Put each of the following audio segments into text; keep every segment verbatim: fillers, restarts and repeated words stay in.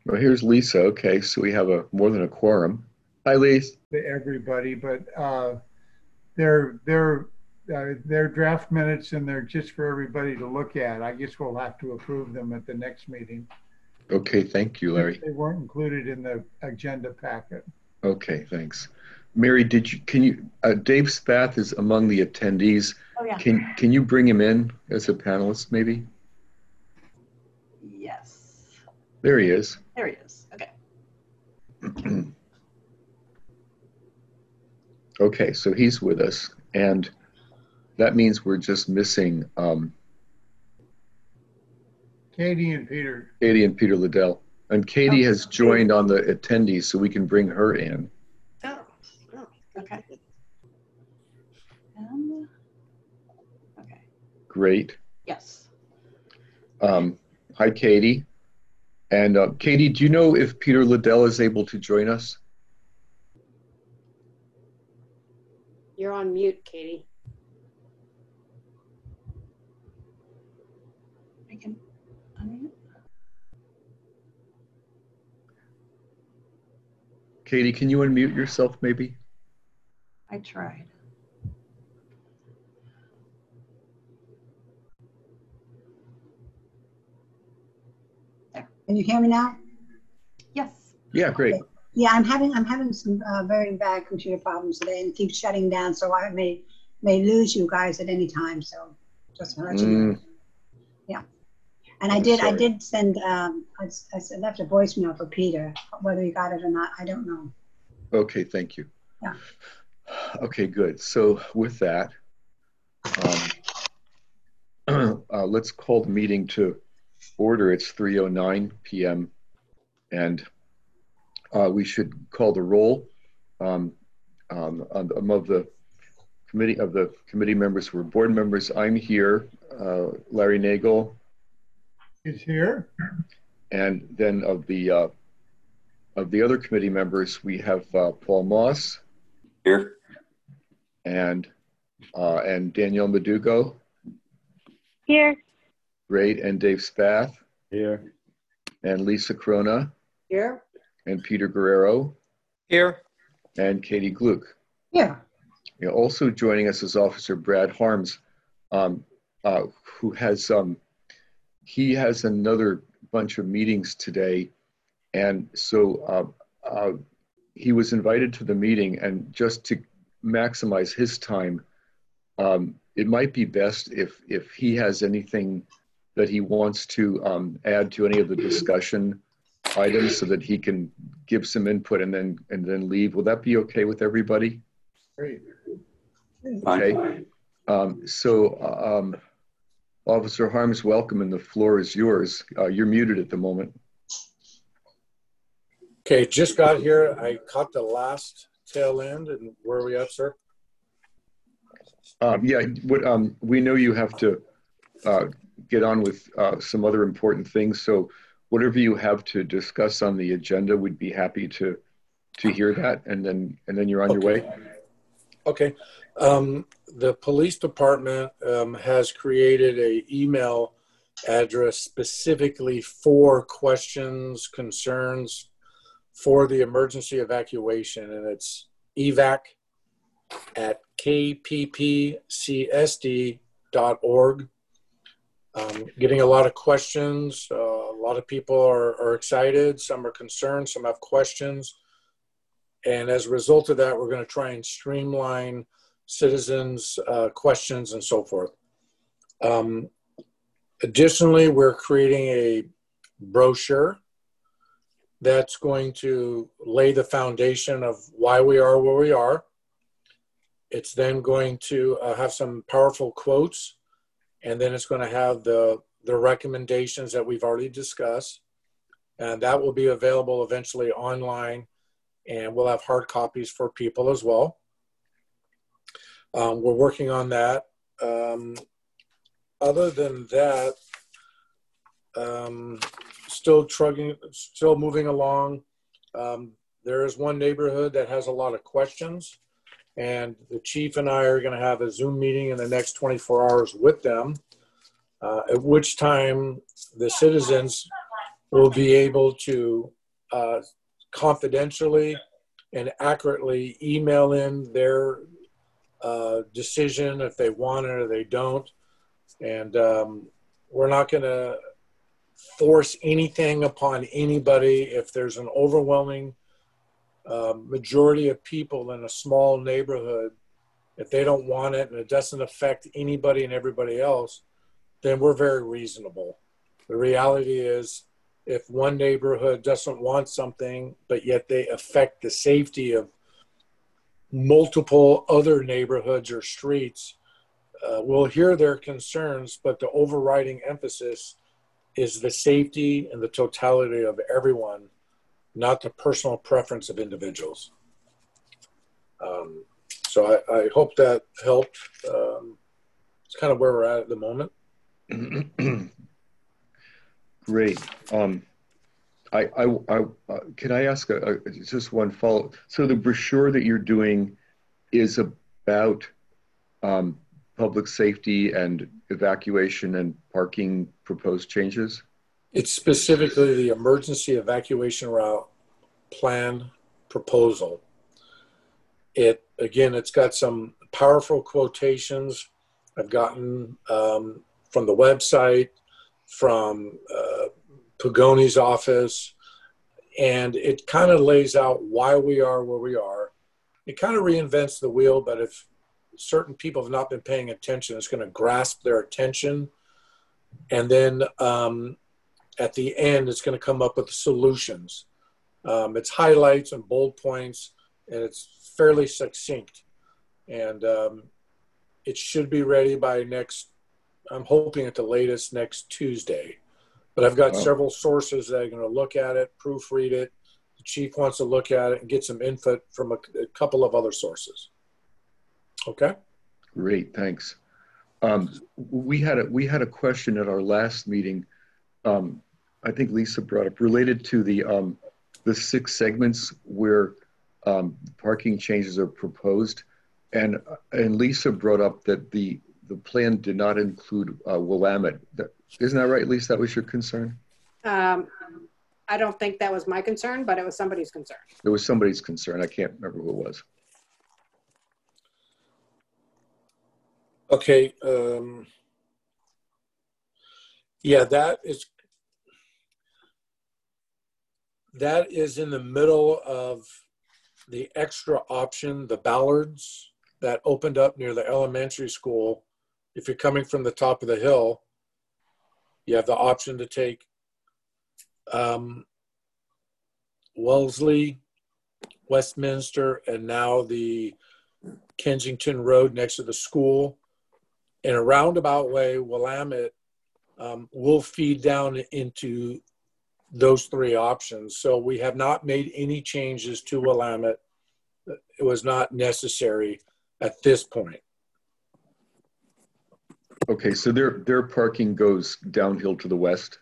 Well, here's Lisa. Okay, so we have a more than a quorum. Hi, Lisa. To everybody, but uh, they're they're uh, they're draft minutes and they're just for everybody to look at. I guess we'll have to approve them at the next meeting. Okay, thank you, Larry. They weren't included in the agenda packet. Okay, thanks. Mary, did you can you uh, Dave Spath is among the attendees. Oh yeah. Can can you bring him in as a panelist, maybe? Yes. There he is. There he is. Okay. Okay, so he's with us, and that means we're just missing um, Katie and Peter. Katie and Peter Liddell. And Katie Oh, has joined on the attendees, so we can bring her in. Oh, oh okay. Um, okay. Great. Yes. Um, hi, Katie. And uh, Katie, do you know if Peter Liddell is able to join us? You're on mute, Katie. I can unmute. Katie, can you unmute yourself, maybe? I tried. There. Can you hear me now? Yes. Yeah, great. Okay. Yeah, I'm having I'm having some uh, very bad computer problems today, and it keeps shutting down. So I may may lose you guys at any time. So just to let you know. Mm. Yeah, and I I'm did sorry. I did send um I, I left a voicemail for Peter. Whether he got it or not, I don't know. Okay, thank you. Yeah. Okay, good. So with that, um, uh, let's call the meeting to order. It's three oh nine p m and uh, we should call the roll. Um, um, um, of the committee of the committee members who are board members, I'm here. Uh, Larry Nagel. Is here. And then of the uh, of the other committee members, we have uh, Paul Moss. Here. And uh, and Danielle Madugo. Here. Great. And Dave Spath. Here. And Lisa Crona. Here. And Peter Guerrero. Here. And Katie Gluck. Yeah. You know, also joining us is Officer Brad Harms, um, uh, who has um, he has another bunch of meetings today, and so uh, uh, he was invited to the meeting, and just to maximize his time, um, it might be best if if he has anything that he wants to um, add to any of the discussion items, so that he can give some input and then and then leave. Will that be okay with everybody? Great. Okay. Um, so, um, Officer Harms, welcome, and the floor is yours. Uh, you're muted at the moment. Okay, just got here. I caught the last tail end, and where are we at, sir? Um, yeah, what, um, we know you have to uh, get on with uh, some other important things. So, whatever you have to discuss on the agenda, we'd be happy to to hear that, and then and then you're on Okay. your way. Okay. Um, the police department um, has created a email address specifically for questions, concerns for the emergency evacuation, and it's evac at k p p c s d dot org. Um, getting a lot of questions. Uh, a lot of people are, are excited. Some are concerned. Some have questions. And as a result of that, we're going to try and streamline citizens' uh, questions and so forth. Um, additionally, we're creating a brochure that's going to lay the foundation of why we are where we are. It's then going to uh, have some powerful quotes, and then it's going to have the, the recommendations that we've already discussed. And that will be available eventually online, and we'll have hard copies for people as well. Um, we're working on that. Um, other than that, um, still trugging, still moving along. Um, there is one neighborhood that has a lot of questions, and the chief and I are going to have a Zoom meeting in the next twenty-four hours with them, uh, at which time the citizens will be able to uh, confidentially and accurately email in their uh, decision if they want it or they don't. And um, we're not going to force anything upon anybody. If there's an overwhelming uh, majority of people in a small neighborhood, if they don't want it and it doesn't affect anybody and everybody else, then we're very reasonable. The reality is, if one neighborhood doesn't want something, but yet they affect the safety of multiple other neighborhoods or streets, uh, we'll hear their concerns, but the overriding emphasis is the safety and the totality of everyone, not the personal preference of individuals. Um, so I, I hope that helped. Um, it's kind of where we're at at the moment. Great. Um, I, I, I uh, can I ask a, a, just one follow? So the brochure that you're doing is about um, public safety and evacuation and parking proposed changes? It's specifically the emergency evacuation route plan proposal. It, again, it's got some powerful quotations I've gotten um, from the website, from uh, Pagoni's office, and it kind of lays out why we are where we are. It kind of reinvents the wheel, but if certain people have not been paying attention, it's going to grasp their attention. And then um, at the end, it's going to come up with solutions. Um, it's highlights and bold points, and it's fairly succinct. And um, it should be ready by next, I'm hoping at the latest next Tuesday. But I've got Wow. several sources that are going to look at it, proofread it. The chief wants to look at it and get some input from a, a couple of other sources. Okay? Great, thanks. Um, we had a we had a question at our last meeting. Um, I think Lisa brought up related to the um, the six segments where um, parking changes are proposed, and and Lisa brought up that the the plan did not include uh, Willamette. That, isn't that right, Lisa? That was your concern? Um, I don't think that was my concern, but it was somebody's concern. It was somebody's concern. I can't remember who it was. Okay. Um, yeah, that is that is in the middle of the extra option, the Ballards that opened up near the elementary school. If you're coming from the top of the hill, you have the option to take um, Wellesley, Westminster, and now the Kensington Road next to the school. In a roundabout way, Willamette um, will feed down into those three options. So we have not made any changes to Willamette. It was not necessary at this point. Okay, so their their parking goes downhill to the west.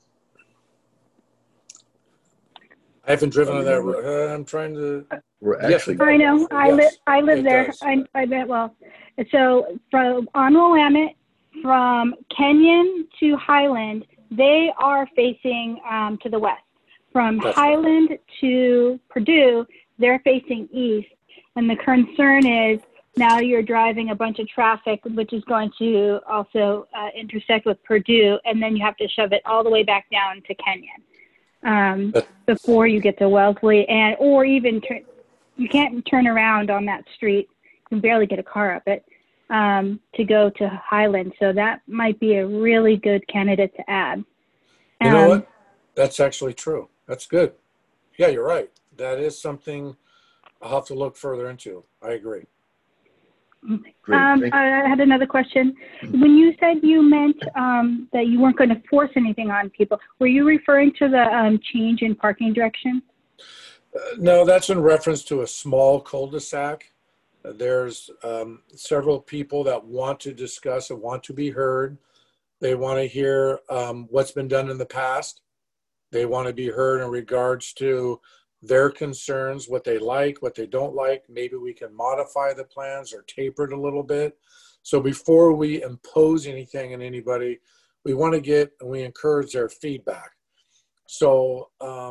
I haven't driven on that road. Uh, I'm trying to. We're Yes, actually. it I know. I Yes, live. I live it there. does. I. I bet. Well, so from on Willamette, from Kenyon to Highland, they are facing um, to the west. From That's right. Highland to Purdue, they're facing east. And the concern is now you're driving a bunch of traffic, which is going to also uh, intersect with Purdue, and then you have to shove it all the way back down to Kenyon um, But- before you get to Wellesley, and or even turn. You can't turn around on that street. You can barely get a car up it um, to go to Highland. So that might be a really good candidate to add. You know Um, what? That's actually true. That's good. Yeah, you're right. That is something I'll have to look further into. I agree. Great. Um, Thank- I had another question. When you said you meant um, that you weren't going to force anything on people, were you referring to the um, change in parking direction? Uh, no, that's in reference to a small cul-de-sac. Uh, there's um, several people that want to discuss and want to be heard. They want to hear um, what's been done in the past. They want to be heard in regards to their concerns, what they like, what they don't like. Maybe we can modify the plans or taper it a little bit. So before we impose anything on anybody, we want to get and we encourage their feedback. So um,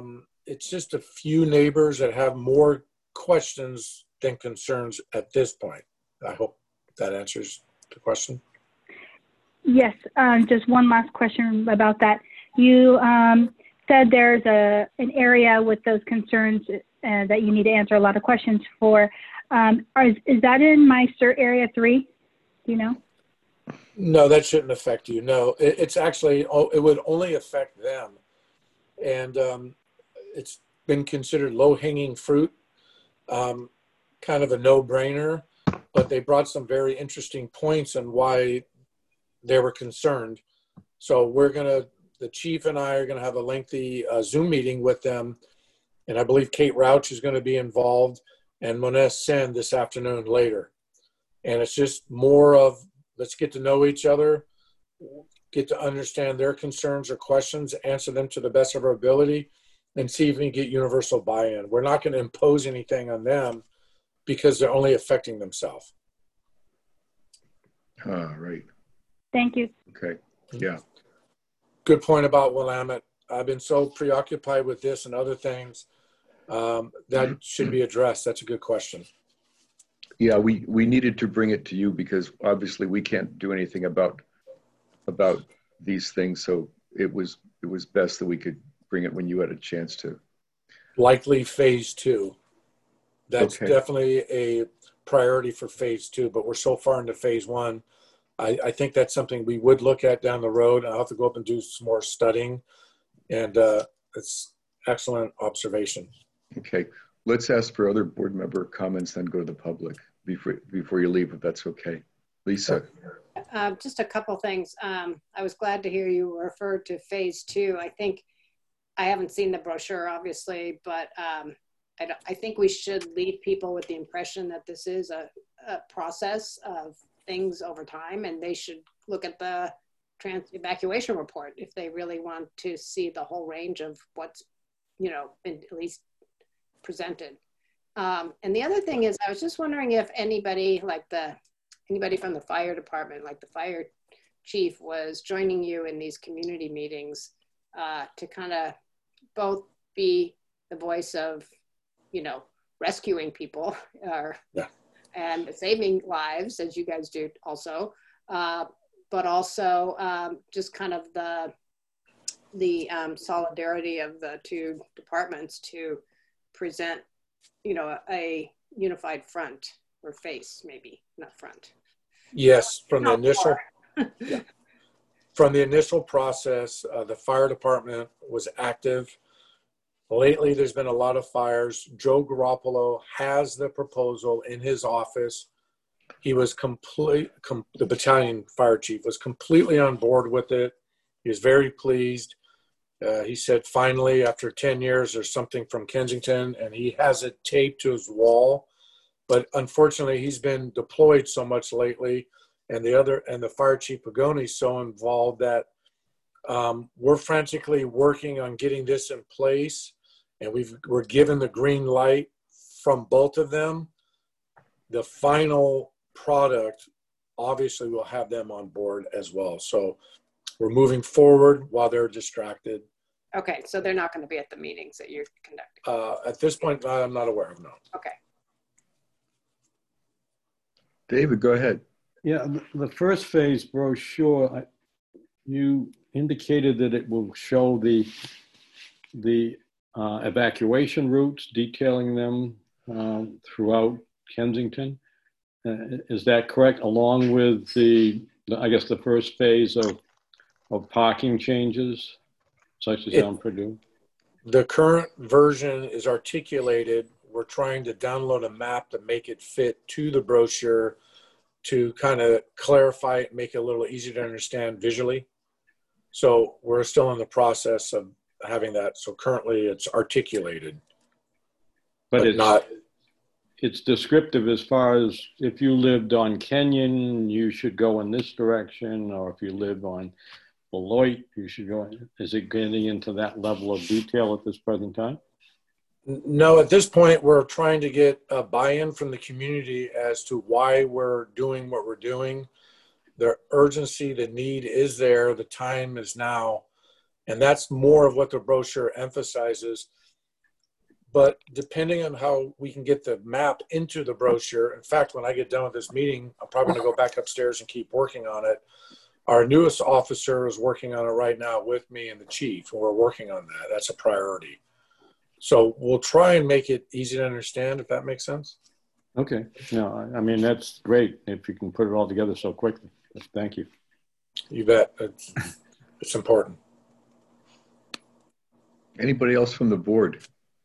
it's just a few neighbors that have more questions than concerns at this point. I hope that answers the question. Yes, um, just one last question about that. You um, said there's a an area with those concerns uh, that you need to answer a lot of questions for. Um, are, is that in my CERT area three? Do you know? No, that shouldn't affect you. No, it, it's actually, oh, it would only affect them. And um, it's been considered low-hanging fruit, um, kind of a no-brainer, but they brought some very interesting points on why they were concerned. So we're going to, the chief and I are going to have a lengthy uh, Zoom meeting with them. And I believe Kate Rauch is going to be involved and Monez Sen this afternoon later. And it's just more of, let's get to know each other, get to understand their concerns or questions, answer them to the best of our ability, and see if we can get universal buy-in. We're not going to impose anything on them because they're only affecting themselves. Ah, right. Thank you. Okay. Yeah. Good point about Willamette. I've been so preoccupied with this and other things um, that should be addressed. That's a good question. Yeah, we, we needed to bring it to you because obviously we can't do anything about about these things. So it was it was best that we could bring it when you had a chance to. Likely phase two. That's Okay. definitely a priority for phase two, but we're so far into phase one. I, I think that's something we would look at down the road. I'll have to go up and do some more studying. And uh, it's excellent observation. Okay. Let's ask for other board member comments, then go to the public before before you leave, if that's okay. Lisa. Uh, just a couple things. Um, I was glad to hear you refer to phase two. I think I haven't seen the brochure, obviously, but um, I, don't, I think we should leave people with the impression that this is a, a process of things over time, and they should look at the trans evacuation report if they really want to see the whole range of what's, you know, in, at least presented. Um, and the other thing is, I was just wondering if anybody like the, anybody from the fire department, like the fire chief, was joining you in these community meetings uh, to kind of both be the voice of, you know, rescuing people or, yeah. and saving lives, as you guys do also, uh, but also um, just kind of the, the um, solidarity of the two departments to present, you know, a unified front or face, maybe not front. Yes, from the Not initial, yeah. From the initial process, uh, the fire department was active. Lately, there's been a lot of fires. Joe Garoppolo has the proposal in his office. He was complete, com the battalion fire chief was completely on board with it. He was very pleased. Uh, he said, finally, after ten years, there's something from Kensington, and he has it taped to his wall. But unfortunately, he's been deployed so much lately, and the other and the fire chief Pagoni is so involved that um, we're frantically working on getting this in place, and we've we're given the green light from both of them. The final product, obviously, will have them on board as well. So we're moving forward while they're distracted. Okay, so they're not going to be at the meetings that you're conducting? Uh, at this point, I'm not aware of, no. Okay. David, go ahead. Yeah, the first phase brochure, I, you indicated that it will show the the uh, evacuation routes, detailing them uh, throughout Kensington. Uh, is that correct? Along with the, the, I guess, the first phase of of parking changes, such as It, on Purdue? The current version is articulated. We're trying to download a map to make it fit to the brochure to kind of clarify it, make it a little easier to understand visually. So we're still in the process of having that. So currently it's articulated, but, but it's not. It's descriptive as far as if you lived on Kenyon, you should go in this direction, or if you live on Beloit, you should go in. Is it getting into that level of detail at this present time? No, at this point, we're trying to get a buy-in from the community as to why we're doing what we're doing. The urgency, the need is there. The time is now. And that's more of what the brochure emphasizes. but depending on how we can get the map into the brochure, in fact, when I get done with this meeting, I'm probably gonna go back upstairs and keep working on it. Our newest officer is working on it right now with me and the chief, and we're working on that. That's a priority. So we'll try and make it easy to understand, if that makes sense. Okay. No, I I mean, that's great if you can put it all together so quickly. Thank you. You bet. It's, it's important. Anybody else from the board?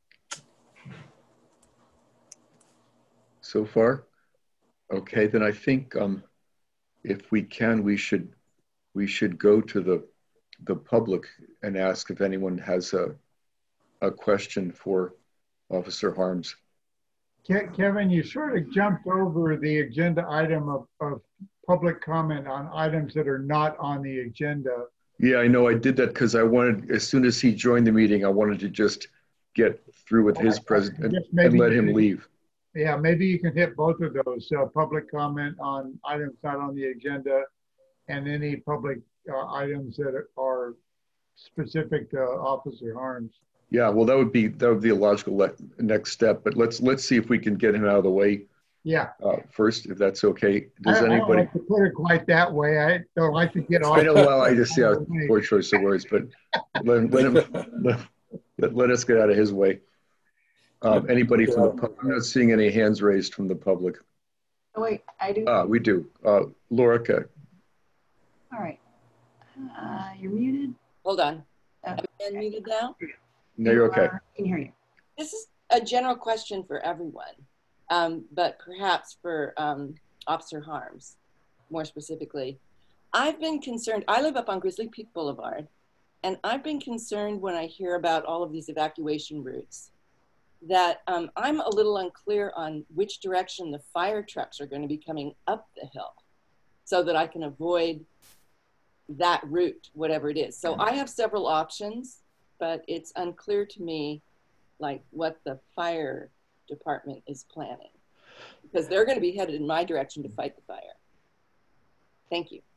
So far? Okay, then I think um, if we can, we should we should go to the the public and ask if anyone has a a question for Officer Harms. Ke- Kevin, you sort of jumped over the agenda item of, of public comment on items that are not on the agenda. Yeah, I know I did that because I wanted, as soon as he joined the meeting, I wanted to just get through with his president Guess and maybe let you him can- leave. Yeah, maybe you can hit both of those. Uh, public comment on items not on the agenda and any public uh, items that are, are specific to Officer Harms. Yeah, well, that would be that would be a logical le- next step. But let's let's see if we can get him out of the way Yeah. uh, first, if that's okay. Does I, I don't anybody? like to put it quite that way. I don't like to get off. I know. Well, I just yeah, poor choice of words, but let, let him let, let, let us get out of his way. Um, anybody from the public? I'm not seeing any hands raised from the public. Oh, wait, I do. Ah, we do. Uh, Lorica. All right. Uh, you're muted. Hold on. Oh, Am I unmuted now? No, you're okay. are- Can hear you. This is a general question for everyone, um, but perhaps for um, Officer Harms, more specifically. I've been concerned, I live up on Grizzly Peak Boulevard, and I've been concerned when I hear about all of these evacuation routes that um, I'm a little unclear on which direction the fire trucks are going to be coming up the hill so that I can avoid that route, whatever it is. So I have several options, but it's unclear to me like what the fire department is planning, because they're going to be headed in my direction to fight the fire. Thank you.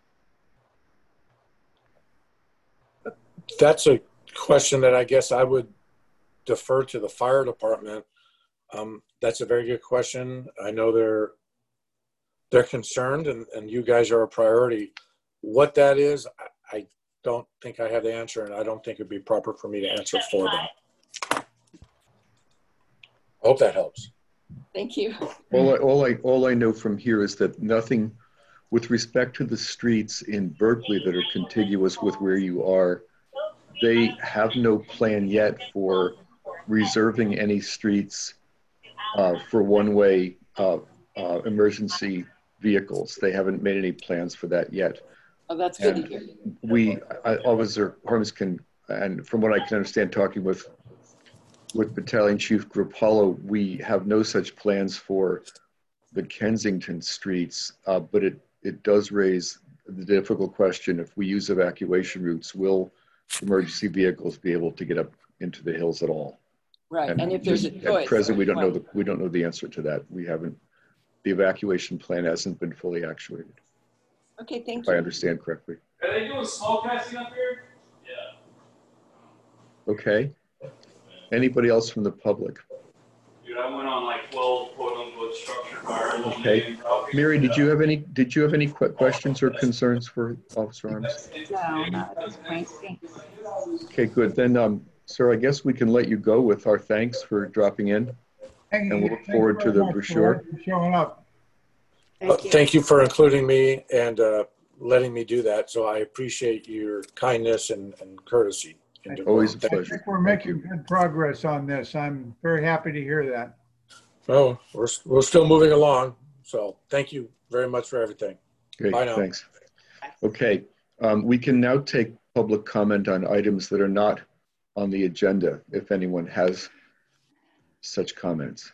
That's a question that I guess I would defer to the fire department. Um, that's a very good question. I know they're they're concerned, and, and you guys are a priority. What that is, I, I don't think I have the answer, and I don't think it'd be proper for me to answer for them. I hope that helps. Thank you. All I, all I, all I know from here is that nothing with respect to the streets in Berkeley that are contiguous with where you are, they have no plan yet for reserving any streets uh, for one-way uh, uh, emergency vehicles. They haven't made any plans for that yet. Oh, that's good And to hear. we, I, Officer Harms can, and from what I can understand, talking with with Battalion Chief Grappolo, we have no such plans for the Kensington streets, uh, but it, it does raise the difficult question: if we use evacuation routes, will emergency vehicles be able to get up into the hills at all? Right, And, and if there's a just choice. at present, we don't know right. the we don't know the answer to that. We haven't. The evacuation plan hasn't been fully actuated, Okay, thank if I you. understand correctly. Are they doing smoke testing up here? Yeah. Okay. Anybody else from the public? Dude, I went on like twelve quote unquote structure fires. all Okay. day in Rocky. Mary, did you have any did you have any que- questions or concerns for Officer Arms? No, not at this point. Thanks. Okay, good. Then, um, sir, I guess we can let you go with our thanks for dropping in. Thank And you. we'll look Thanks forward to very the much brochure. for showing up. Uh, thank you for including me and uh, letting me do that. So I appreciate your kindness and, and courtesy. and decorum. Always a Thank I pleasure. think we're making good progress on this. I'm very happy to hear that. Oh, we're, we're still moving along. So thank you very much for everything. Great, Bye now. thanks. Okay, um, we can now take public comment on items that are not on the agenda, if anyone has such comments.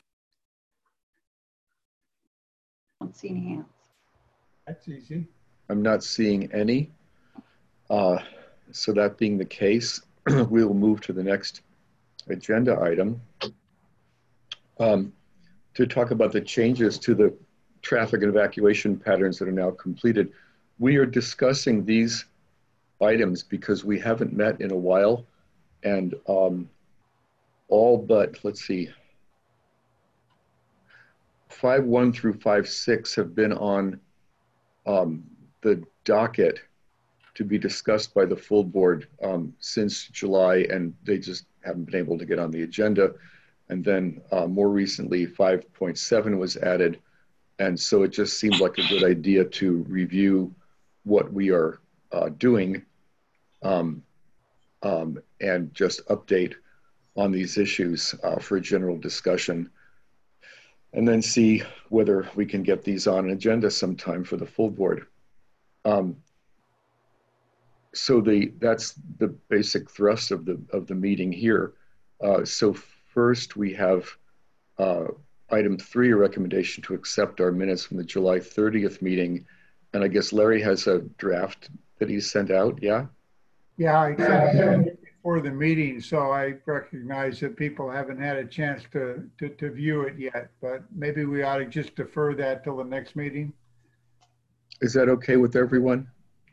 Don't see any hands. That's easy. I'm not seeing any. Uh, so that being the case, we will move to the next agenda item um, to talk about the changes to the traffic and evacuation patterns that are now completed. We are discussing these items because we haven't met in a while, and um, all but, let's see, five one through five six have been on um, the docket to be discussed by the full board um, since July, and they just haven't been able to get on the agenda. And then uh, more recently, five point seven was added. And so it just seemed like a good idea to review what we are uh, doing um, um, and just update on these issues uh, for a general discussion, and then see whether we can get these on an agenda sometime for the full board. Um, so the that's the basic thrust of the of the meeting here. Uh, so first we have uh, item three, a recommendation to accept our minutes from the July thirtieth meeting, and I guess Larry has a draft that he sent out. Yeah. Yeah, I sent it before the meeting, so I recognize that people haven't had a chance to, to, to view it yet, but maybe we ought to just defer that till the next meeting. Is that okay with everyone?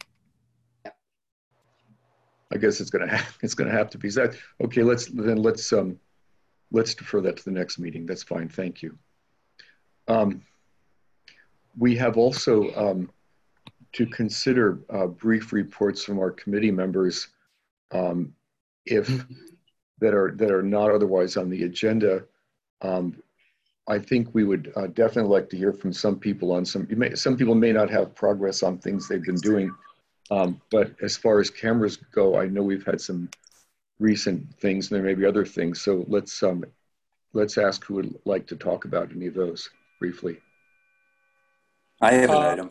I guess it's gonna have, it's gonna have to be that. Okay, let's then let's um let's defer that to the next meeting. That's fine. Thank you. Um, we have also um, to consider uh, brief reports from our committee members um, if that are that are not otherwise on the agenda. Um, I think we would uh, definitely like to hear from some people on some, you may, some people may not have progress on things they've been doing, um, but as far as cameras go, I know we've had some recent things, and there may be other things. So let's um, let's ask who would like to talk about any of those briefly. I have an Uh, item.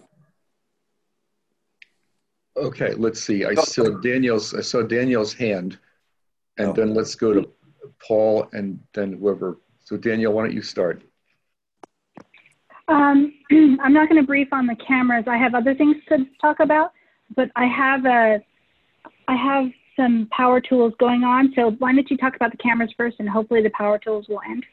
Okay, let's see. I saw Daniel's. I saw Daniel's hand, and Oh. then let's go to Paul, and then whoever. So Daniel, why don't you start? Um, I'm not going to brief on the cameras. I have other things to talk about, but I have a, I have some power tools going on. So why don't you talk about the cameras first, and hopefully the power tools will end.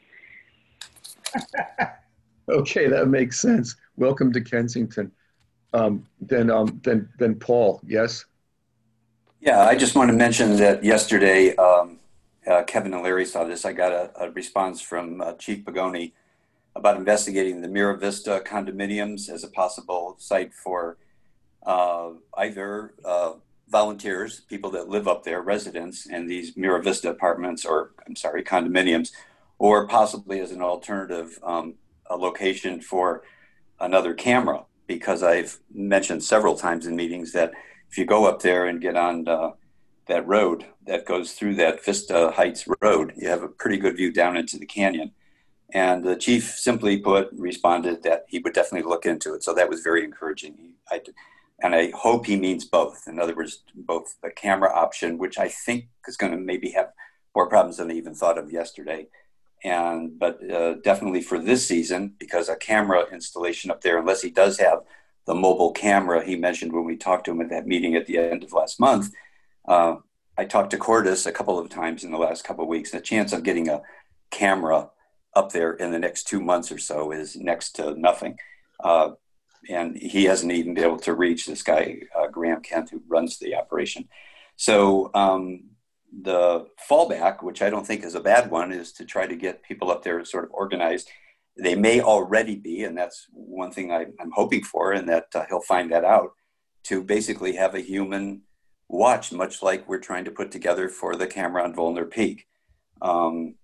Okay, that makes sense. Welcome to Kensington. Um, then, um, then, then Paul. Yes. Yeah, I just want to mention that yesterday, um, uh, Kevin and Larry saw this. I got a, a response from uh, Chief Pagoni about investigating the Mira Vista condominiums as a possible site for uh, either uh, volunteers, people that live up there, residents in these Mira Vista apartments, or I'm sorry, condominiums, or possibly as an alternative, um, a location for another camera. Because I've mentioned several times in meetings that if you go up there and get on uh, that road that goes through that Vista Heights road, you have a pretty good view down into the canyon. And the chief simply put, responded that he would definitely look into it. So that was very encouraging. He, I, and I hope he means both. In other words, both the camera option, which I think is going to maybe have more problems than I even thought of yesterday. And but uh, definitely for this season, because a camera installation up there, unless he does have the mobile camera he mentioned when we talked to him at that meeting at the end of last month, uh, I talked to Cordis a couple of times in the last couple of weeks. The chance of getting a camera up there in the next two months or so is next to nothing. Uh, and he hasn't even been able to reach this guy, uh, Graham Kent, who runs the operation. So um, the fallback, which I don't think is a bad one, is to try to get people up there sort of organized. They may already be, and that's one thing I, I'm hoping for, and that uh, he'll find that out, to basically have a human watch, much like we're trying to put together for the camera on Volner Peak. Um,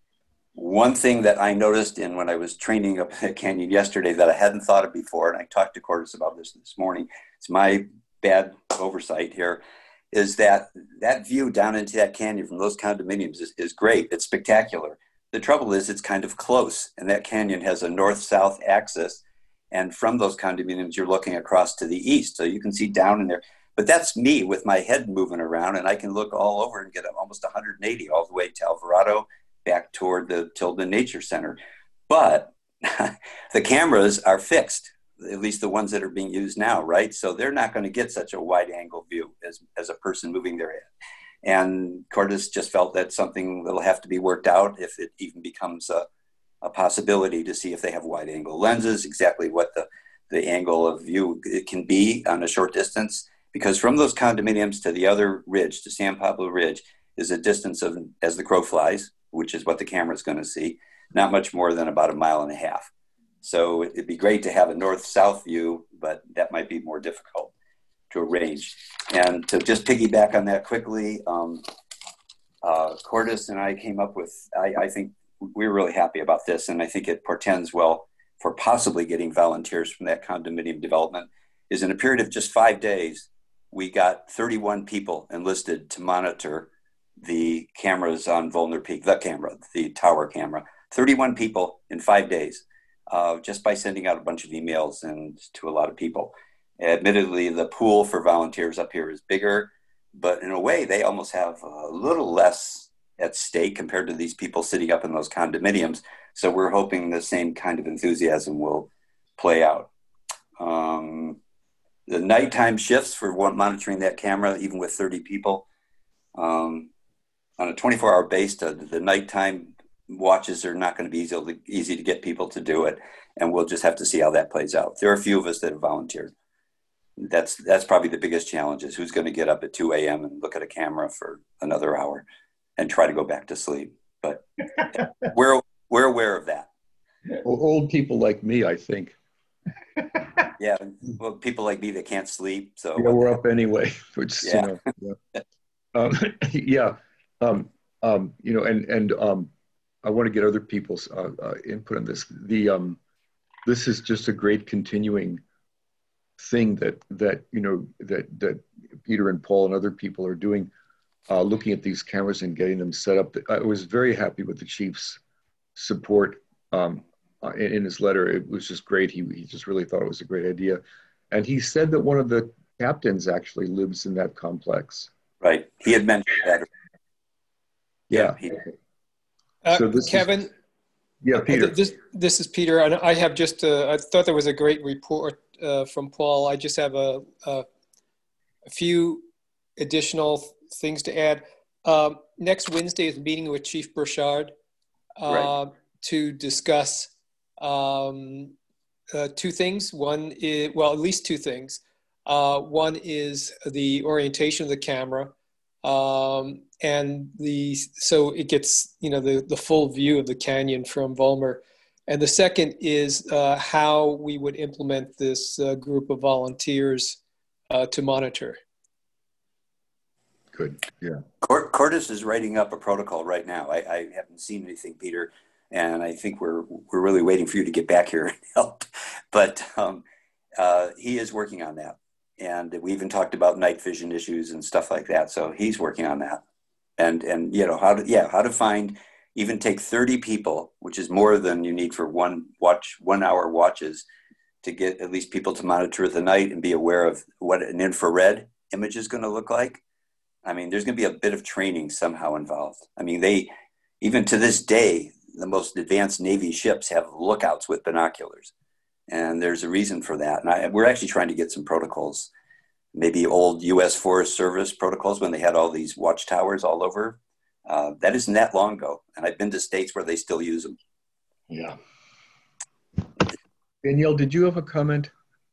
one thing that I noticed in when I was training up at Canyon yesterday that I hadn't thought of before, and I talked to Cordis about this this morning, it's my bad oversight here, is that that view down into that canyon from those condominiums is, is great. It's spectacular. The trouble is it's kind of close, and that canyon has a north-south axis, and from those condominiums, you're looking across to the east, so you can see down in there. But that's me with my head moving around, and I can look all over and get almost one hundred eighty all the way to Alvarado, back toward the Tilden Nature Center. But the cameras are fixed, at least the ones that are being used now, right? So they're not going to get such a wide angle view as, as a person moving their head. And Cordis just felt that something that'll have to be worked out if it even becomes a, a possibility to see if they have wide angle lenses, exactly what the, the angle of view it can be on a short distance. Because from those condominiums to the other ridge, to San Pablo Ridge, is a distance of, as the crow flies, which is what the camera is going to see, not much more than about a mile and a half. So it'd be great to have a north-south view, but that might be more difficult to arrange. And to just piggyback on that quickly, um, uh, Cordis and I came up with, I, I think we're really happy about this, and I think it portends well for possibly getting volunteers from that condominium development, is in a period of just five days, we got thirty-one people enlisted to monitor the cameras on Volner Peak, the camera, the tower camera, thirty-one people in five days, uh, just by sending out a bunch of emails and to a lot of people. Admittedly, the pool for volunteers up here is bigger, but in a way, they almost have a little less at stake compared to these people sitting up in those condominiums. So we're hoping the same kind of enthusiasm will play out. Um, the nighttime shifts for one monitoring that camera, even with thirty people, um, on a twenty-four hour base, the, the nighttime watches are not going to be easy to, easy to get people to do it. And we'll just have to see how that plays out. There are a few of us that have volunteered. That's, that's probably the biggest challenge, is who's going to get up at two A M and look at a camera for another hour and try to go back to sleep. But we're, we're aware of that. Well, old people like me, I think. Yeah, well, people like me that can't sleep. So yeah, we're up anyway. Which, yeah, you know, yeah. Um, yeah. Um, um, you know, and and um, I want to get other people's uh, uh, input on this. The um, this is just a great continuing thing that that you know that that Peter and Paul and other people are doing, uh, looking at these cameras and getting them set up. I was very happy with the chief's support. Um, Uh, in, in his letter. It was just great. He, he just really thought it was a great idea. And he said that one of the captains actually lives in that complex. Right. He had mentioned that. Yeah. He, uh, so this Kevin. Is, yeah, Peter. This, this is Peter. And I have just, uh, I thought there was a great report uh, from Paul. I just have a, a, a few additional things to add. Um, next Wednesday is a meeting with Chief Burchard uh, right. to discuss Um, uh, two things. One is, well, at least two things. Uh, one is the orientation of the camera, um, and the so it gets you know the the full view of the canyon from Volmer. And the second is uh, how we would implement this uh, group of volunteers uh, to monitor. Good. Yeah. Cordis is writing up a protocol right now. I, I haven't seen anything, Peter. And I think we're we're really waiting for you to get back here and help. But um, uh, he is working on that. And we even talked about night vision issues and stuff like that. So he's working on that. And, and you know, how to, yeah, how to find, even take thirty people, which is more than you need for one watch, one hour watches, to get at least people to monitor the night and be aware of what an infrared image is going to look like. I mean, there's going to be a bit of training somehow involved. I mean, they, even to this day, the most advanced Navy ships have lookouts with binoculars. And there's a reason for that. And I, we're actually trying to get some protocols, maybe old U S Forest Service protocols when they had all these watchtowers all over. Uh, that isn't that long ago. And I've been to states where they still use them. Yeah. Danielle, did you have a comment?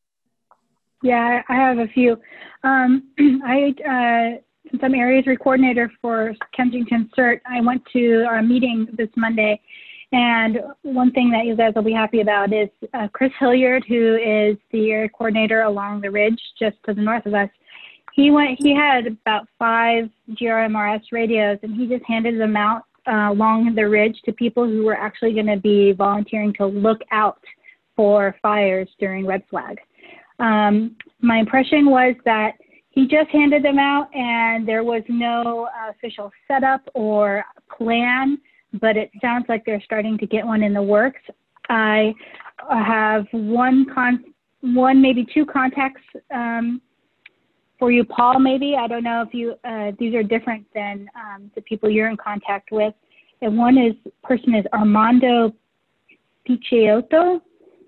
Yeah, I have a few. Um, I, uh, since I'm Area three coordinator for Kensington CERT, I went to our meeting this Monday, and one thing that you guys will be happy about is uh, Chris Hilliard, who is the area coordinator along the ridge just to the north of us. He went. He had about five G R M R S radios, and he just handed them out uh, along the ridge to people who were actually going to be volunteering to look out for fires during red flag. Um, my impression was that he just handed them out and there was no uh, official setup or plan, but it sounds like they're starting to get one in the works. I have one, con one maybe two contacts um, for you, Paul, maybe. I don't know if you, uh, these are different than um, the people you're in contact with. And one is, person is Armando Picciotto.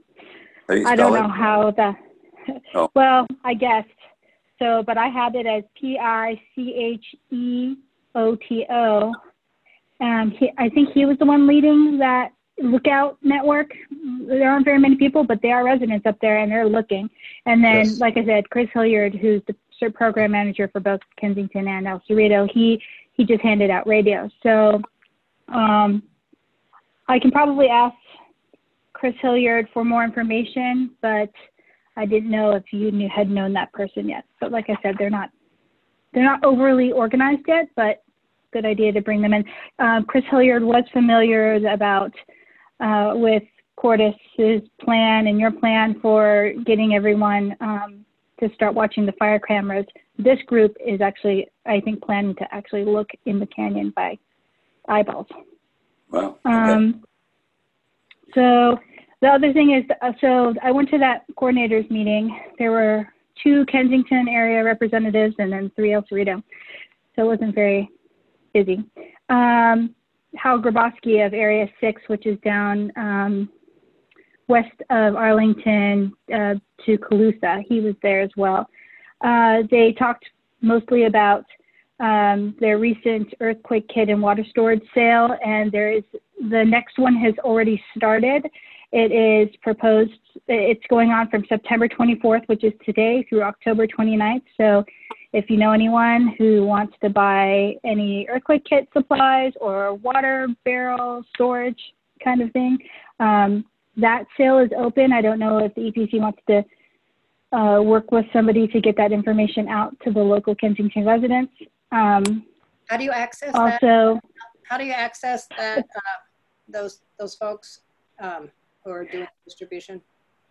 I don't know it? how the, oh. well, I guess. So, but I had it as P I C H E O T O. And he, I think he was the one leading that lookout network. There aren't very many people, but there are residents up there and they're looking. And then, yes. like I said, Chris Hilliard, who's the CERT program manager for both Kensington and El Cerrito, he, he just handed out radios. So Um, I can probably ask Chris Hilliard for more information, but I didn't know if you knew, had known that person yet. But like I said, they're not they're not overly organized yet, but good idea to bring them in. Um, Chris Hilliard was familiar about uh, with Cordis's plan and your plan for getting everyone um, to start watching the fire cameras. This group is actually, I think, planning to actually look in the canyon by eyeballs. Wow. Okay. Um, so the other thing is, uh, so I went to that coordinators meeting. There were two Kensington area representatives and then three El Cerrito. So it wasn't very busy. Um, Hal Grabowski of Area six, which is down um, west of Arlington uh, to Calusa, he was there as well. Uh, they talked mostly about um, their recent earthquake kit and water storage sale, and there is, the next one has already started. It is proposed, it's going on from September twenty-fourth, which is today, through October twenty-ninth. So if you know anyone who wants to buy any earthquake kit supplies or water barrel storage kind of thing, um, that sale is open. I don't know if the E P C wants to uh, work with somebody to get that information out to the local Kensington residents. Um, How do you access also, that? How do you access that, uh, those, those folks um, who are doing distribution?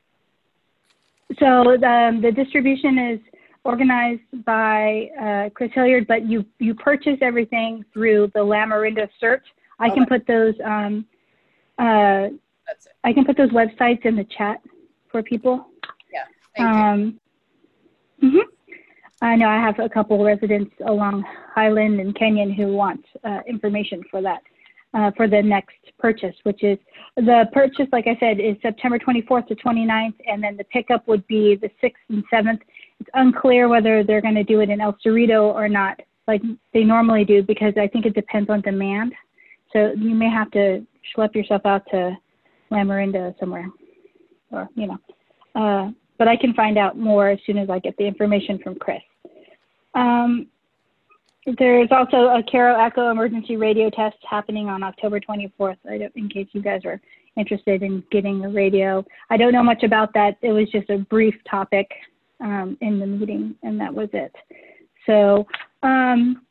So the, the distribution is organized by uh, Chris Hilliard, but you, you purchase everything through the Lamarinda search. I Okay. can put those, um, uh, That's it. I can put those websites in the chat for people. Yeah, thank you. Um, mhm. I know I have a couple residents along Highland and Kenyon who want uh, information for that, uh, for the next purchase, which is the purchase, like I said, is September twenty-fourth to twenty-ninth, and then the pickup would be the sixth and seventh. It's unclear whether they're going to do it in El Cerrito or not, like they normally do, because I think it depends on demand. So you may have to schlep yourself out to Lamarinda somewhere, or, you know, uh, but I can find out more as soon as I get the information from Chris. Um, there's also a Caro Echo emergency radio test happening on October twenty-fourth, I don't, in case you guys are interested in getting a radio. I don't know much about that. It was just a brief topic um, in the meeting, and that was it. So um,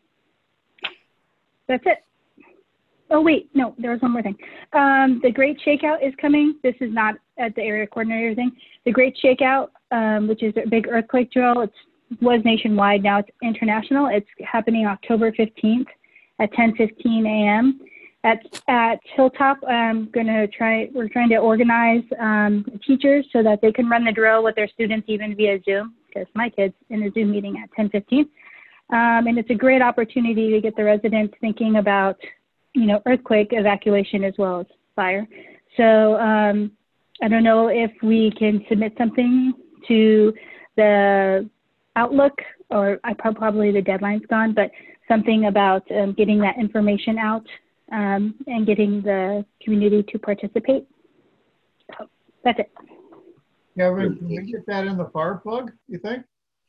that's it. Oh, wait, no, there was one more thing. Um, the Great Shakeout is coming. This is not at the area coordinator thing. The Great Shakeout, um, which is a big earthquake drill, it was nationwide, now it's international. It's happening October fifteenth at ten fifteen a m At, at Hilltop. I'm gonna try, we're trying to organize um, teachers so that they can run the drill with their students even via Zoom, because my kid's in a Zoom meeting at ten fifteen. Um, and it's a great opportunity to get the residents thinking about, you know, earthquake evacuation as well as fire. So um, I don't know if we can submit something to the Outlook, or I probably the deadline's gone, but something about um, getting that information out um, and getting the community to participate. So that's it. Kevin, can we get that in the fire plug, you think?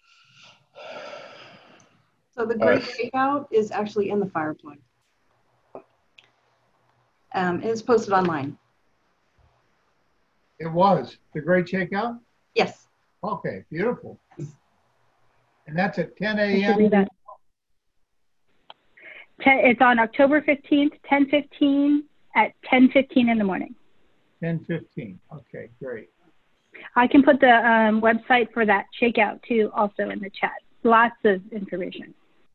So the Great Shakeout is actually in the fire plug. Um, it's posted online. It was the Great Shakeout? Yes. Okay, beautiful. And that's at ten I a should read m that. It's on October fifteenth, ten fifteen at ten fifteen in the morning. ten fifteen. Okay, great. I can put the um, website for that shakeout too also in the chat. Lots of information.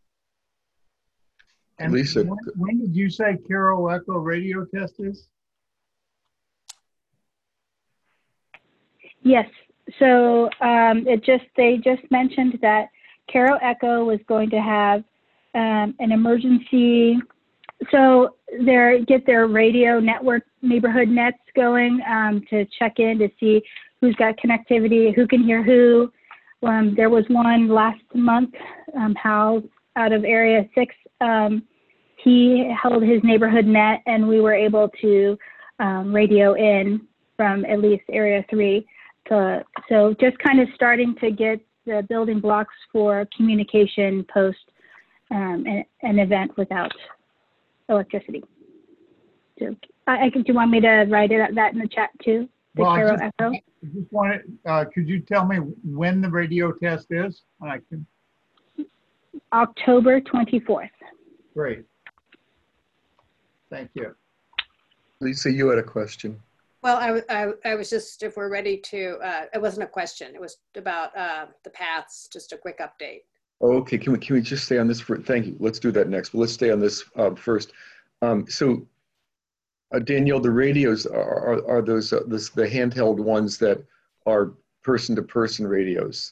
And Lisa, when, when did you say Caro Echo radio test is? Yes. So um, it just they just mentioned that Caro Echo was going to have um, an emergency. So they get their radio network neighborhood nets going um, to check in to see who's got connectivity, who can hear who. Um, there was one last month, um, Hal out of Area six. Um, he held his neighborhood net, and we were able to um, radio in from at least Area three. To, so just kind of starting to get the building blocks for communication post um, an, an event without electricity. I, I can, do you want me to write it that in the chat too? The Well, I Cairo just, Echo? I just wanted, uh, could you tell me when the radio test is? And I can, October twenty-fourth. great. Thank you. Lisa, you had a question. Well, I, I, I was just, if we're ready to, uh, it wasn't a question. It was about uh, the paths, just a quick update. Oh, okay, can we, can we just stay on this for, thank you. Let's do that next, but let's stay on this uh, first. Um, so uh, Danielle, the radios are, are, are those, uh, this, the handheld ones that are person-to-person radios?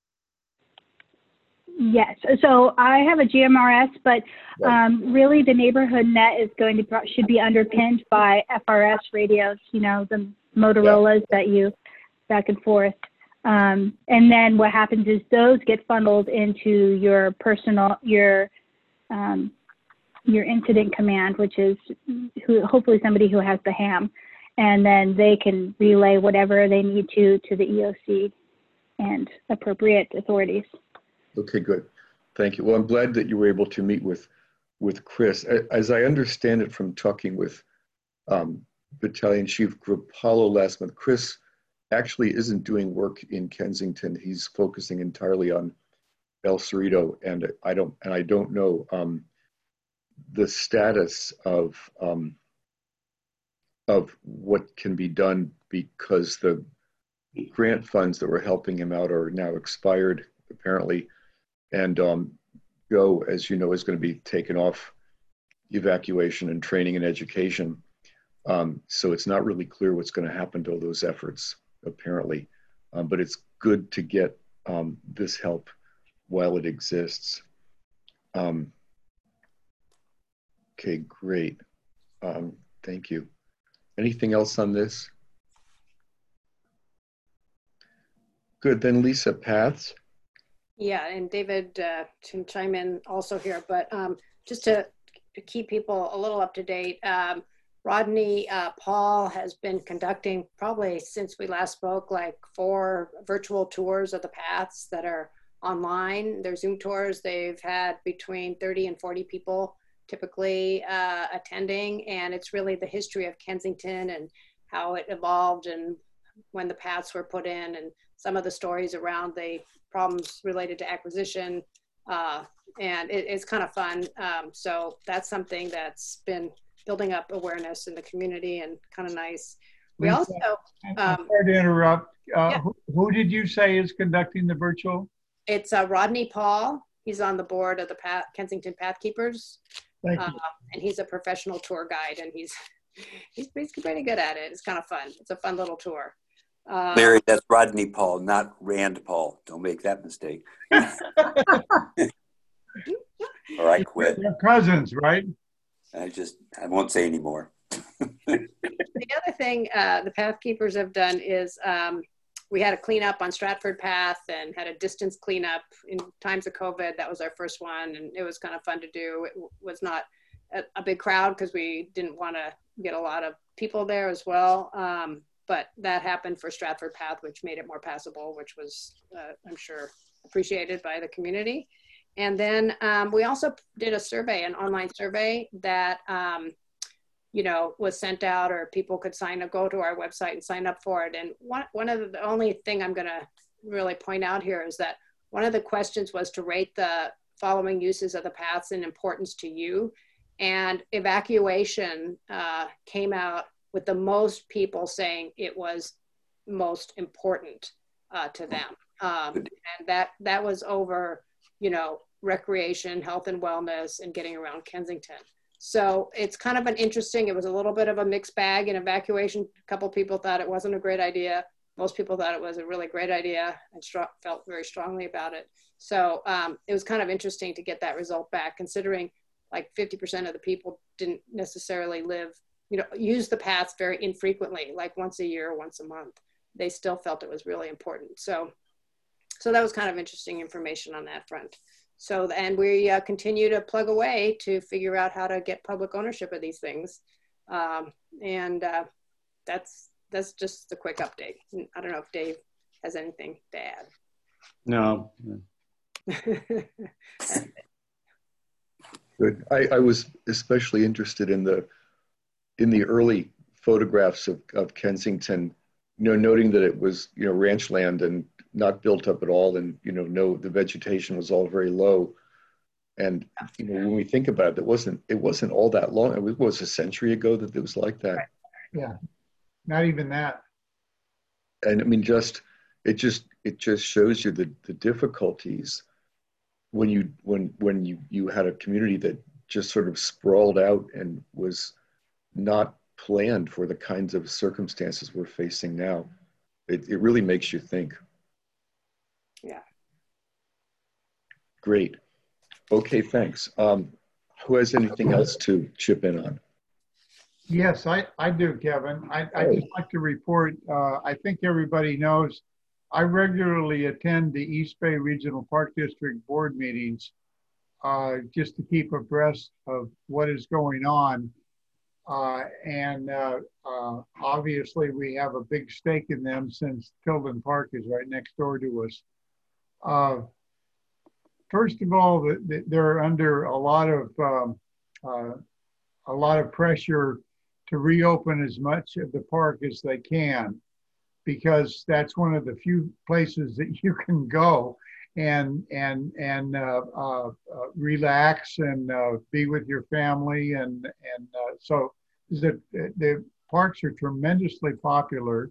Yes, so I have a G M R S, but um, really the neighborhood net is going to, should be underpinned by F R S radios, you know, the Motorola's yeah. that you back and forth. Um, and then what happens is those get funneled into your personal, your, um, your incident command, which is who, hopefully somebody who has the ham, and then they can relay whatever they need to to the E O C and appropriate authorities. Okay, good. Thank you. Well, I'm glad that you were able to meet with, with Chris. As I understand it from talking with um, Battalion Chief Grappolo last month, Chris actually isn't doing work in Kensington. He's focusing entirely on El Cerrito, and I don't, and I don't know um, the status of um, of what can be done, because the grant funds that were helping him out are now expired, apparently. And um, Joe, as you know, is going to be taken off evacuation and training and education. Um, so it's not really clear what's going to happen to all those efforts, apparently. Um, but it's good to get um, this help while it exists. Um, okay, great. Um, thank you. Anything else on this? Good, then Lisa, paths. Yeah, and David uh, can chime in also here, but um, just to, to keep people a little up to date, um, Rodney uh, Paul has been conducting, probably since we last spoke, like four virtual tours of the paths that are online. They're Zoom tours. They've had between thirty and forty people typically uh, attending, and it's really the history of Kensington and how it evolved and when the paths were put in, and some of the stories around the problems related to acquisition, uh, and it, it's kind of fun. Um, so that's something that's been building up awareness in the community and kind of nice. We Lisa, also, um, I'm sorry to interrupt. Uh, yeah. who, who did you say is conducting the virtual? It's uh, Rodney Paul. He's on the board of the Path, Kensington Pathkeepers. Thank you. Uh, and he's a professional tour guide, and he's he's basically pretty good at it. It's kind of fun. It's a fun little tour. Uh, Larry, that's Rodney Paul, not Rand Paul. Don't make that mistake. Or I quit. They're cousins, right? I just, I won't say anymore. The other thing uh, the Pathkeepers have done is um, we had a cleanup on Stratford Path and had a distance cleanup in times of COVID. That was our first one, and it was kind of fun to do. It was not a, a big crowd because we didn't want to get a lot of people there as well. Um, but that happened for Stratford Path, which made it more passable, which was, uh, I'm sure, appreciated by the community. And then um, we also did a survey, an online survey that, um, you know, was sent out, or people could sign up, go to our website and sign up for it. And one, one of the, the only thing I'm gonna really point out here is that one of the questions was to rate the following uses of the paths in importance to you. And evacuation uh, came out with the most people saying it was most important uh, to them. Um, and that, that was over, you know, recreation, health and wellness, and getting around Kensington. So it's kind of an interesting, it was a little bit of a mixed bag in evacuation. A couple people thought it wasn't a great idea. Most people thought it was a really great idea and felt very strongly about it. So um, it was kind of interesting to get that result back, considering like fifty percent of the people didn't necessarily live, you know, use the paths very infrequently, like once a year or once a month. They still felt it was really important. So, so that was kind of interesting information on that front. So, and we uh, continue to plug away to figure out how to get public ownership of these things. Um, and uh, that's, that's just a quick update. I don't know if Dave has anything to add. No. Good. I, I was especially interested in the in the early photographs of, of Kensington, you know, noting that it was, you know, ranch land and not built up at all. And, you know, no, the vegetation was all very low. And, you know, when we think about it, it wasn't, it wasn't all that long. It was a century ago that it was like that. Yeah, not even that. And I mean, just, it just, it just shows you the, the difficulties when you, when, when you, you had a community that just sort of sprawled out and was not planned for the kinds of circumstances we're facing now. It, it really makes you think. Yeah. Great. Okay, thanks. Um, who has anything else to chip in on? Yes, I, I do, Kevin. I, I just like to report, uh, I think everybody knows, I regularly attend the East Bay Regional Park District board meetings uh, just to keep abreast of what is going on. Uh, and uh, uh, obviously we have a big stake in them since Tilden Park is right next door to us. Uh, first of all, the, the, they're under a lot of um, uh, a lot of pressure to reopen as much of the park as they can, because that's one of the few places that you can go and and and uh, uh, uh, relax and uh, be with your family, and and uh, so the the parks are tremendously popular.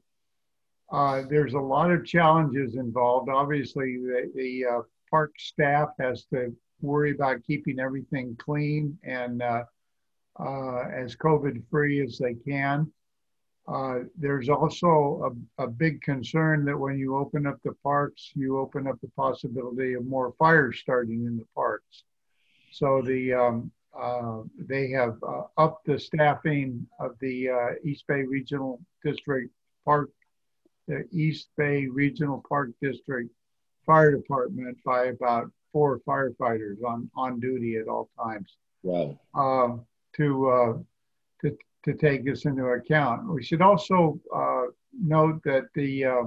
Uh, there's a lot of challenges involved. Obviously, the, the uh, park staff has to worry about keeping everything clean and uh, uh, as COVID-free as they can. Uh, there's also a, a big concern that when you open up the parks, you open up the possibility of more fires starting in the parks. So the um, uh, they have uh, upped the staffing of the uh, East Bay Regional District Park, the East Bay Regional Park District Fire Department by about four firefighters on, on duty at all times. Wow. Uh, to uh, to to take this into account. We should also uh, note that the uh,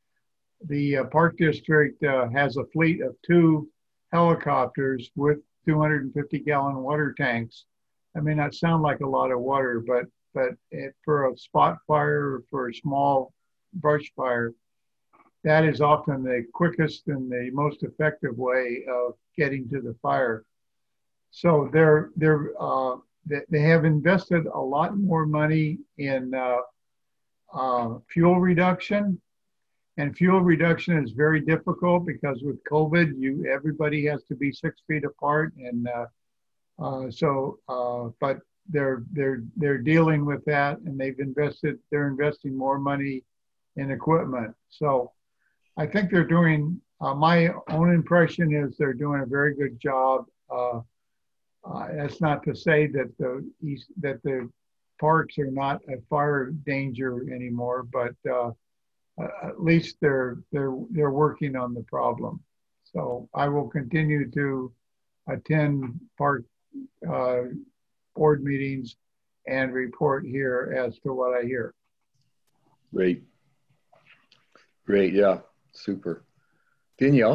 the uh, Park District uh, has a fleet of two helicopters with two hundred fifty gallon water tanks. That may not sound like a lot of water, but but it, for a spot fire or for a small brush fire, that is often the quickest and the most effective way of getting to the fire. So they're they're uh, they have invested a lot more money in uh, uh, fuel reduction, and fuel reduction is very difficult because with COVID, you everybody has to be six feet apart, and uh, uh, so uh, but they're they're they're dealing with that, and they've invested they're investing more money in equipment. So I think they're doing. Uh, my own impression is they're doing a very good job. Uh, Uh, that's not to say that the east, that the parks are not a fire danger anymore, but uh, uh, at least they're they're they're working on the problem. So I will continue to attend park uh, board meetings and report here as to what I hear. Great, great, yeah, super. Danielle?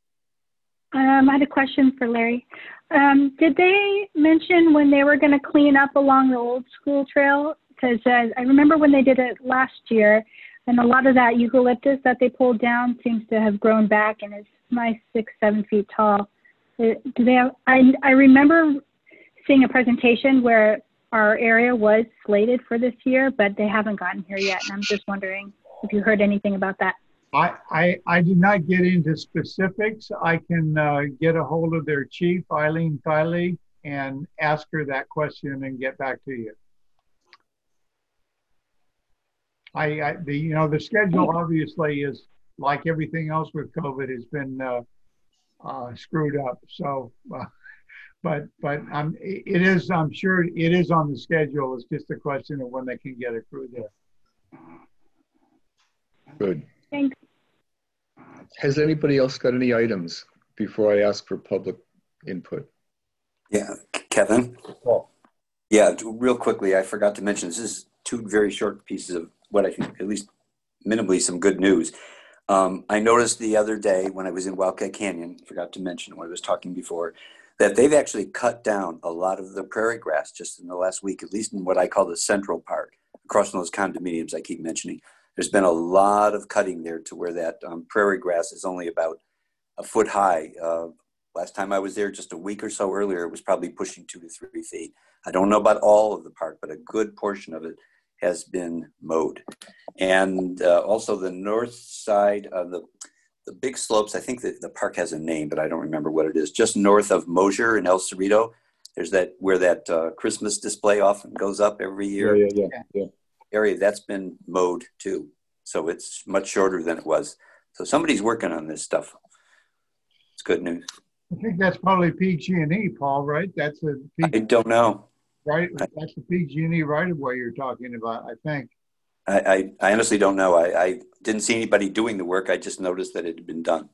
Um, I had a question for Larry. Um, did they mention when they were going to clean up along the old school trail? Because uh, I remember when they did it last year, and a lot of that eucalyptus that they pulled down seems to have grown back and is nice six, seven feet tall. Uh, do they have, I, I remember seeing a presentation where our area was slated for this year, but they haven't gotten here yet. And I'm just wondering if you heard anything about that. I, I, I did not get into specifics. I can uh, get a hold of their chief, Eileen Kiley, and ask her that question and get back to you. I, I the, you know, the schedule obviously is like everything else with COVID has been uh, uh, screwed up. So, uh, but but um, it is, I'm sure it is on the schedule. It's just a question of when they can get a crew there. Good. Thanks. Has anybody else got any items before I ask for public input? Yeah, Kevin? Oh. Yeah, real quickly, I forgot to mention, this is two very short pieces of what I think, at least minimally, some good news. Um, I noticed the other day when I was in Wildcat Canyon, forgot to mention when I was talking before, that they've actually cut down a lot of the prairie grass just in the last week, at least in what I call the central part, across from those condominiums I keep mentioning. There's been a lot of cutting there to where that um, prairie grass is only about a foot high. Uh, last time I was there just a week or so earlier, it was probably pushing two to three feet. I don't know about all of the park, but a good portion of it has been mowed. And uh, also the north side of the, the big slopes, I think that the park has a name, but I don't remember what it is, just north of Mosier and El Cerrito. There's that, where that uh, Christmas display often goes up every year. Yeah, yeah, yeah, yeah. Area, that's been mowed too. So it's much shorter than it was. So somebody's working on this stuff. It's good news. I think that's probably P G and E, Paul, right? That's a P- I don't know. right. That's the P G and E right of way you're talking about, I think. I, I, I honestly don't know. I, I didn't see anybody doing the work. I just noticed that it had been done.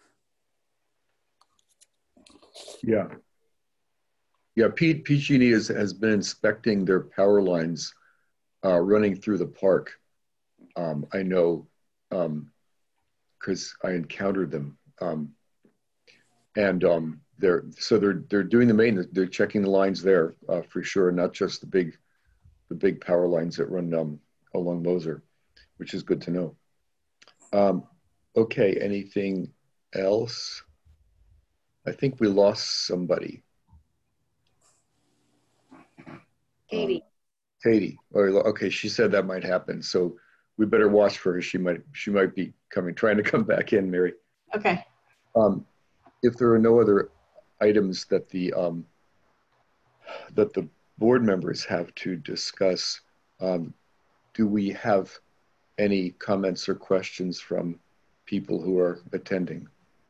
Yeah. Yeah, P, PG&E has, has been inspecting their power lines uh, running through the park. Um, I know because um, I encountered them. Um, and um, they're, so they're, they're doing the maintenance. They're checking the lines there uh, for sure, not just the big, the big power lines that run um, along Moser, which is good to know. Um, okay, anything else? I think we lost somebody. Katie. Um, Katie. Or, okay, she said that might happen, so we better watch for her. She might she might be coming, trying to come back in, Mary. Okay. Um, if there are no other items that the um, that the board members have to discuss, um, do we have any comments or questions from people who are attending?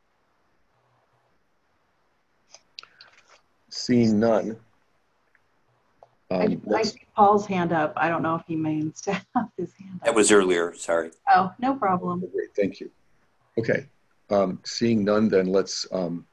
Seeing none. I, Um, I see Paul's hand up. I don't know if he means to have his hand up. That was earlier, sorry. Oh, no problem. Great, thank you. Okay, um, seeing none, then let's um,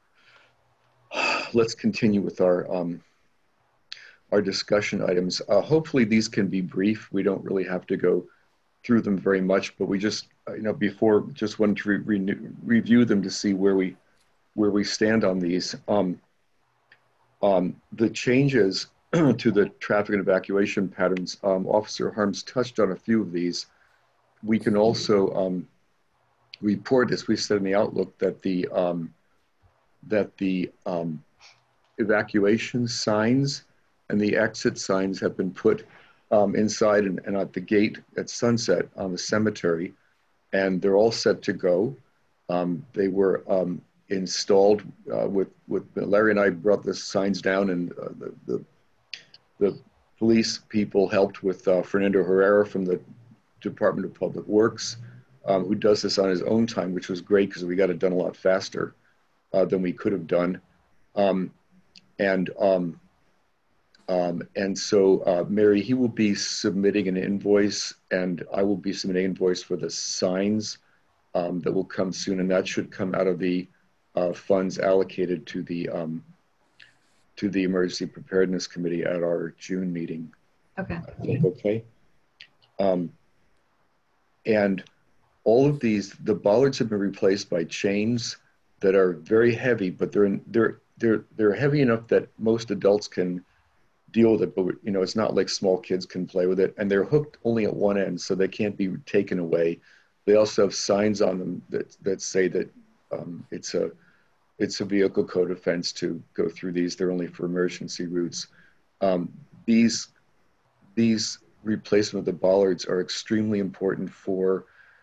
let's continue with our um, our discussion items. Uh, hopefully, these can be brief. We don't really have to go through them very much, but we just you know before just wanted to re re review them to see where we where we stand on these. Um, um, the changes to the traffic and evacuation patterns, um, Officer Harms touched on a few of these. We can also um, report, as we said in the Outlook, that the um, that the um, evacuation signs and the exit signs have been put um, inside and, and at the gate at Sunset on the cemetery, and they're all set to go. Um, they were um, installed uh, with with Larry and I brought the signs down, and uh, the, the The police people helped with uh, Fernando Herrera from the Department of Public Works, um, who does this on his own time, which was great because we got it done a lot faster uh, than we could have done. Um, and um, um, and so, uh, Mary, he will be submitting an invoice, and I will be submitting an invoice for the signs um, that will come soon, and that should come out of the uh, funds allocated to the um, to the Emergency Preparedness Committee at our June meeting. Okay. I think, okay. Um, and all of these, the bollards have been replaced by chains that are very heavy, but they're in, they're they're they're heavy enough that most adults can deal with it. But you know, it's not like small kids can play with it. And they're hooked only at one end, so they can't be taken away. They also have signs on them that that say that um, it's a It's a vehicle code offense to go through these. They're only for emergency routes. Um, these, these replacement of the bollards are extremely important for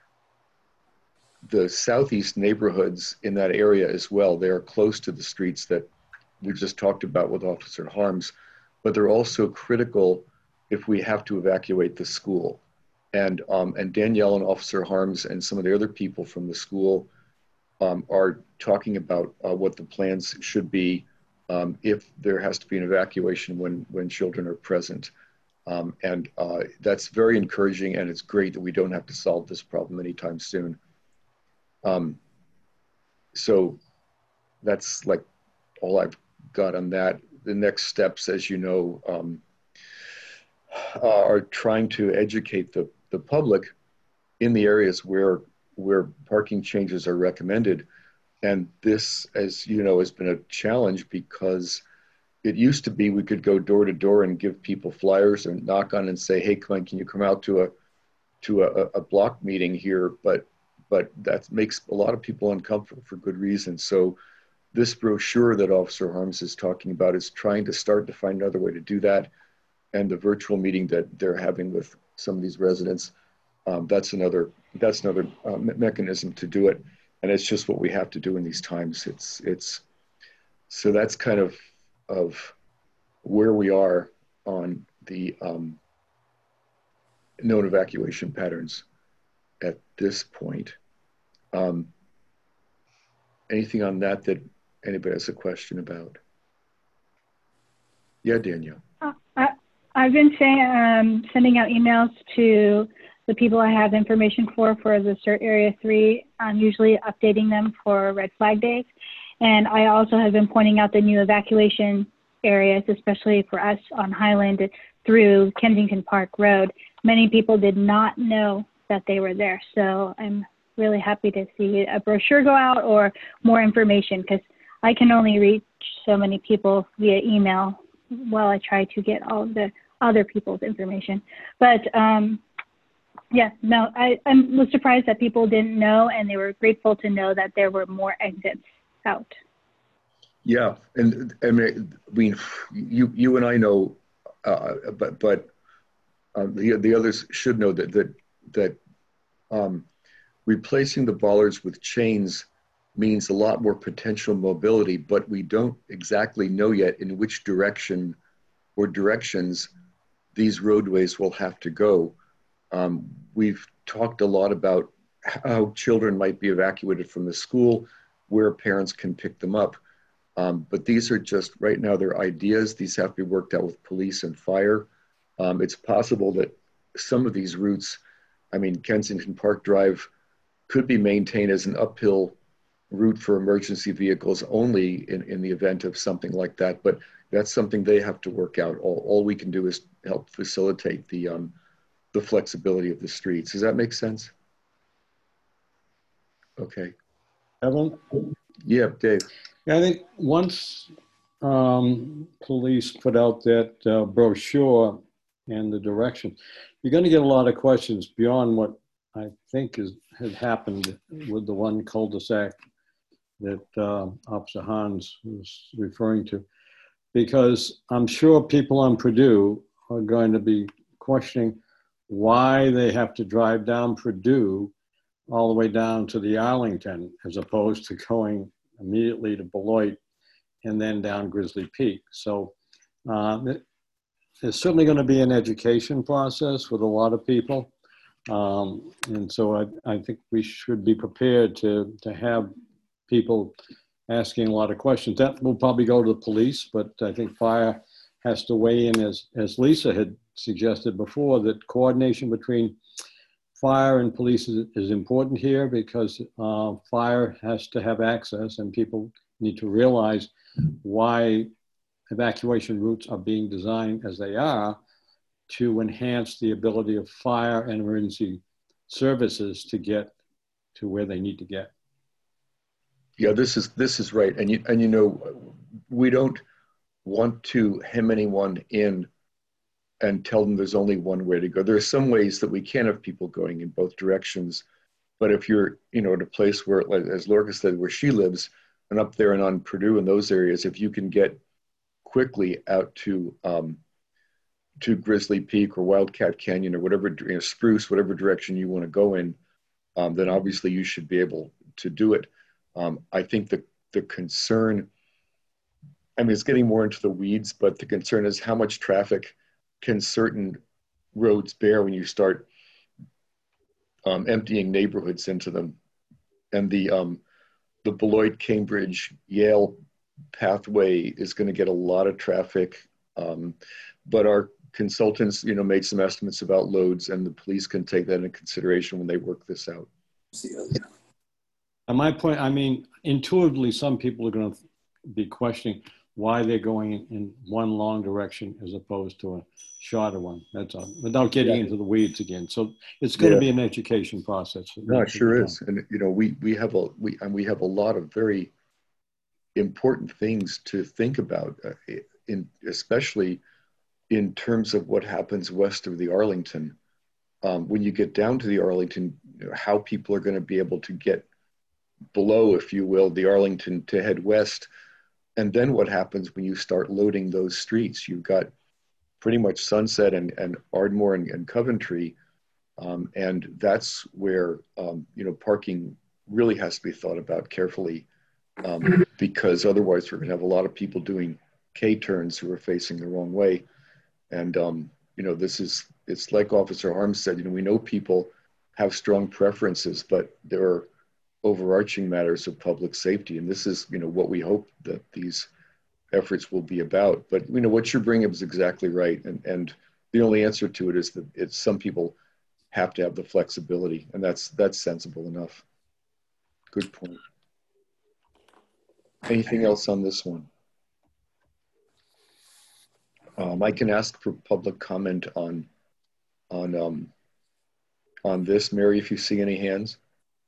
the southeast neighborhoods in that area as well. They are close to the streets that we just talked about with Officer Harms, but they're also critical if we have to evacuate the school. And, um, and Danielle and Officer Harms and some of the other people from the school Um, are talking about uh, what the plans should be um, if there has to be an evacuation when, when children are present. Um, and uh, that's very encouraging, and it's great that we don't have to solve this problem anytime soon. Um, so that's like all I've got on that. The next steps, as you know, um, uh, are trying to educate the, the public in the areas where where parking changes are recommended, And this, as you know, has been a challenge because it used to be we could go door to door and give people flyers and knock on and say, hey, come on, can you come out to a to a, a block meeting here? But but that makes a lot of people uncomfortable for good reason. So this brochure that Officer Harms is talking about is trying to start to find another way to do that. And the virtual meeting that they're having with some of these residents, um, that's another that's another uh, me mechanism to do it. And it's just what we have to do in these times. It's it's so that's kind of of where we are on the um, known evacuation patterns at this point. Um, anything on that that anybody has a question about? Yeah, Danielle. Uh, I, I've been saying, um, sending out emails to the people I have information for, for the CERT Area three. I'm usually updating them for Red Flag Days. And I also have been pointing out the new evacuation areas, especially for us on Highland through Kensington Park Road. Many people did not know that they were there. So I'm really happy to see a brochure go out or more information, because I can only reach so many people via email while I try to get all of the other people's information. But um, yeah, no, I, I was surprised that people didn't know, and they were grateful to know that there were more exits out. Yeah, and I mean, I mean you you and I know, uh, but but uh, the the others should know that that that um, replacing the bollards with chains means a lot more potential mobility, but we don't exactly know yet in which direction or directions these roadways will have to go. Um, we've talked a lot about how children might be evacuated from the school, where parents can pick them up. Um, but these are just, right now, they're ideas. These have to be worked out with police and fire. Um, it's possible that some of these routes, I mean, Kensington Park Drive could be maintained as an uphill route for emergency vehicles only in, in the event of something like that. But that's something they have to work out. All, all we can do is help facilitate the, um, the flexibility of the streets. Does that make sense? Okay. Evan? Yeah, Dave. Yeah, I think once um, police put out that uh, brochure and the direction, you're going to get a lot of questions beyond what I think is had happened with the one cul-de-sac that uh, Officer Hans was referring to, because I'm sure people on Purdue are going to be questioning why they have to drive down Purdue all the way down to the Arlington, as opposed to going immediately to Beloit and then down Grizzly Peak. So uh, there's certainly going to be an education process with a lot of people. Um, and so I, I think we should be prepared to, to have people asking a lot of questions. That will probably go to the police, but I think fire has to weigh in, as, as Lisa had suggested before, that coordination between fire and police is, is important here, because uh, fire has to have access, and people need to realize why evacuation routes are being designed as they are, to enhance the ability of fire and emergency services to get to where they need to get. Yeah, this is this is right, and you and you know, we don't want to hem anyone in and tell them there's only one way to go. There are some ways that we can have people going in both directions, but if you're, you know, at a place where, as Lorca said, where she lives, and up there and on Purdue and those areas, if you can get quickly out to um, to Grizzly Peak or Wildcat Canyon or whatever, you know, Spruce, whatever direction you want to go in, um, then obviously you should be able to do it. Um, I think the the concern, I mean, it's getting more into the weeds, but the concern is how much traffic can certain roads bear when you start um, emptying neighborhoods into them. And the um, the Beloit, Cambridge, Yale pathway is going to get a lot of traffic, um, but our consultants, you know, made some estimates about loads, and the police can take that into consideration when they work this out. At my point, I mean, intuitively, some people are going to be questioning, why they're going in one long direction as opposed to a shorter one. That's all, without getting Yeah. into the weeds again. So it's going to Yeah. be an education process. that No, it needs to be sure done. is. And, you know, we, we have a, we, and we have a lot of very important things to think about, uh, in, especially in terms of what happens west of the Arlington. Um, when you get down to the Arlington, you know, how people are going to be able to get below, if you will, the Arlington to head west. And then what happens when you start loading those streets? You've got pretty much Sunset and, and Ardmore and, and Coventry. Um, and that's where, um, you know, parking really has to be thought about carefully, um, because otherwise we're going to have a lot of people doing K-turns who are facing the wrong way. And, um, you know, this is, it's like Officer Harms said, you know, we know people have strong preferences, but there are overarching matters of public safety. And this is, you know, what we hope that these efforts will be about. But, you know, what you're bringing up is exactly right. And, and the only answer to it is that it's some people have to have the flexibility, and that's, that's sensible enough. Good point. Anything else on this one? Um, I can ask for public comment on, on, um, on this. Mary, if you see any hands.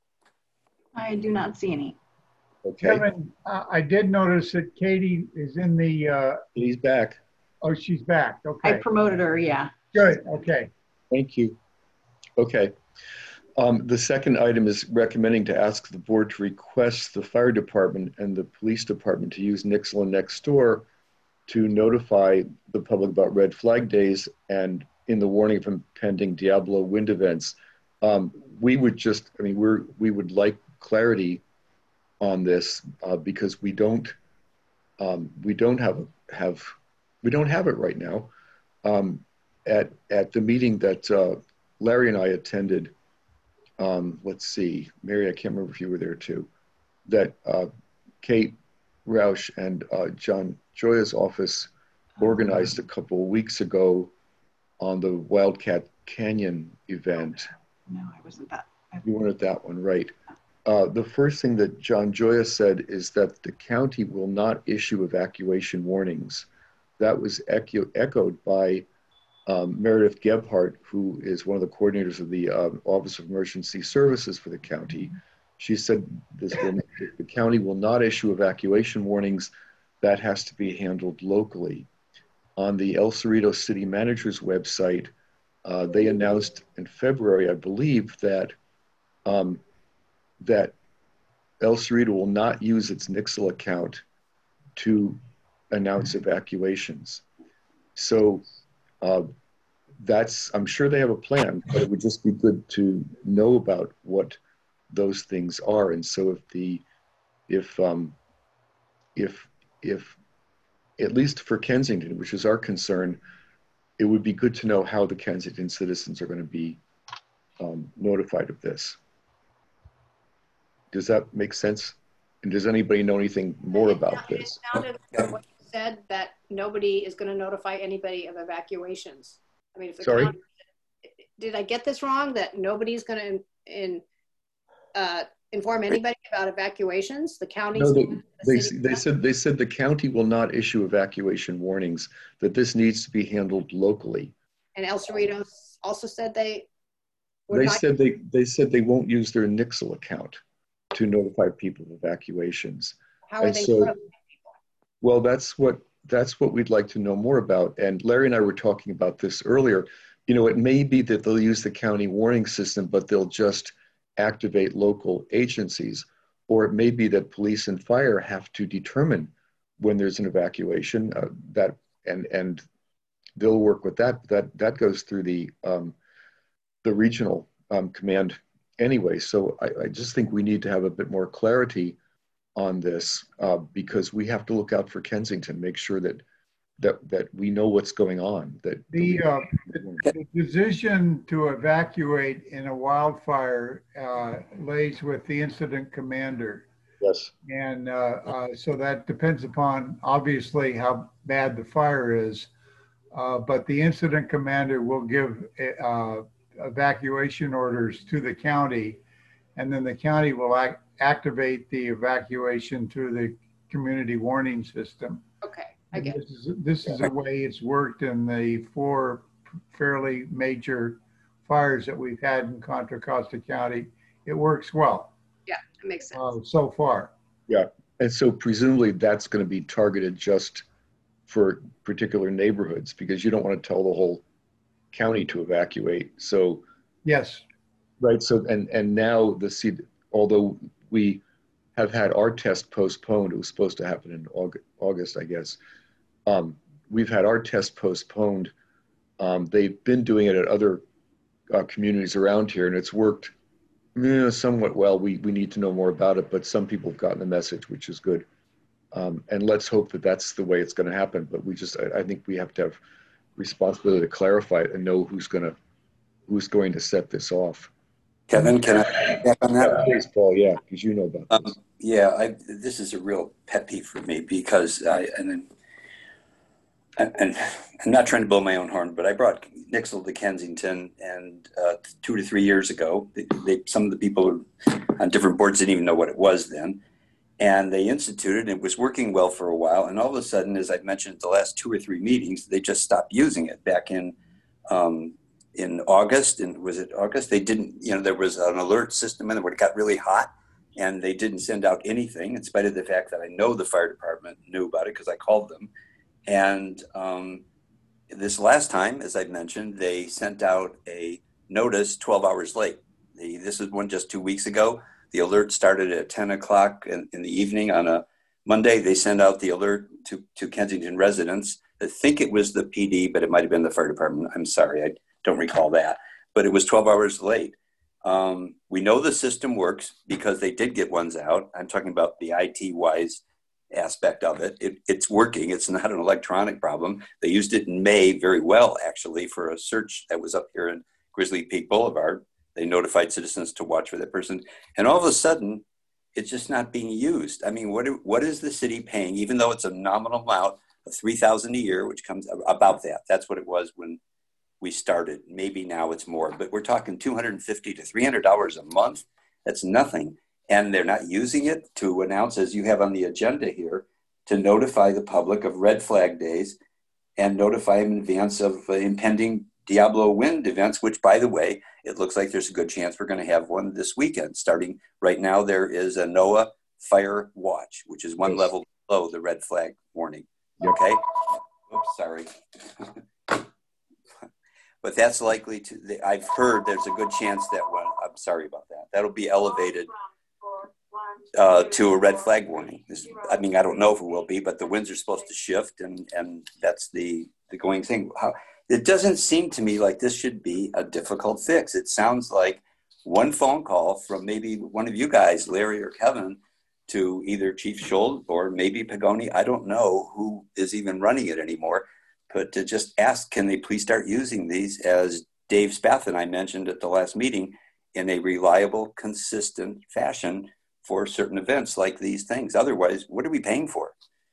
I do not see any. Okay. Kevin, uh, I did notice that Katie is in the, uh, He's back. oh, she's back. I Okay, promoted her, yeah. good. Okay. Thank you. Okay. Um, the second item is recommending to ask the board to request the fire department and the police department to use Nixle and Nextdoor to notify the public about red flag days and in the warning of impending Diablo wind events. Um, we would just, I mean, we're, we would like clarity on this, uh, because we don't, um, we don't have, have, we don't have it right now. Um, at, at the meeting that uh, Larry and I attended, um, let's see, Mary, I can't remember if you were there too, that uh, Kate Roush and uh, John Joya's office organized a couple of weeks ago on the Wildcat Canyon event. No, I wasn't that. You weren't at that one, right? Uh, the first thing that John Joya said is that the county will not issue evacuation warnings. That was echo echoed by um, Meredith Gebhardt, who is one of the coordinators of the uh, Office of Emergency Services for the county. She said this will, the county will not issue evacuation warnings. That has to be handled locally. On the El Cerrito City Manager's website, uh, they announced in February, I believe, that um, that El Cerrito will not use its Nixle account to announce evacuations. So uh, that's, I'm sure they have a plan, but it would just be good to know about what those things are. And so if the, if, um, if, if, at least for Kensington, which is our concern, it would be good to know how the Kensington citizens are going to be um, notified of this. Does that make sense? And does anybody know anything more about this? It sounded from what you said that nobody is going to notify anybody of evacuations. I mean, if the Sorry? county, did I get this wrong? That nobody's going to in, in uh, inform anybody about evacuations? The county? No, they, they, they said they said the county will not issue evacuation warnings. That this needs to be handled locally. And El Cerrito also said they. were They not- said they they said they won't use their Nixle account to notify people of evacuations. How are And they? so, notifying people? well, that's what that's what we'd like to know more about. And Larry and I were talking about this earlier. You know, it may be that they'll use the county warning system, but they'll just activate local agencies. Or it may be that police and fire have to determine when there's an evacuation, uh, that and and they'll work with that. That that goes through the um, the regional um, command anyway. So I, I just think we need to have a bit more clarity on this, uh, because we have to look out for Kensington, make sure that that that we know what's going on. That The, uh, the, the decision to evacuate in a wildfire uh, lays with the incident commander. Yes. And uh, uh, so that depends upon obviously how bad the fire is. Uh, but the incident commander will give uh, evacuation orders to the county, and then the county will act, activate the evacuation through the community warning system. Okay. I get it. This is, this is the way it's worked in the four fairly major fires that we've had in Contra Costa County. It works well. Yeah, it makes sense. Uh, so far. Yeah, and so presumably that's going to be targeted just for particular neighborhoods because you don't want to tell the whole county to evacuate. So yes, right. So and and now the see, although we have had our test postponed, it was supposed to happen in August, August I guess. Um, we've had our test postponed. Um, they've been doing it at other uh, communities around here, and it's worked eh, somewhat well. We we need to know more about it, but some people have gotten the message, which is good. Um, and let's hope that that's the way it's going to happen. But we just, I, I think we have to have responsibility to clarify it and know who's going to, who's going to set this off. Kevin, can I back on that? Yeah, please, Paul. Yeah, because you know about Um, this. yeah, I, this is a real pet peeve for me because I, and then, and, and I'm not trying to blow my own horn, but I brought Nixle to Kensington, and uh, two to three years ago, they, they, some of the people on different boards didn't even know what it was then. And they instituted, and it was working well for a while. And all of a sudden, as I've mentioned, the last two or three meetings, they just stopped using it. Back in um, in August, and was it August? They didn't, you know, there was an alert system in there where it got really hot, and they didn't send out anything, in spite of the fact that I know the fire department knew about it because I called them. And um, this last time, as I mentioned, they sent out a notice twelve hours late. They, this is one just two weeks ago. The alert started at ten o'clock in, in the evening on a Monday. They sent out the alert to, to Kensington residents. I think it was the P D, but it might have been the fire department. I'm sorry, I don't recall that. But it was twelve hours late. Um, we know the system works because they did get ones out. I'm talking about the I T-wise aspect of it. it. It's working. It's not an electronic problem. They used it in May very well, actually, for a search that was up here in Grizzly Peak Boulevard. They notified citizens to watch for that person. And all of a sudden, it's just not being used. I mean, what, what is the city paying, even though it's a nominal amount of three thousand dollars a year, which comes about that. That's what it was when we started. Maybe now it's more, but we're talking two hundred fifty to three hundred dollars a month. That's nothing. And they're not using it to announce, as you have on the agenda here, to notify the public of red flag days and notify them in advance of uh, impending Diablo Wind events, which, by the way, it looks like there's a good chance we're going to have one this weekend. Starting right now, there is a NOAA Fire Watch, which is one level below the red flag warning. Okay? Oops, sorry. But that's likely to, I've heard there's a good chance that one, I'm sorry about that, that'll be elevated uh, to a red flag warning. This, I mean, I don't know if it will be, but the winds are supposed to shift, and, and that's the, the going thing. How, it doesn't seem to me like this should be a difficult fix. It sounds like one phone call from maybe one of you guys, Larry or Kevin, to either Chief Scholl or maybe Pagoni. I don't know who is even running it anymore, but to just ask, can they please start using these, as Dave Spath and I mentioned at the last meeting, in a reliable, consistent fashion for certain events like these things. Otherwise, what are we paying for?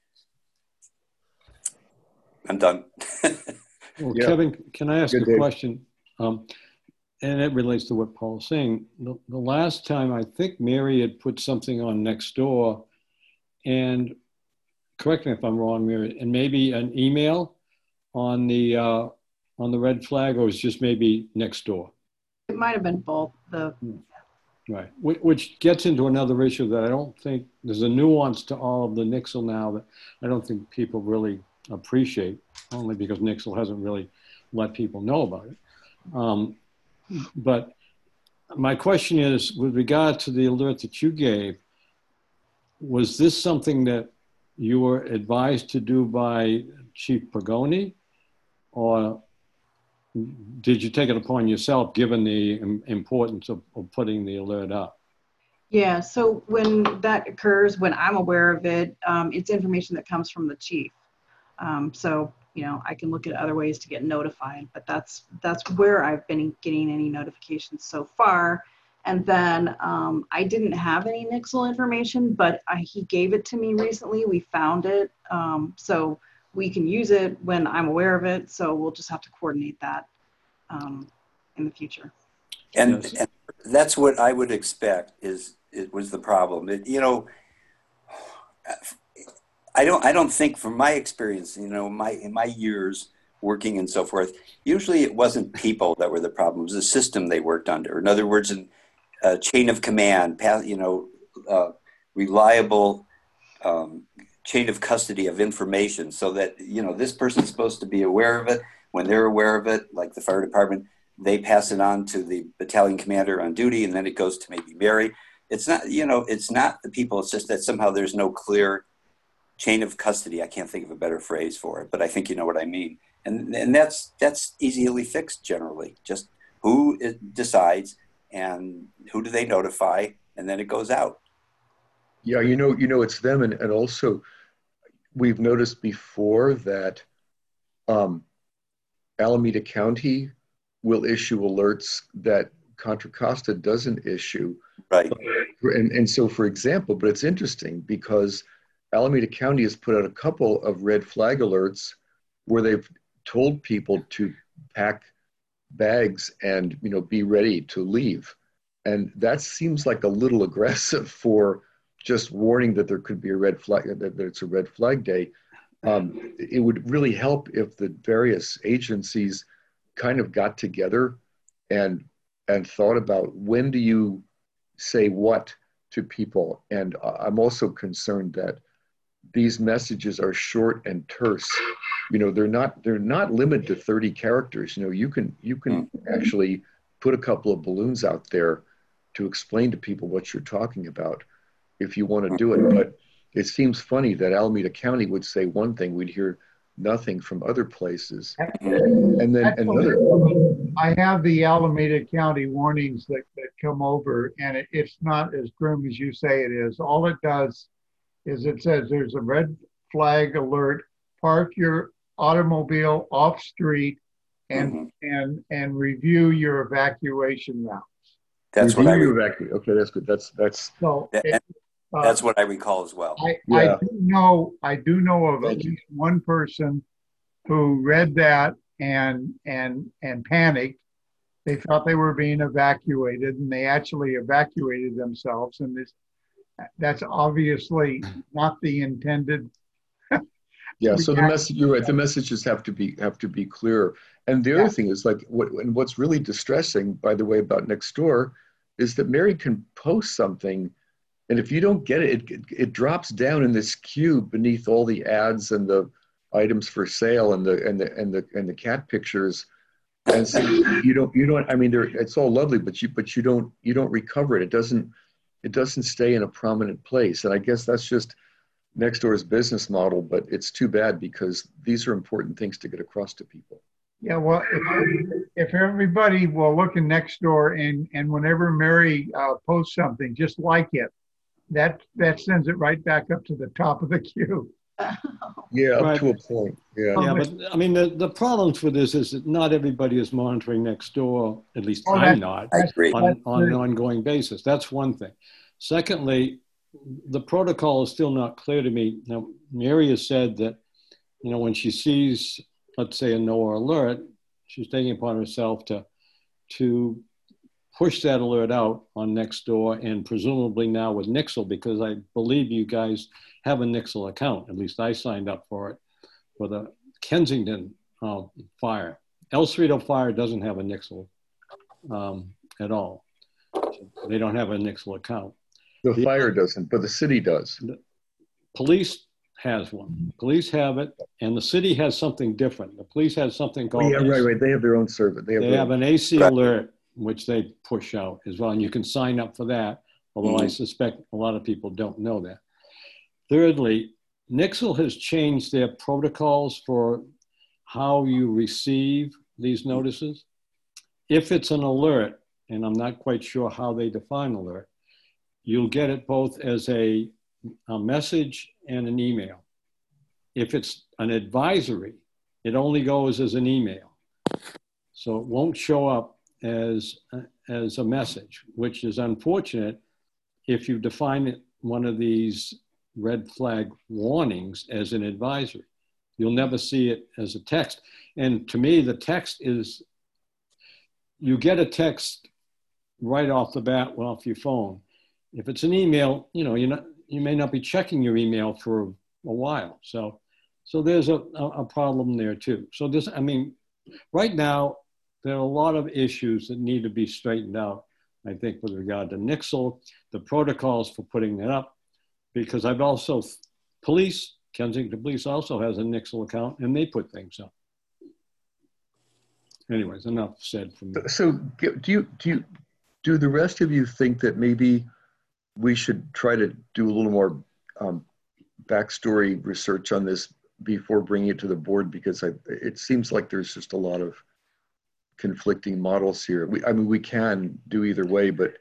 I'm done. Well, Yeah. Kevin, can I ask Good a day. question? Um, and it relates to what Paul's saying. The, the last time, I think Mary had put something on Nextdoor, and correct me if I'm wrong, Mary, and maybe an email on the uh, on the red flag, or it's just maybe Nextdoor. It might have been both. The Right, Wh- which gets into another issue that I don't think, there's a nuance to all of the Nixle now that I don't think people really appreciate, only because Nixle hasn't really let people know about it. Um, but my question is, with regard to the alert that you gave, was this something that you were advised to do by Chief Pagoni, or did you take it upon yourself, given the im- importance of, of putting the alert up? Yeah, so when that occurs, when I'm aware of it, um, it's information that comes from the chief. Um, so, you know, I can look at other ways to get notified, but that's that's where I've been getting any notifications so far. And then um, I didn't have any Nixle information, but I, he gave it to me recently. We found it. Um, so we can use it when I'm aware of it. So we'll just have to coordinate that um, in the future. And, yes. and that's what I would expect is, it was the problem. It, you know, I don't, I don't think from my experience, you know, my, in my years working and so forth, usually it wasn't people that were the problem. It was the system they worked under. In other words, in a chain of command, you know, uh, reliable um, chain of custody of information so that, you know, this person's supposed to be aware of it. When they're aware of it, like the fire department, they pass it on to the battalion commander on duty, and then it goes to maybe Mary. It's not, you know, it's not the people. It's just that somehow there's no clear chain of custody. I can't think of a better phrase for it, but I think you know what I mean. And and that's that's easily fixed generally. Just who it decides and who do they notify, and then it goes out. Yeah, you know, you know, it's them, and, and also we've noticed before that um, Alameda County will issue alerts that Contra Costa doesn't issue. Right. And, and so, for example, but it's interesting because Alameda County has put out a couple of red flag alerts where they've told people to pack bags and, you know, be ready to leave. And that seems like a little aggressive for just warning that there could be a red flag, that, that it's a red flag day. Um, it would really help if the various agencies kind of got together and and thought about when do you say what to people. And I'm also concerned that these messages are short and terse. You know, they're not they're not limited to thirty characters. You know, you can you can actually put a couple of balloons out there to explain to people what you're talking about if you want to do it. But it seems funny that Alameda County would say one thing, we'd hear nothing from other places. And then another. I have the Alameda County warnings that, that come over, and it, it's not as grim as you say it is. All it does is it says there's a red flag alert, park your automobile off street and mm-hmm. and and review your evacuation routes. That's review what I your evacuate. Okay, that's good. That's that's so it, uh, that's what I recall as well. I, yeah. I do know I do know of at least one person who read that and and and panicked. They thought they were being evacuated, and they actually evacuated themselves. And this that's obviously not the intended. Yeah, so the message, you're right, the messages have to be have to be clearer. And the other yeah. thing is, like, what and what's really distressing, by the way, about Nextdoor, is that Mary can post something, and if you don't get it, it, it drops down in this queue beneath all the ads and the items for sale and the and the and the and the cat pictures. And so you don't you don't I mean, it's all lovely, but you but you don't you don't recover it. It doesn't it doesn't stay in a prominent place. And I guess that's just Nextdoor's business model, but it's too bad because these are important things to get across to people. Yeah, well, if, if everybody will look in Nextdoor and and whenever Mary uh, posts something, just like it, that that sends it right back up to the top of the queue. Yeah, up right. to a point. Yeah. Yeah, but I mean, the, the problems with this is that not everybody is monitoring Nextdoor, at least oh, I'm not, I agree. on, on an ongoing basis. That's one thing. Secondly, the protocol is still not clear to me. Now, Mary has said that, you know, when she sees, let's say, a NOAA alert, she's taking upon herself to, to push that alert out on Nextdoor and presumably now with Nixle, because I believe you guys have a Nixle account. At least I signed up for it for the Kensington uh, fire. El Cerrito fire doesn't have a Nixle um, at all. They don't have a Nixle account. The fire doesn't, but the city does. The police has one. Police have it, and the city has something different. The police has something called. Oh, yeah, right, right. They have their own service. They have, they have an A C alert, which they push out as well, and you can sign up for that. Although mm-hmm. I suspect a lot of people don't know that. Thirdly, Nixle has changed their protocols for how you receive these notices. If it's an alert, and I'm not quite sure how they define alert, you'll get it both as a, a message and an email. If it's an advisory, it only goes as an email. So it won't show up as, as a message, which is unfortunate if you define it, one of these red flag warnings as an advisory. You'll never see it as a text. And to me, the text is, you get a text right off the bat off your phone. If it's an email, you know, you're not, you may not be checking your email for a while. So, so there's a, a, a problem there too. So this, I mean, right now, there are a lot of issues that need to be straightened out, I think, with regard to Nixle, the protocols for putting it up, because I've also, police, Kensington Police also has a Nixle account, and they put things up. Anyways, enough said from me. So do you, do you, do the rest of you think that maybe we should try to do a little more um, backstory research on this before bringing it to the board? Because I, it seems like there's just a lot of conflicting models here. We, I mean, we can do either way, but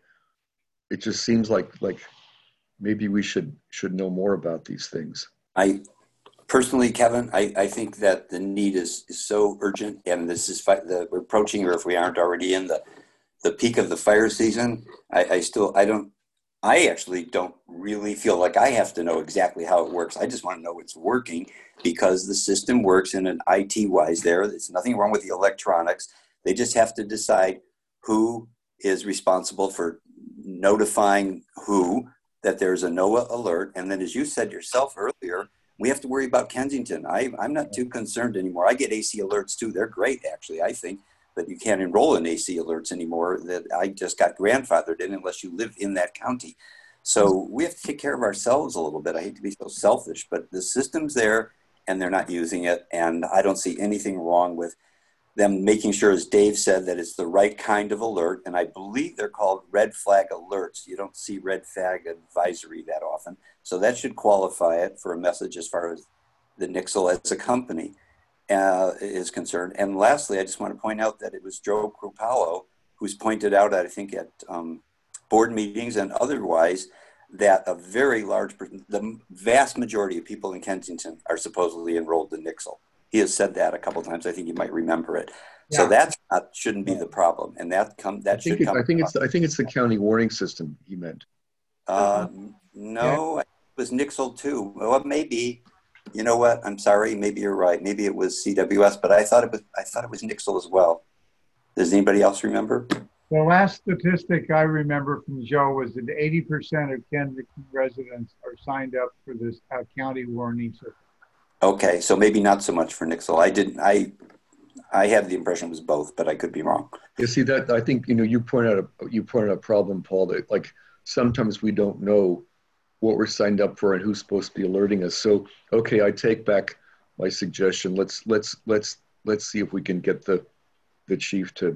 it just seems like like maybe we should should know more about these things. I personally, Kevin, I, I think that the need is, is so urgent, and this is fi- the we're approaching, or if we aren't already in the the peak of the fire season. I, I still I don't I actually don't really feel like I have to know exactly how it works. I just want to know it's working, because the system works in an I T wise there. There's nothing wrong with the electronics. They just have to decide who is responsible for notifying who that there's a NOAA alert. And then, as you said yourself earlier, we have to worry about Kensington. I, I'm not too concerned anymore. I get A C alerts too. They're great, actually, I think. But you can't enroll in A C alerts anymore. That I just got grandfathered in unless you live in that county. So we have to take care of ourselves a little bit. I hate to be so selfish, but the system's there and they're not using it. And I don't see anything wrong with them making sure, as Dave said, that it's the right kind of alert. And I believe they're called red flag alerts. You don't see red flag advisory that often. So that should qualify it for a message as far as the Nixle as a company uh, is concerned. And lastly, I just want to point out that it was Joe Crupalo who's pointed out, I think at um, board meetings and otherwise, that a very large, the vast majority of people in Kensington are supposedly enrolled in Nixle. He has said that a couple of times. I think you might remember it. Yeah. So that shouldn't be the problem, and that come that I think should it, come. I think it's I think it's the county warning system he meant. Uh, no, yeah. It was Nixle too. Well, maybe. You know what? I'm sorry. Maybe you're right. Maybe it was C W S, but I thought it was I thought it was Nixle as well. Does anybody else remember? The last statistic I remember from Joe was that eighty percent of Kensington residents are signed up for this uh, county warning system. Okay, so maybe not so much for Nixle. I didn't. I I had the impression it was both, but I could be wrong. You see that? I think you know. You point out a you point out a problem, Paul. That like sometimes we don't know what we're signed up for and who's supposed to be alerting us. So okay, I take back my suggestion. Let's let's let's let's see if we can get the the chief to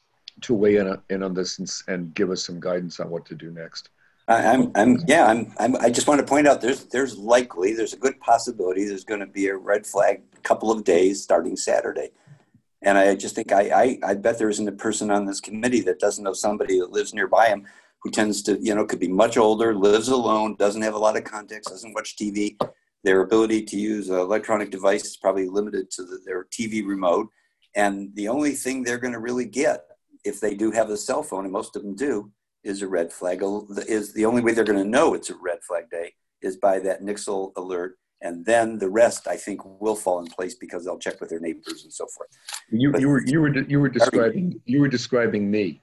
to weigh in, in on this and, and give us some guidance on what to do next. I'm, I'm, yeah, I'm, I'm, I just want to point out there's, there's likely, there's a good possibility there's going to be a red flag couple of days starting Saturday. And I just think, I, I, I bet there isn't a person on this committee that doesn't know somebody that lives nearby him who tends to, you know, could be much older, lives alone, doesn't have a lot of contacts, doesn't watch T V. Their ability to use an electronic device is probably limited to the, their T V remote. And the only thing they're going to really get, if they do have a cell phone, and most of them do, is a red flag. Is the only way they're going to know it's a red flag day is by that Nixle alert, and then the rest I think will fall in place because they'll check with their neighbors and so forth. You, you were you were you were describing you were describing me.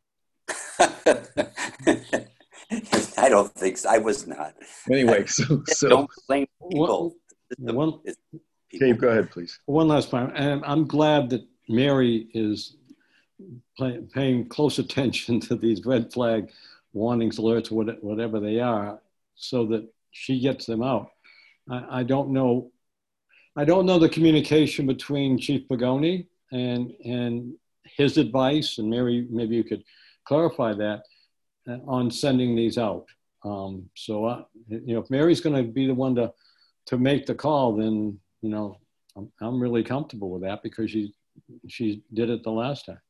I don't think so. I was not. Anyway, so so don't blame people. One, one, people. Dave, go ahead, please. One last point, and I'm glad that Mary is Pay, paying close attention to these red flag warnings, alerts, whatever they are, so that she gets them out. I, I don't know. I don't know the communication between Chief Pagoni and and his advice, and Mary, maybe you could clarify that uh, on sending these out. Um, so, uh, you know, if Mary's going to be the one to to make the call, then you know, I'm, I'm really comfortable with that because she she did it the last time.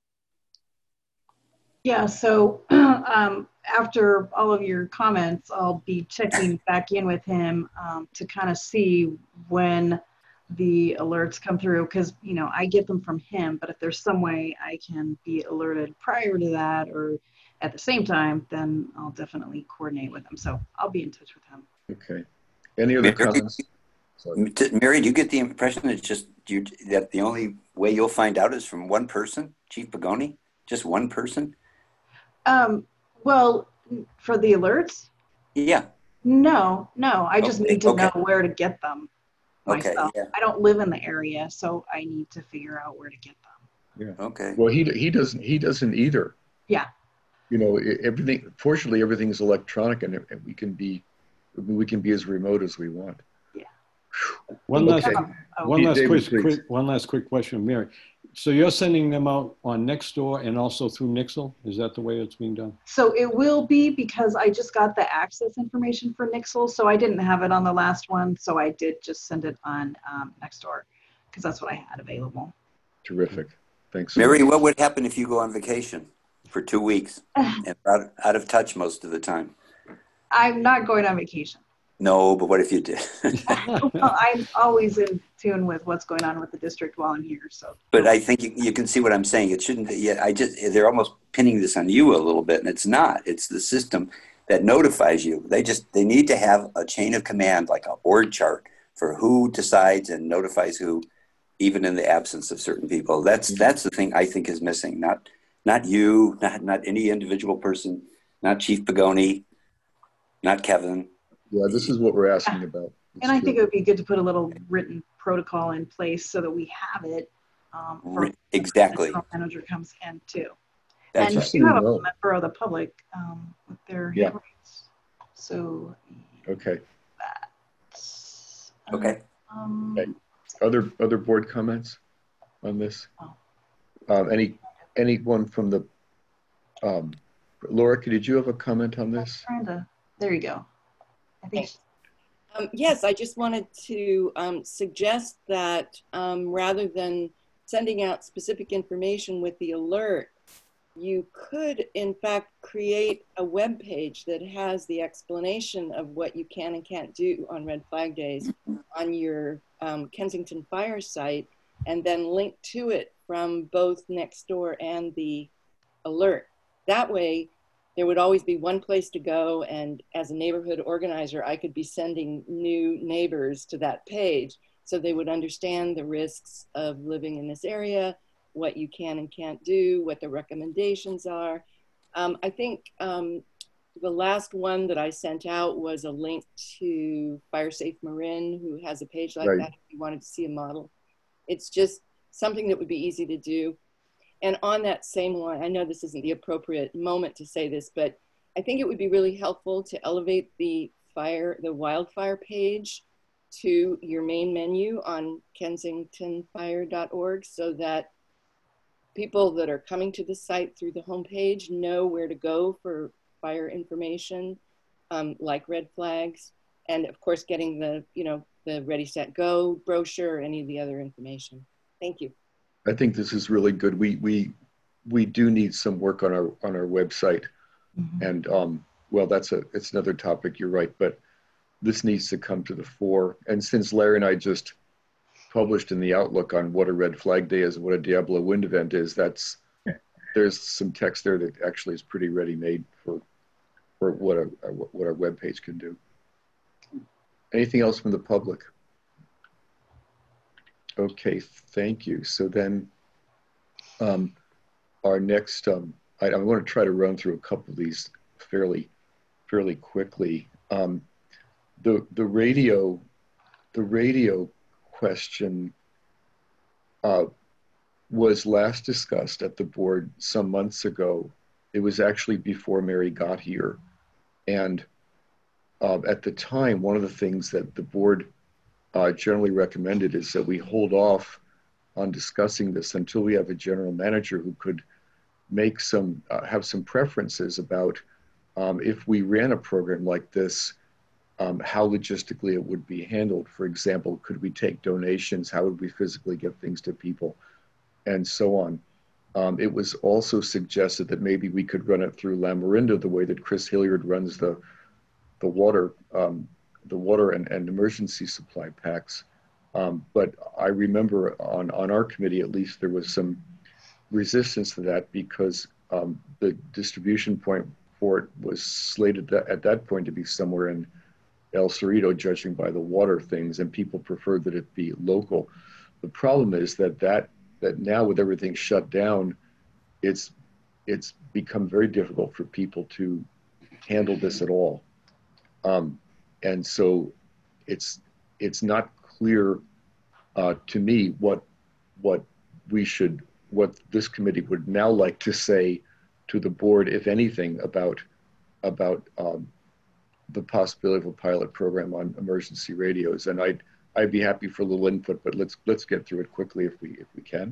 Yeah, so um, after all of your comments, I'll be checking back in with him um, to kind of see when the alerts come through, because, you know, I get them from him, but if there's some way I can be alerted prior to that or at the same time, then I'll definitely coordinate with him. So I'll be in touch with him. Okay. Any other Mary, comments? Sorry. Mary, do you get the impression it's just you, that the only way you'll find out is from one person, Chief Pagoni? Just one person? Um, well, for the alerts? Yeah. No, no, I just Okay, need to okay. know where to get them Okay, myself. yeah. I don't live in the area, so I need to figure out where to get them. Yeah. Okay. Well, he he doesn't he doesn't either. Yeah. You know, e- everything. Fortunately, everything is electronic, and, and we can be we can be as remote as we want. Yeah. One last, Okay. Oh, one last David, quick, please. quick, one last quick question, Mary. So you're sending them out on Nextdoor and also through Nixle? Is that the way it's being done? So it will be, because I just got the access information for Nixle, so I didn't have it on the last one, so I did just send it on um, Nextdoor, because that's what I had available. Terrific. Thanks so Mary, much. what would happen if you go on vacation for two weeks and out, out of touch most of the time? I'm not going on vacation. No, but what if you did? Well, I'm always in tune with what's going on with the district while I'm here, so. But I think you, you can see what I'm saying. It shouldn't. Yeah, I just they're almost pinning this on you a little bit, and it's not. It's the system that notifies you. They just they need to have a chain of command, like a org chart, for who decides and notifies who, even in the absence of certain people. That's that's the thing I think is missing. Not not you, not not any individual person, not Chief Pagoni, not Kevin. Yeah, this is what we're asking about. It's And I true. think it would be good to put a little written protocol in place so that we have it um, for Exactly. when the manager comes in too. That's And right. Just so you we have a know. member of the public um, with their Yeah. hand raised. So Okay. that's, Okay. Um, Okay. Other other board comments on this? Oh. Um, any anyone from the um, Laura, did you have a comment on this? trying to, there you go. I think Um, yes, I just wanted to um, suggest that um, rather than sending out specific information with the alert, you could in fact create a web page that has the explanation of what you can and can't do on Red Flag Days on your um, Kensington Fire site, and then link to it from both Nextdoor and the alert. That way, there would always be one place to go, and as a neighborhood organizer, I could be sending new neighbors to that page so they would understand the risks of living in this area, what you can and can't do, what the recommendations are. Um, I think um, the last one that I sent out was a link to Fire Safe Marin, who has a page like Right. that if you wanted to see a model. It's just something that would be easy to do. And on that same line, I know this isn't the appropriate moment to say this, but I think it would be really helpful to elevate the fire, the wildfire page to your main menu on kensington fire dot org so that people that are coming to the site through the homepage know where to go for fire information, um, like red flags, and of course getting the, you know, the Ready, Set, Go brochure, any of the other information. Thank you. I think this is really good. We we we do need some work on our on our website, Mhm. and um, well, that's a it's another topic. You're right, but this needs to come to the fore. And since Larry and I just published in the Outlook on what a Red Flag Day is and what a Diablo Wind event is, that's there's some text there that actually is pretty ready made for for what a what our webpage can do. Anything else from the public? Okay, thank you. So then um, our next, um, I, I want to try to run through a couple of these fairly, fairly quickly. Um, the, the radio, the radio question uh, was last discussed at the board some months ago. It was actually before Mary got here. And uh, at the time, one of the things that the board Uh, generally recommended is that we hold off on discussing this until we have a general manager who could make some, uh, have some preferences about um, if we ran a program like this, um, how logistically it would be handled. For example, could we take donations? How would we physically get things to people? And so on. Um, it was also suggested that maybe we could run it through Lamorinda the way that Chris Hilliard runs the, the water um, the water and, and emergency supply packs. Um, but I remember on, on our committee, at least, there was some resistance to that because um, the distribution point for it was slated that, at that point to be somewhere in El Cerrito, judging by the water things, and people preferred that it be local. The problem is that, that, that now with everything shut down, it's, it's become very difficult for people to handle this at all. Um, and so it's it's not clear uh, to me what what we should what this committee would now like to say to the board, if anything, about about um, the possibility of a pilot program on emergency radios. And I'd I'd be happy for a little input, but let's let's get through it quickly if we if we can.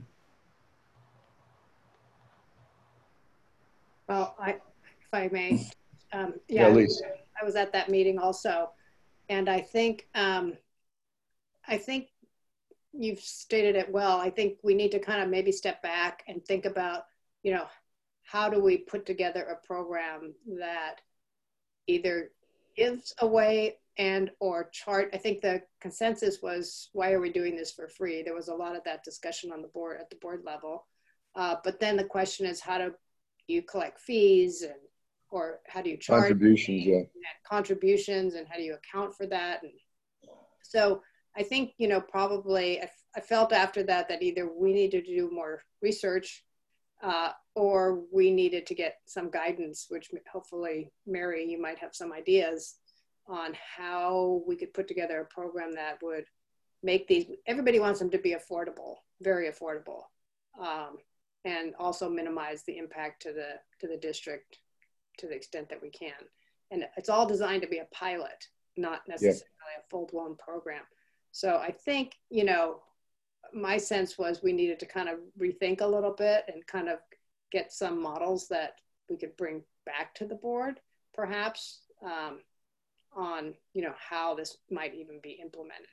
Well, I, if I may, um, yeah, yeah Lise. I was at that meeting also, and I think um, I think you've stated it well. I think we need to kind of maybe step back and think about, you know, how do we put together a program that either gives away and or chart. I think the consensus was, why are we doing this for free? There was a lot of that discussion on the board at the board level. Uh, but then the question is, how do you collect fees, and or how do you charge contributions, yeah. and contributions, and how do you account for that? And so I think, you know, probably I, I felt after that that either we needed to do more research uh, or we needed to get some guidance, which hopefully, Mary, you might have some ideas on how we could put together a program that would make these, everybody wants them to be affordable, very affordable, um, and also minimize the impact to the, to the district to the extent that we can. And it's all designed to be a pilot, not necessarily yeah. a full-blown program. So I think, you know, my sense was we needed to kind of rethink a little bit and kind of get some models that we could bring back to the board, perhaps, um, on, you know, how this might even be implemented.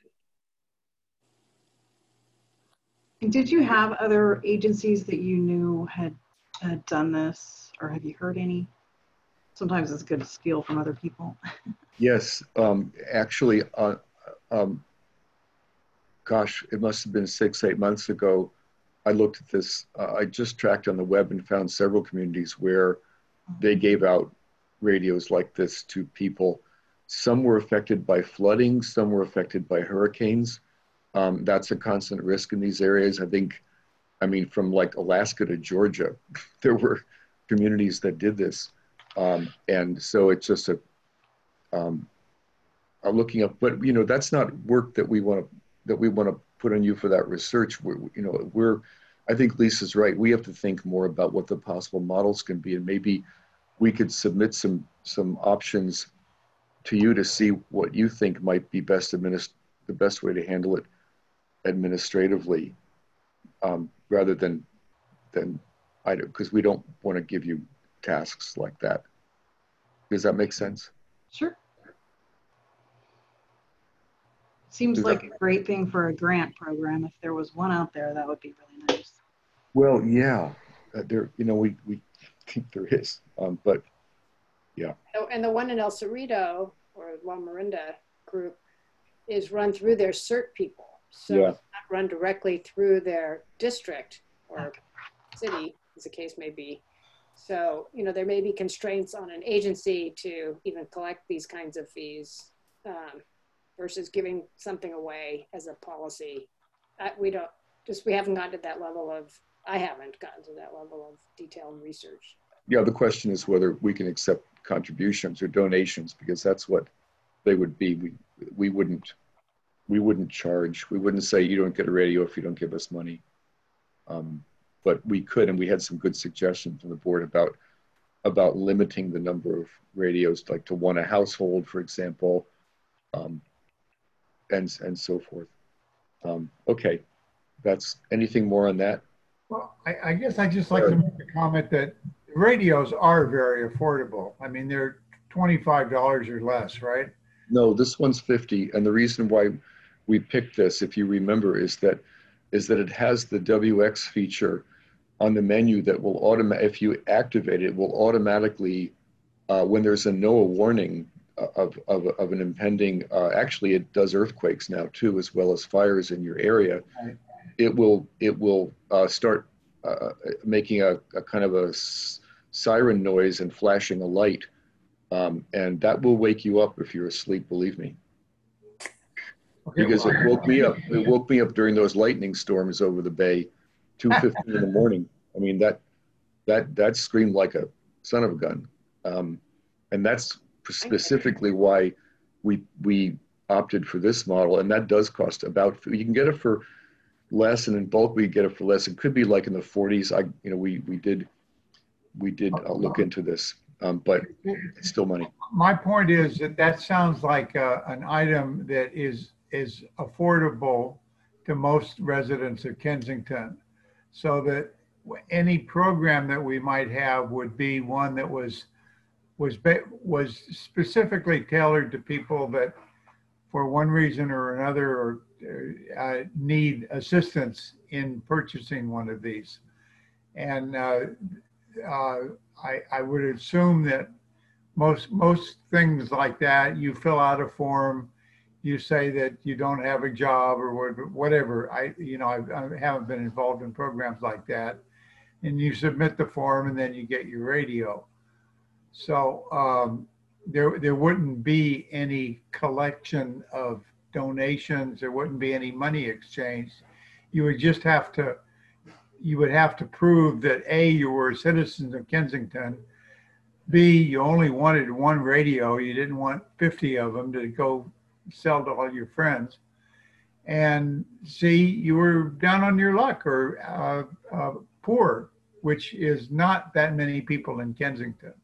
And did you have other agencies that you knew had, had done this, or have you heard any? Sometimes it's good to steal from other people. Yes, um, actually, uh, um, gosh, it must have been six, eight months ago, I looked at this, uh, I just tracked on the web and found several communities where they gave out radios like this to people. Some were affected by flooding, some were affected by hurricanes. Um, that's a constant risk in these areas. I think, I mean, from like Alaska to Georgia, there were communities that did this. Um, and so it's just a, um, I'm looking up, but you know, that's not work that we want to, that we want to put on you for that research. We're, you know, we're, I think Lisa's right. We have to think more about what the possible models can be, and maybe we could submit some, some options to you to see what you think might be best administ the best way to handle it administratively, um, rather than, than I do, because we don't want to give you tasks like that. Does that make sense? Sure. Seems Does like that... a great thing for a grant program. If there was one out there, that would be really nice. Well, yeah, uh, there, you know, we, we think there is, um, but yeah. Oh, and the one in El Cerrito, or La Marinda group, is run through their CERT people. So yeah. it's not run directly through their district or city, as the case may be. So, you know, there may be constraints on an agency to even collect these kinds of fees, um, versus giving something away as a policy. Uh, we don't, just, we haven't gotten to that level of, I haven't gotten to that level of detailed research. Yeah, the question is whether we can accept contributions or donations, because that's what they would be. We, we wouldn't, we wouldn't charge. We wouldn't say you don't get a radio if you don't give us money. Um, but we could, and we had some good suggestions from the board about, about limiting the number of radios, like to one a household, for example, um, and, and so forth. Um, okay, that's, anything more on that? Well, I, I guess I just like to make a comment that radios are very affordable. I mean, they're twenty-five dollars or less, right? No, this one's fifty. And the reason why we picked this, if you remember, is that is that it has the W X feature on the menu that will automatically, if you activate it, it will automatically, uh, when there's a NOAA warning of, of, of an impending, uh, actually it does earthquakes now too, as well as fires in your area. Right. It will, it will uh, start uh, making a, a kind of a s siren noise and flashing a light. Um, and that will wake you up if you're asleep, believe me. Okay, because well, it woke me up. It woke me up during those lightning storms over the bay, two fifteen in the morning. I mean, that that that screamed like a son of a gun. Um, and that's specifically why we we opted for this model, and that does cost about. You can get it for less, and in bulk we get it for less. It could be like in the forties. I you know we we did we did uh, look into this, um, but it's still money. My point is that that sounds like uh, an item that is is affordable to most residents of Kensington, so that any program that we might have would be one that was was was specifically tailored to people that, for one reason or another, or uh, need assistance in purchasing one of these. And uh, uh, I, I would assume that most most things like that, you fill out a form, you say that you don't have a job or whatever. I you know I, I haven't been involved in programs like that, and you submit the form and then you get your radio. So um, there there wouldn't be any collection of donations. There wouldn't be any money exchange. You would just have to you would have to prove that A, you were citizens of Kensington. B, you only wanted one radio. You didn't want fifty of them to go sell to all your friends. And C, you were down on your luck or uh, uh, poor, which is not that many people in Kensington.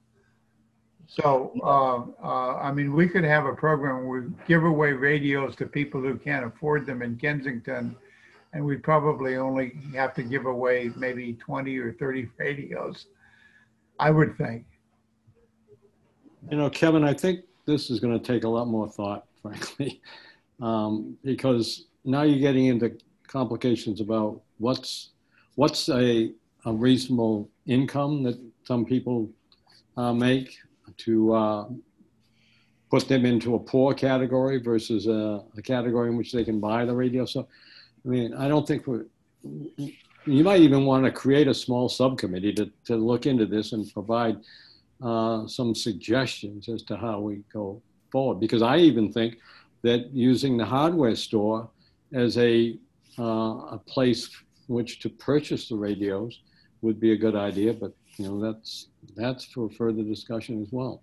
So, uh, uh, I mean, we could have a program where we give away radios to people who can't afford them in Kensington, and we'd probably only have to give away maybe twenty or thirty radios, I would think. You know, Kevin, I think this is going to take a lot more thought, frankly, um, because now you're getting into complications about what's what's a, a reasonable income that some people uh, make to uh, put them into a poor category versus a, a category in which they can buy the radio. So, I mean, I don't think we're, you might even want to create a small subcommittee to, to look into this and provide uh, some suggestions as to how we go forward. Because I even think that using the hardware store as a, uh, a place in which to purchase the radios would be a good idea, but you know, that's, that's for further discussion as well.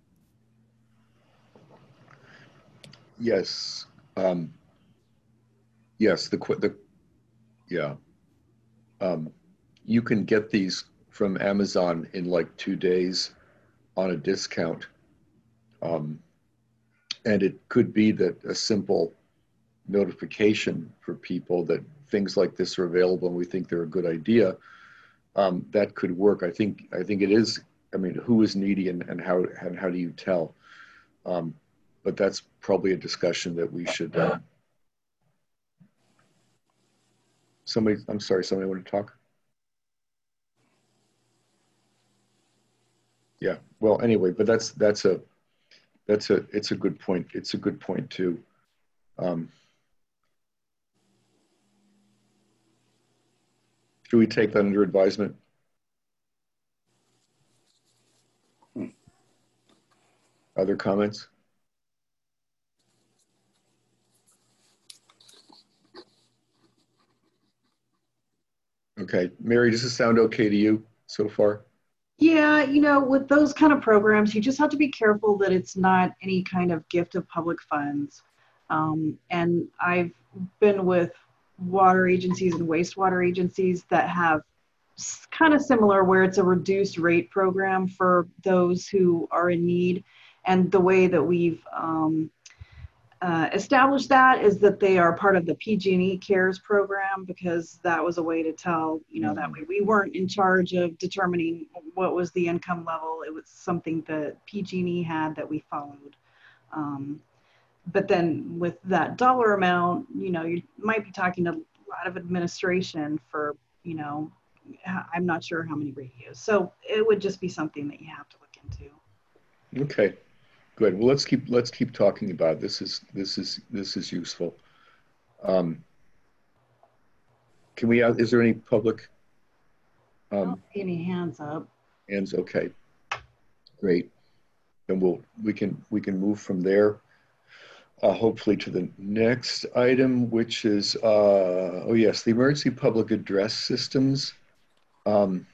Yes. Um, yes, the, the, yeah. Um, you can get these from Amazon in like two days on a discount. Um, and it could be that a simple notification for people that things like this are available and we think they're a good idea, um, that could work. I think, I think it is, I mean, who is needy and, and how, and how do you tell? Um, but that's probably a discussion that we should, uh, somebody, I'm sorry, somebody want to talk? Yeah, well, anyway, but that's, that's a, that's a, it's a good point. It's a good point too. Um, should we take that under advisement? Hmm. Other comments? Okay, Mary, does this sound okay to you so far? Yeah, you know, with those kind of programs, you just have to be careful that it's not any kind of gift of public funds. Um, and I've been with water agencies and wastewater agencies that have kind of similar, where it's a reduced rate program for those who are in need. And the way that we've um, uh, established that is that they are part of the P G and E CARES program, because that was a way to tell, you know, that way we weren't in charge of determining what was the income level. It was something that P G and E had that we followed. Um, but then with that dollar amount, you know, you might be talking to a lot of administration for, you know, I'm not sure how many radios. So it would just be something that you have to look into. Okay, good. Well, let's keep let's keep talking about it. This is this is this is useful. Um, can we? Is there any public? Um, I don't see any hands up. Hands. Okay. Great. Then we'll we can we can move from there. Uh, hopefully to the next item, which is uh, oh yes, the emergency public address systems. Um,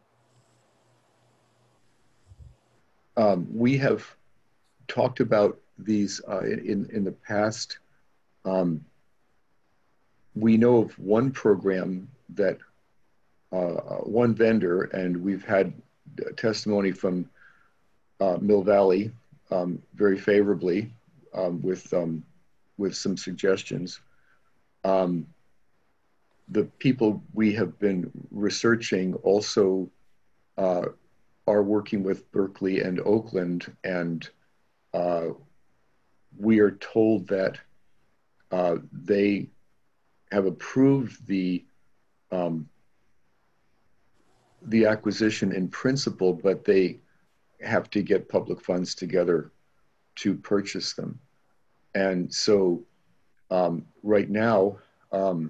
um, we have talked about these uh, in, in the past. Um, we know of one program that uh, one vendor, and we've had testimony from uh, Mill Valley um, very favorably um, with, um, with some suggestions. Um, the people we have been researching also uh, are working with Berkeley and Oakland, and uh, we are told that uh, they have approved the um, the acquisition in principle, but they have to get public funds together to purchase them. And so um, right now, um,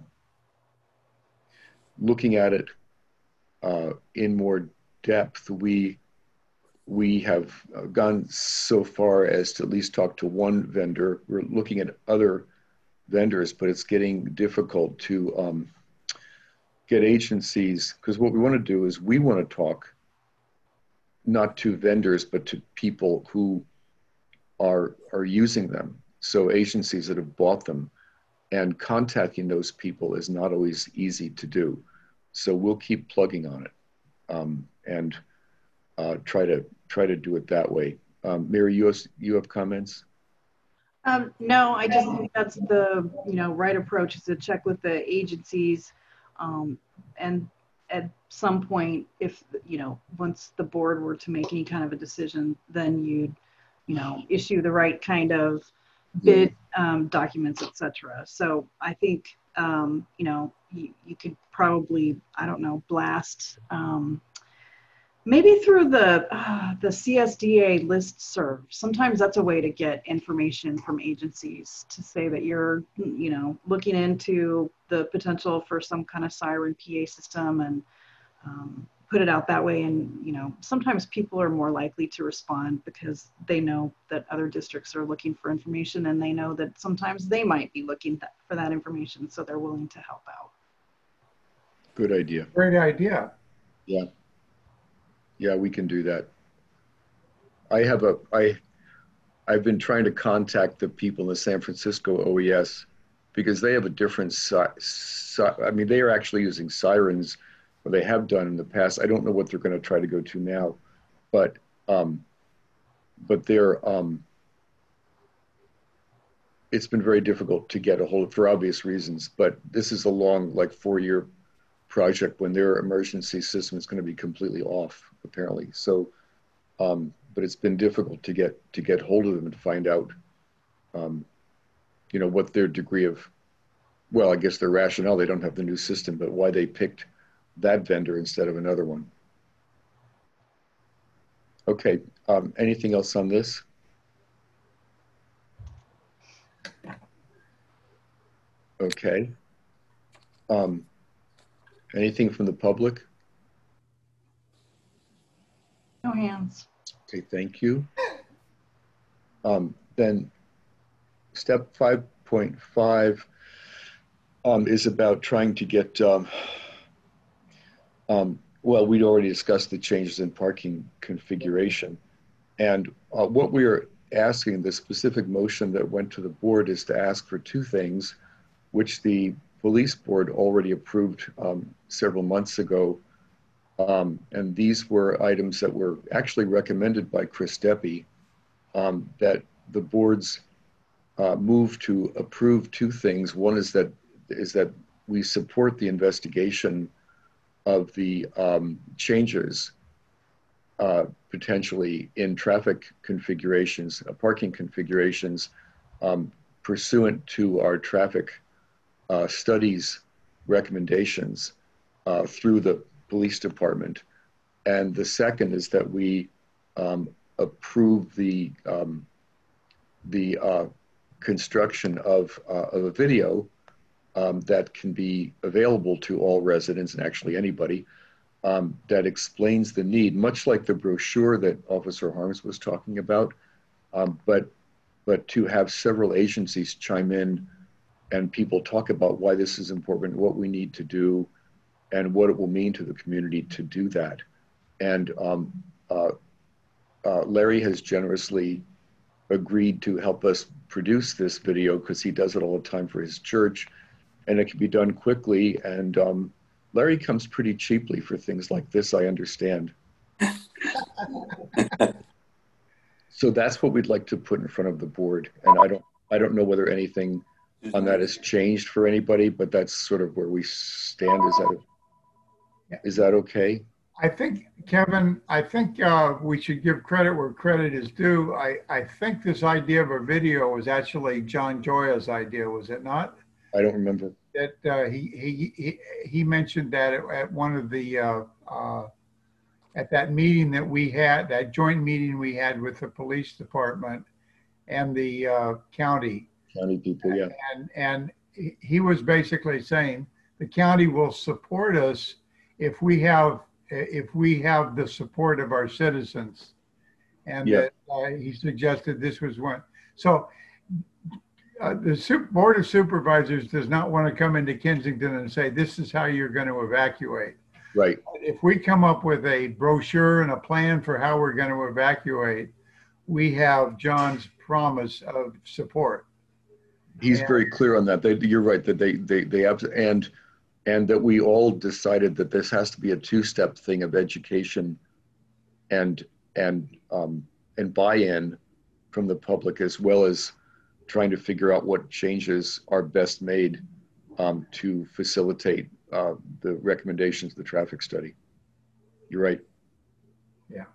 looking at it uh, in more depth, we we have gone so far as to at least talk to one vendor. We're looking at other vendors, but it's getting difficult to um, get agencies, because what we want to do is we want to talk not to vendors, but to people who are, are using them. So agencies that have bought them, and contacting those people is not always easy to do. So we'll keep plugging on it um, and uh, try to try to do it that way. Um, Mary, you have, you have comments? Um, no, I just think that's the, you know, right approach is to check with the agencies. Um, and at some point, if, you know, once the board were to make any kind of a decision, then you'd, you know, issue the right kind of bid um, documents, et cetera. So I think, um, you know, you, you could probably, I don't know, blast, um, maybe through the uh, the C S D A listserv. Sometimes that's a way to get information from agencies to say that you're, you know, looking into the potential for some kind of siren P A system, and um, put it out that way. And, you know, sometimes people are more likely to respond because they know that other districts are looking for information, and they know that sometimes they might be looking th- for that information. So they're willing to help out. Good idea. Great idea. Yeah. Yeah, we can do that. I have a, I, I've been trying to contact the people in the San Francisco O E S because they have a different, si si I mean, they are actually using sirens, or they have done in the past. I don't know what they're going to try to go to now, but, um, but they're, um, it's been very difficult to get a hold of for obvious reasons, but this is a long, like four year project when their emergency system is going to be completely off, apparently. So, um, but it's been difficult to get to get hold of them and find out, um, you know, what their degree of, well, I guess their rationale. They don't have the new system, but why they picked that vendor instead of another one. Okay. Um, anything else on this? Okay. Um, Anything from the public? No hands. Okay, thank you. Um, then step five point five um, is about trying to get, um, um, well, we'd already discussed the changes in parking configuration. And uh, what we are asking, the specific motion that went to the board, is to ask for two things, which the police board already approved um, several months ago. Um, and these were items that were actually recommended by Chris Deppe, um, that the boards uh, move to approve two things. One is that is that we support the investigation of the um, changes uh, potentially in traffic configurations, uh, parking configurations, um, pursuant to our traffic Uh, studies recommendations uh, through the police department. And the second is that we um, approve the, um, the uh, construction of, uh, of a video um, that can be available to all residents, and actually anybody, um, that explains the need, much like the brochure that Officer Harms was talking about, um, but, but to have several agencies chime in and people talk about why this is important, what we need to do, and what it will mean to the community to do that. And um, uh, uh, Larry has generously agreed to help us produce this video because he does it all the time for his church, and it can be done quickly. And um, Larry comes pretty cheaply for things like this, I understand. So that's what we'd like to put in front of the board. And I don't, I don't know whether anything on that has changed for anybody, but that's sort of where we stand. Is that, is that okay? I think, Kevin, I think uh, we should give credit where credit is due. I, I think this idea of a video was actually John Joya's idea, was it not? I don't remember. That uh, he, he, he, he mentioned that at, at one of the, uh, uh, at that meeting that we had, that joint meeting we had with the police department and the uh, county. County people, yeah. And, and he was basically saying the county will support us if we have if we have the support of our citizens. And yeah. that, uh, he suggested this was one. So uh, the super, Board of Supervisors does not want to come into Kensington and say, this is how you're going to evacuate. Right. If we come up with a brochure and a plan for how we're going to evacuate, we have John's promise of support. He's and, very clear on that. They, you're right that they, they, they have to, and And that we all decided that this has to be a two-step thing of education and and um, and buy-in from the public, as well as trying to figure out what changes are best made um, to facilitate uh, the recommendations of the traffic study. You're right. Yeah.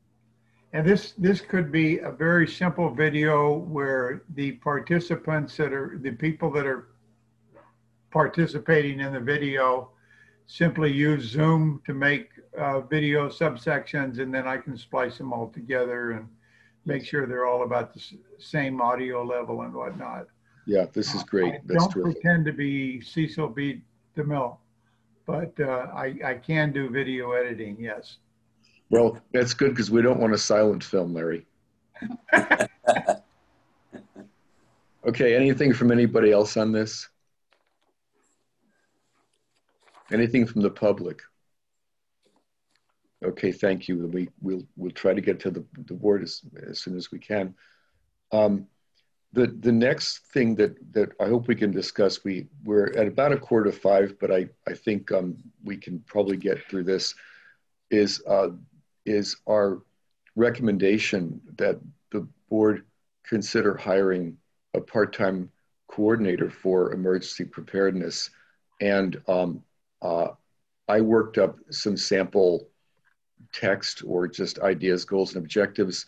And this this could be a very simple video where the participants that are the people that are participating in the video simply use Zoom to make uh, video subsections, and then I can splice them all together and make sure they're all about the same audio level and whatnot. Yeah, this is great. I That's don't terrific. pretend to be Cecil B. DeMille, but uh, I, I can do video editing, yes. Well, that's good because we don't want a silent film, Larry. Okay, anything from anybody else on this? Anything from the public? Okay, thank you. We, we'll, we'll try to get to the, the board as, as soon as we can. Um, the, the next thing that, that I hope we can discuss, we, we're at about a quarter to five, but I, I think um, we can probably get through this, is, uh, is our recommendation that the board consider hiring a part-time coordinator for emergency preparedness. And um, Uh, I worked up some sample text or just ideas, goals, and objectives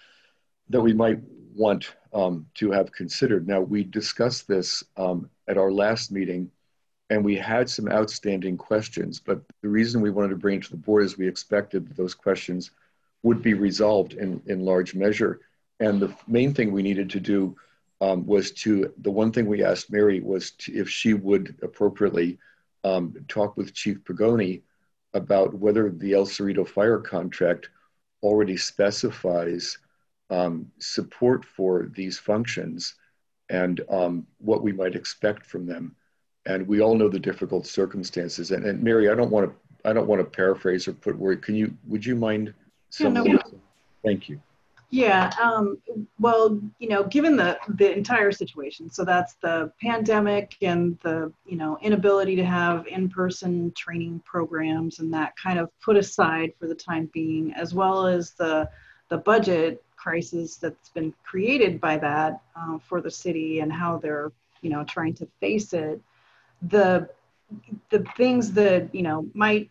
that we might want um, to have considered. Now, we discussed this um, at our last meeting, and we had some outstanding questions, but the reason we wanted to bring it to the board is we expected that those questions would be resolved in, in large measure. And the main thing we needed to do um, was to, the one thing we asked Mary was to, if she would appropriately Um, talk with Chief Pagoni about whether the El Cerrito fire contract already specifies um, support for these functions and um, what we might expect from them. And we all know the difficult circumstances. And, and Mary, I don't want to, I don't want to paraphrase or put word. Can you? Would you mind? Yeah, no. Thank you. Yeah, um, well, you know, given the, the entire situation, so that's the pandemic and the, you know, inability to have in-person training programs and that kind of put aside for the time being, as well as the, the budget crisis that's been created by that uh, for the city and how they're, you know, trying to face it. The, the things that, you know, might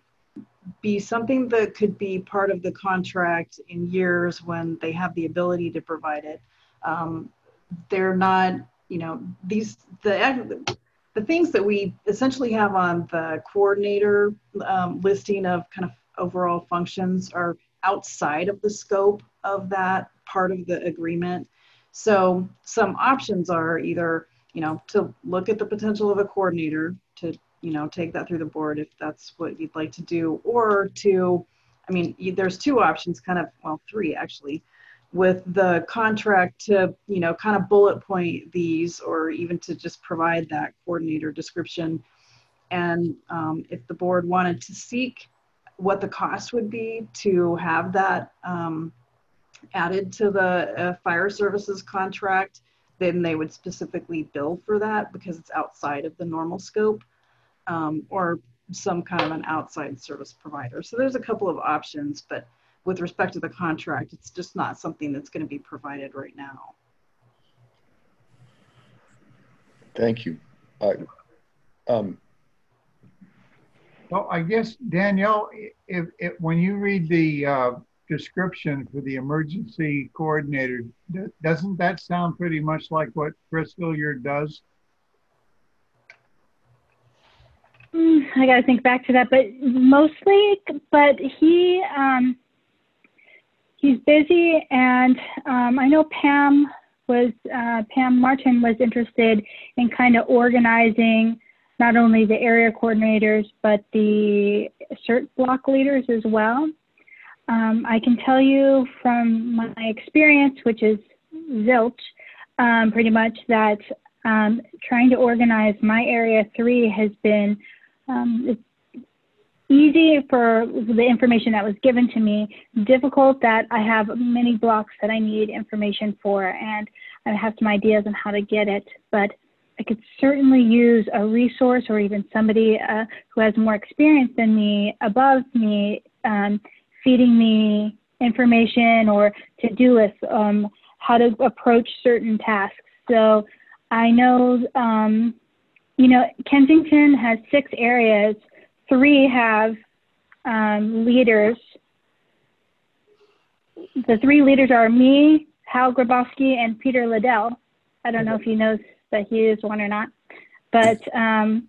be something that could be part of the contract in years when they have the ability to provide it. Um, they're not, you know, these, the, the things that we essentially have on the coordinator um, listing of kind of overall functions are outside of the scope of that part of the agreement. So some options are either, you know, to look at the potential of a coordinator to, you know, take that through the board if that's what you'd like to do, or to, I mean, there's two options, kind of, well, three actually, with the contract to, you know, kind of bullet point these, or even to just provide that coordinator description. And um, if the board wanted to seek what the cost would be to have that um, added to the uh, fire services contract, then they would specifically bill for that because it's outside of the normal scope, um, or some kind of an outside service provider. So there's a couple of options, but with respect to the contract, it's just not something that's going to be provided right now. Thank you. Uh, um, Well, I guess, Danielle, if, if when you read the uh, description for the emergency coordinator, doesn't that sound pretty much like what Chris Hilliard does? Mm, I got to think back to that, but mostly, but he, um, he's busy, and um, I know Pam was, uh, Pam Martin was interested in kind of organizing not only the area coordinators, but the CERT block leaders as well. Um, I can tell you from my experience, which is zilch, um, pretty much that um, trying to organize my area three has been um, it's easy for the information that was given to me, difficult that I have many blocks that I need information for, and I have some ideas on how to get it, but I could certainly use a resource or even somebody uh, who has more experience than me, above me, um, feeding me information or to-do lists, um, how to approach certain tasks. So I know, um, you know, Kensington has six areas. Three have um, leaders. The three leaders are me, Hal Grabowski, and Peter Liddell. I don't know if he knows that he is one or not, but um,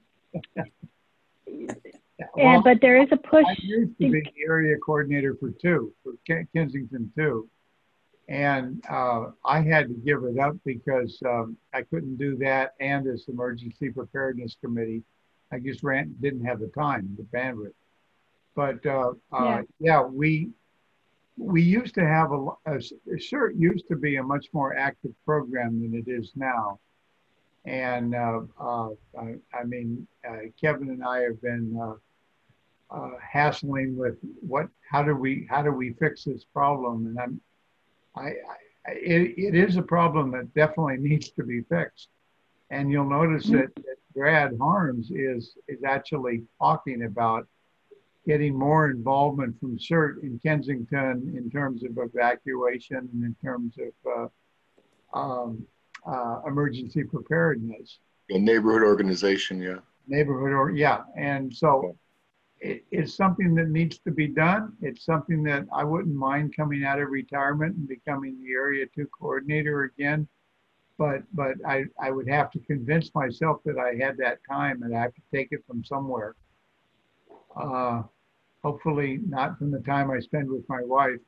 Well, and, but there is a push. I used to be the area coordinator for two, for Kensington two. And uh, I had to give it up because um, I couldn't do that and this emergency preparedness committee. I just ran, didn't have the time, the bandwidth. But uh, yeah. Uh, yeah, we we used to have a, a, a sure it used to be a much more active program than it is now. And uh, uh, I, I mean, uh, Kevin and I have been uh, uh, hassling with what, how do we, how do we fix this problem? And I'm, I, I it, it is a problem that definitely needs to be fixed. And you'll notice that, that Brad Harms is is actually talking about getting more involvement from CERT in Kensington in terms of evacuation and in terms of uh, um, uh, emergency preparedness. A neighborhood organization, yeah. Neighborhood, or yeah, and so it, it's something that needs to be done. It's something that I wouldn't mind coming out of retirement and becoming the area two coordinator again. But but I, I would have to convince myself that I had that time and I have to take it from somewhere. Uh, hopefully not from the time I spend with my wife.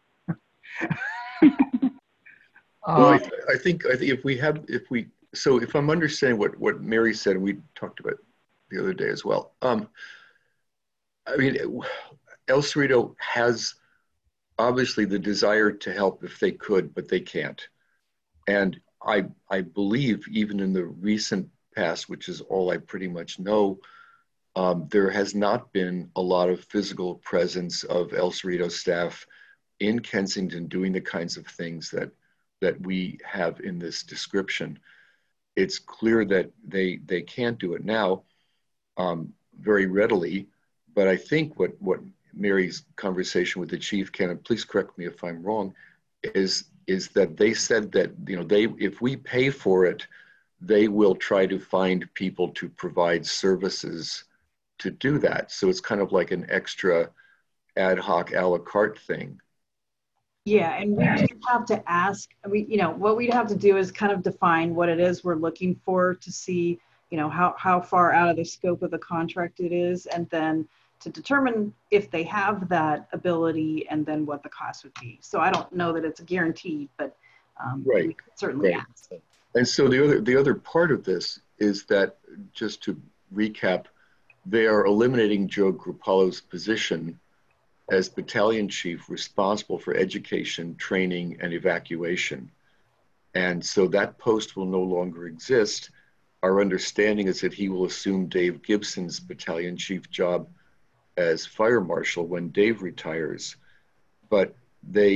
Well, I, th I think I think if we have if we so if I'm understanding what what Mary said, and we talked about the other day as well. Um, I mean, El Cerrito has obviously the desire to help if they could, but they can't. And I I believe even in the recent past, which is all I pretty much know, um, there has not been a lot of physical presence of El Cerrito staff in Kensington doing the kinds of things that that we have in this description. It's clear that they they can't do it now um, very readily, but I think what what Mary's conversation with the chief, Ken, and please correct me if I'm wrong, is is that they said that, you know, they if we pay for it, they will try to find people to provide services to do that. So it's kind of like an extra ad hoc a la carte thing. Yeah, and we just have to ask, we, you know, what we'd have to do is kind of define what it is we're looking for to see, you know, how, how far out of the scope of the contract it is, and then to determine if they have that ability and then what the cost would be. So I don't know that it's a guarantee, but um, right. we could certainly right. ask. And so the other, the other part of this is that, just to recap, they are eliminating Joe Gruppalo's position as battalion chief responsible for education, training, and evacuation. And so that post will no longer exist. Our understanding is that he will assume Dave Gibson's battalion chief job as fire marshal when Dave retires. But they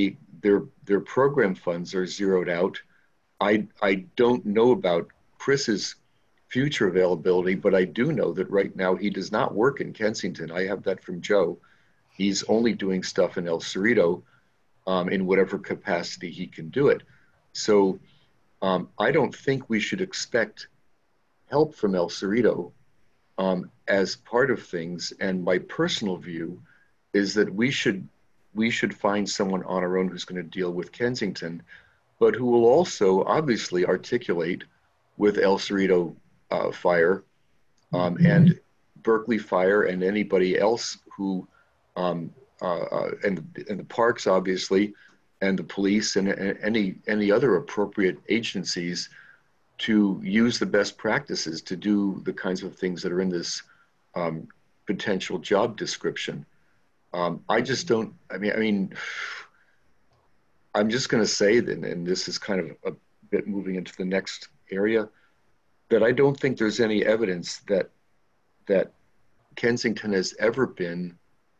their their program funds are zeroed out. I I don't know about Chris's future availability, but I do know that right now he does not work in Kensington. I have that from Joe. He's only doing stuff in El Cerrito um, in whatever capacity he can do it. So um, I don't think we should expect help from El Cerrito um, as part of things. And my personal view is that we should we should find someone on our own who's going to deal with Kensington, but who will also obviously articulate with El Cerrito uh, Fire um, mm-hmm. and Berkeley Fire and anybody else who, um, uh, uh, and, and the parks obviously, and the police and, and any, any other appropriate agencies to use the best practices to do the kinds of things that are in this um, potential job description. Um, I just don't, I mean, I mean, I'm just going to say that, and this is kind of a bit moving into the next area, that I don't think there's any evidence that that Kensington has ever been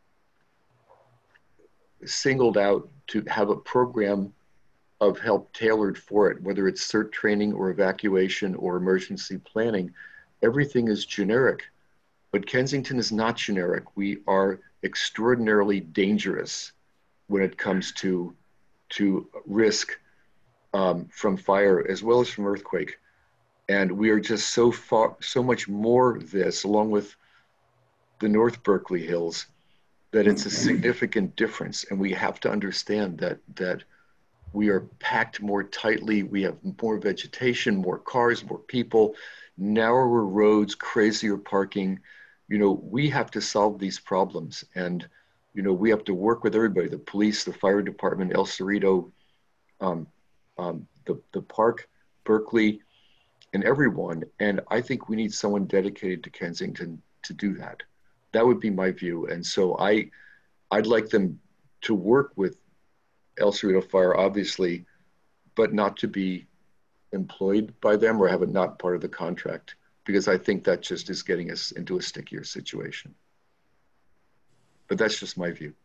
singled out to have a program of help tailored for it, whether it's CERT training or evacuation or emergency planning. Everything is generic, but Kensington is not generic. We are extraordinarily dangerous when it comes to to risk um, from fire as well as from earthquake. And we are just so far, so much more this, along with the North Berkeley Hills, that it's a significant difference. And we have to understand that that we are packed more tightly. We have more vegetation, more cars, more people, narrower roads, crazier parking. You know, we have to solve these problems. And, you know, we have to work with everybody, the police, the fire department, El Cerrito, um, um, the, the park, Berkeley, and everyone. And I think we need someone dedicated to Kensington to do that. That would be my view. And so I, I'd like them to work with El Cerrito Fire, obviously, but not to be employed by them or have it not part of the contract, because I think that just is getting us into a stickier situation. But that's just my view.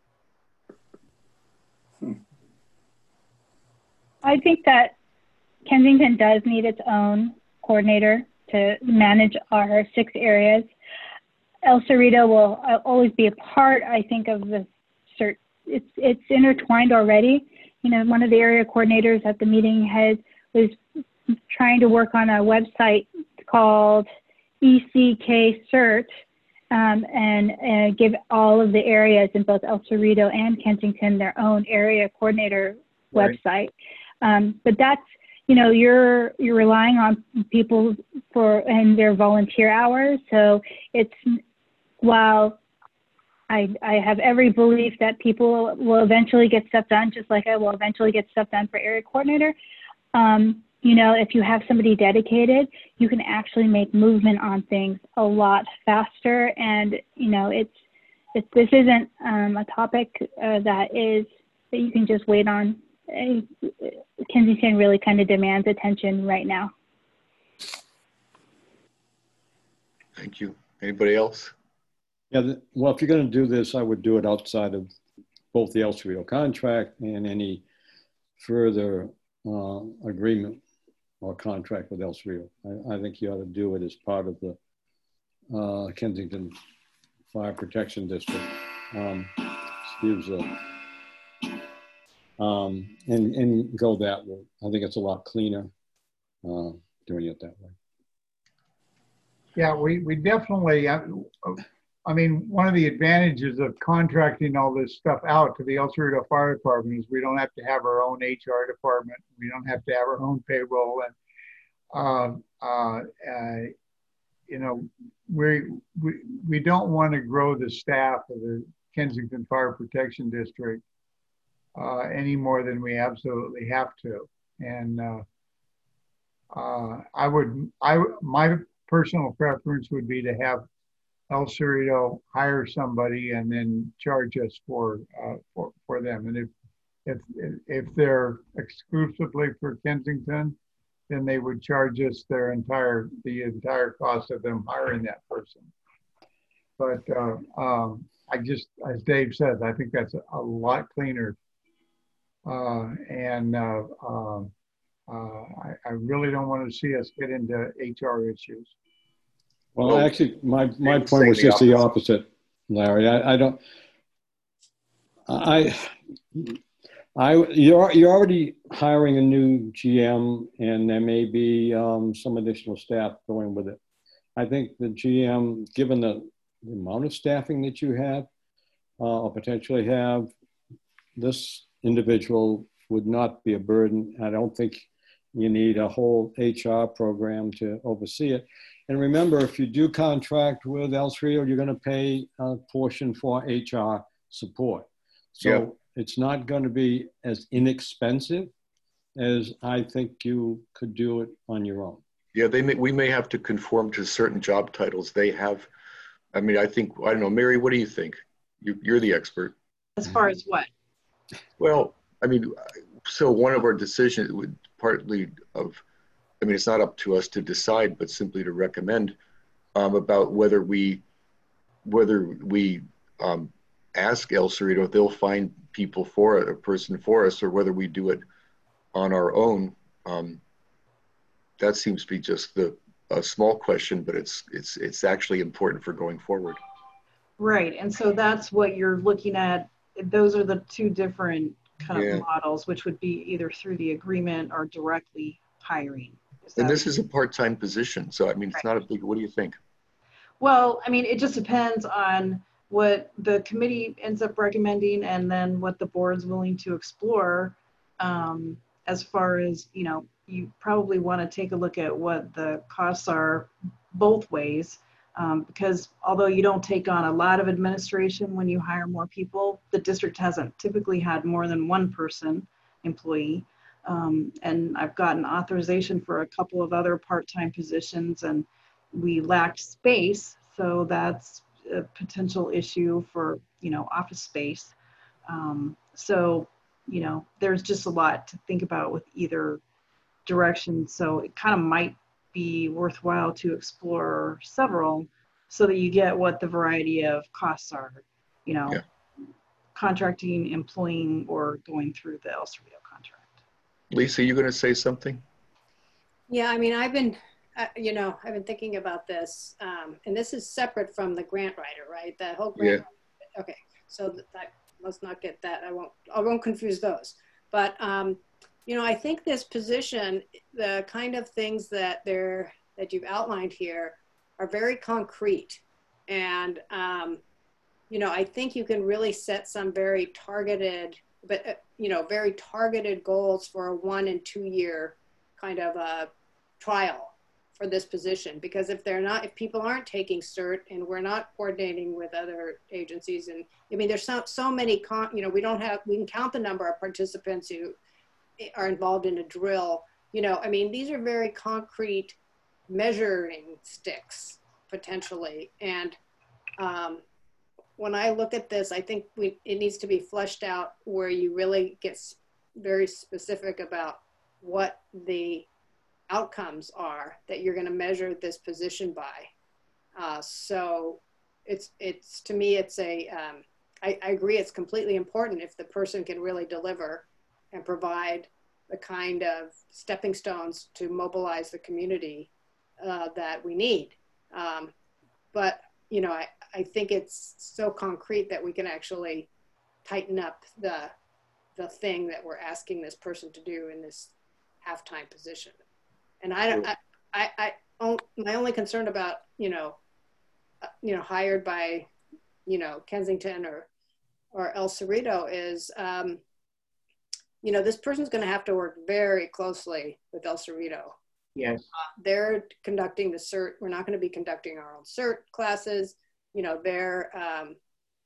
Hmm. I think that Kensington does need its own coordinator to manage our six areas. El Cerrito will always be a part, I think, of the CERT. It's, it's intertwined already. You know, one of the area coordinators at the meeting had was trying to work on a website called E C K CERT um, and uh, give all of the areas in both El Cerrito and Kensington their own area coordinator right. website. Um, but that's, you know, you're you're relying on people for and their volunteer hours. So it's, while I, I have every belief that people will eventually get stuff done, just like I will eventually get stuff done for area coordinator. Um, you know, if you have somebody dedicated, you can actually make movement on things a lot faster. And, you know, it's, it's this isn't um, a topic uh, that is, that you can just wait on. Uh, Kensington really kind of demands attention right now. Thank you. Anybody else? Yeah, the, well, if you're going to do this, I would do it outside of both the El Cerrito contract and any further uh, agreement or contract with El Cerrito. I, I think you ought to do it as part of the uh, Kensington Fire Protection District. Um, excuse me. Um, and, and go that way. I think it's a lot cleaner uh, doing it that way. Yeah, we, we definitely, uh, I mean, one of the advantages of contracting all this stuff out to the El Cerrito Fire Department is we don't have to have our own H R department. We don't have to have our own payroll. And, uh, uh, uh, you know, we, we, we don't want to grow the staff of the Kensington Fire Protection District uh, any more than we absolutely have to. And uh, uh, I would, I, my personal preference would be to have El Cerrito hire somebody and then charge us for uh, for for them. And if if if they're exclusively for Kensington, then they would charge us their entire the entire cost of them hiring that person. But uh, um, I just, as Dave says, I think that's a, a lot cleaner Uh, and uh, uh, uh, I, I really don't want to see us get into H R issues. Well, Well, actually, my, my I'm point was saying the just the opposite, Larry. I, I don't, I, I, you're, you're already hiring a new G M, and there may be um, some additional staff going with it. I think the G M, given the, the amount of staffing that you have, uh, or potentially have, this individual would not be a burden. I don't think you need a whole H R program to oversee it. And remember, if you do contract with El Cerrito, you're going to pay a portion for H R support. So Yeah. it's not going to be as inexpensive as I think you could do it on your own. Yeah, they may, we may have to conform to certain job titles they have. I mean, I think, I don't know, Mary, what do you think? You, you're the expert. As far as what? Well, I mean, so one of our decisions would partly of, I mean, it's not up to us to decide, but simply to recommend um, about whether we, whether we um, ask El Cerrito if they'll find people for it, a person for us, or whether we do it on our own. Um, that seems to be just the a small question, but it's it's it's actually important for going forward. Right, and so that's what you're looking at. Those are the two different kind Yeah. of models, which would be either through the agreement or directly hiring. Is And that- this is a part-time position, so I mean, it's Right. not a big. What do you think? Well, I mean, it just depends on what the committee ends up recommending and then what the board's willing to explore. Um, as far as, you know, you probably want to take a look at what the costs are both ways. Um, because although you don't take on a lot of administration when you hire more people, the district hasn't typically had more than one person employee. Um, and I've gotten authorization for a couple of other part-time positions, and we lacked space. So that's a potential issue for, you know, office space. Um, so, you know, there's just a lot to think about with either direction. So it kind of might be worthwhile to explore several so that you get what the variety of costs are, you know, Yeah. contracting, employing, or going through the El Cerrito contract. Lisa, you going to say something? Yeah, I mean, I've been, uh, you know, I've been thinking about this, um, and this is separate from the grant writer, right? The whole grant. Yeah. Okay, so that, that let's not get that. I won't. I won't confuse those. But um, you know, I think this position, the kind of things that they're that you've outlined here, are very concrete, and um, you know, I think you can really set some very targeted, but uh, you know, very targeted goals for a one and two year kind of a trial for this position. Because if they're not, if people aren't taking cert and we're not coordinating with other agencies, and I mean, there's so, so many, con, you know, we don't have, we can count the number of participants who are involved in a drill. You know, I mean, these are very concrete measuring sticks potentially. And um, when I look at this, I think we, it needs to be fleshed out where you really get very specific about what the outcomes are that you're going to measure this position by. Uh, so it's, it's, to me, it's a, um, I, I agree, it's completely important if the person can really deliver and provide the kind of stepping stones to mobilize the community uh, that we need. Um, but, you know, I, I think it's so concrete that we can actually tighten up the, the thing that we're asking this person to do in this half-time position. And I don't, I, I, I, oh, my only concern about, you know, uh, you know, hired by, you know, Kensington or, or El Cerrito is, um, you know, this person's going to have to work very closely with El Cerrito. Yes. Uh, they're conducting the cert. We're not going to be conducting our own cert classes. You know, they're, um,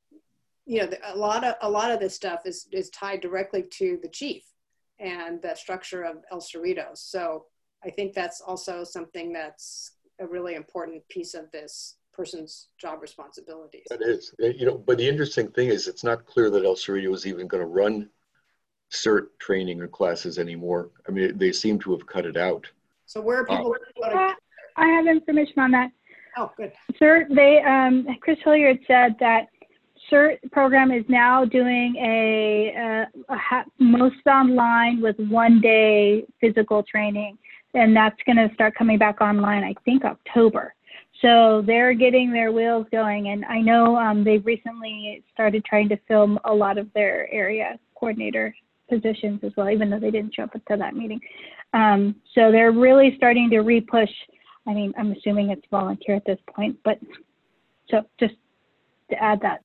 you know, a lot of a lot of this stuff is is tied directly to the chief and the structure of El Cerrito. So I think that's also something that's a really important piece of this person's job responsibilities. That is, you know, but the interesting thing is it's not clear that El Cerrito is even going to run cert training or classes anymore. I mean, they seem to have cut it out. So where are people? Uh, I have information on that. Oh, good. Sir, they, um, Chris Hilliard said that CERT program is now doing a, a, a ha- most online with one day physical training. And that's going to start coming back online, I think, October. So they're getting their wheels going. And I know um, they've recently started trying to fill a lot of their area coordinator positions as well, even though they didn't show up to that meeting. Um, so they're really starting to re-push. I mean, I'm assuming it's volunteer at this point, but so just to add that.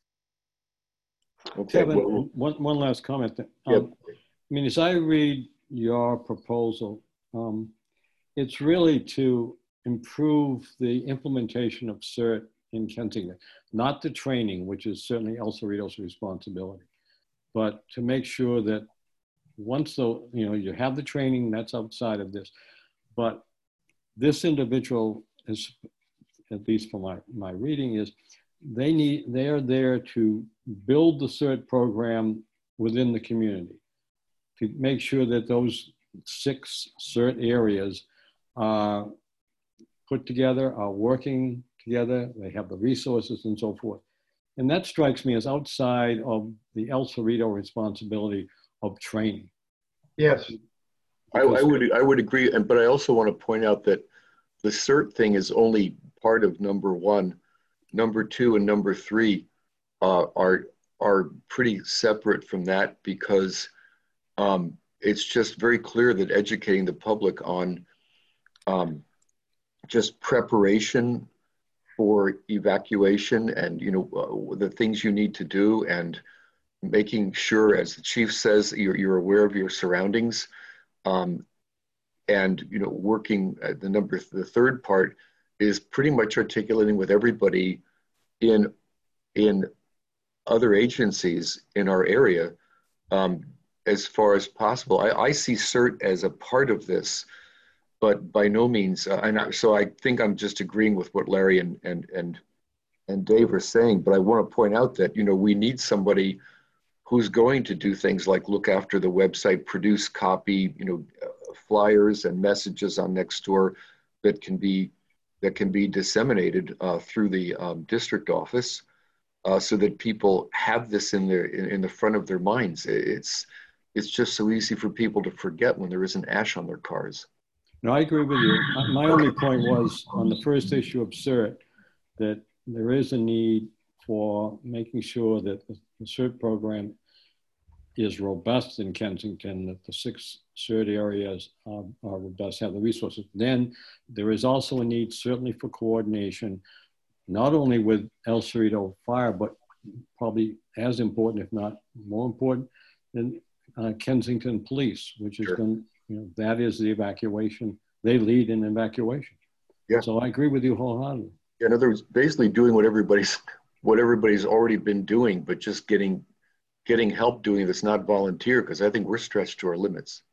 Okay. Kevin, Well, one, one last comment. Um, Yep. I mean, as I read your proposal, um, it's really to improve the implementation of CERT in Kensington, not the training, which is certainly El Cerrito's responsibility, but to make sure that once the, you know, you have the training, that's outside of this, but this individual is, at least for my, my reading, is they need, they are there to build the CERT program within the community, to make sure that those six CERT areas are put together, are working together, they have the resources and so forth. And that strikes me as outside of the El Cerrito responsibility of training. Yes. I, I would I would agree, and but I also want to point out that the CERT thing is only part of number one. Number two and number three uh, are are pretty separate from that, because um, it's just very clear that educating the public on um, just preparation for evacuation and, you know, uh, the things you need to do, and making sure, as the chief says, you're, you're aware of your surroundings, um, and, you know, working at the number, the third part is pretty much articulating with everybody in, in other agencies in our area, um, as far as possible. I, I see CERT as a part of this, but by no means, uh, and I, so I think I'm just agreeing with what Larry and, and, and, and Dave are saying, but I want to point out that, you know, we need somebody who's going to do things like look after the website, produce copy, you know, uh, flyers and messages on Nextdoor that can be, that can be disseminated uh, through the um, district office, uh, so that people have this in their, in, in the front of their minds. It's, it's just so easy for people to forget when there isn't ash on their cars. No, I agree with you. My only point was on the first issue of CERT, that there is a need for making sure that the CERT program is robust in Kensington, that the six CERT areas are, are robust, have the resources. Then there is also a need certainly for coordination, not only with El Cerrito Fire, but probably as important, if not more important, than uh, Kensington Police, which is sure. going, you know, that is the evacuation. They lead in evacuation. Yeah. So I agree with you wholeheartedly. Yeah, in other words, basically doing what everybody's, what everybody's already been doing, but just getting, getting help doing it that's not volunteer, because I think we're stretched to our limits.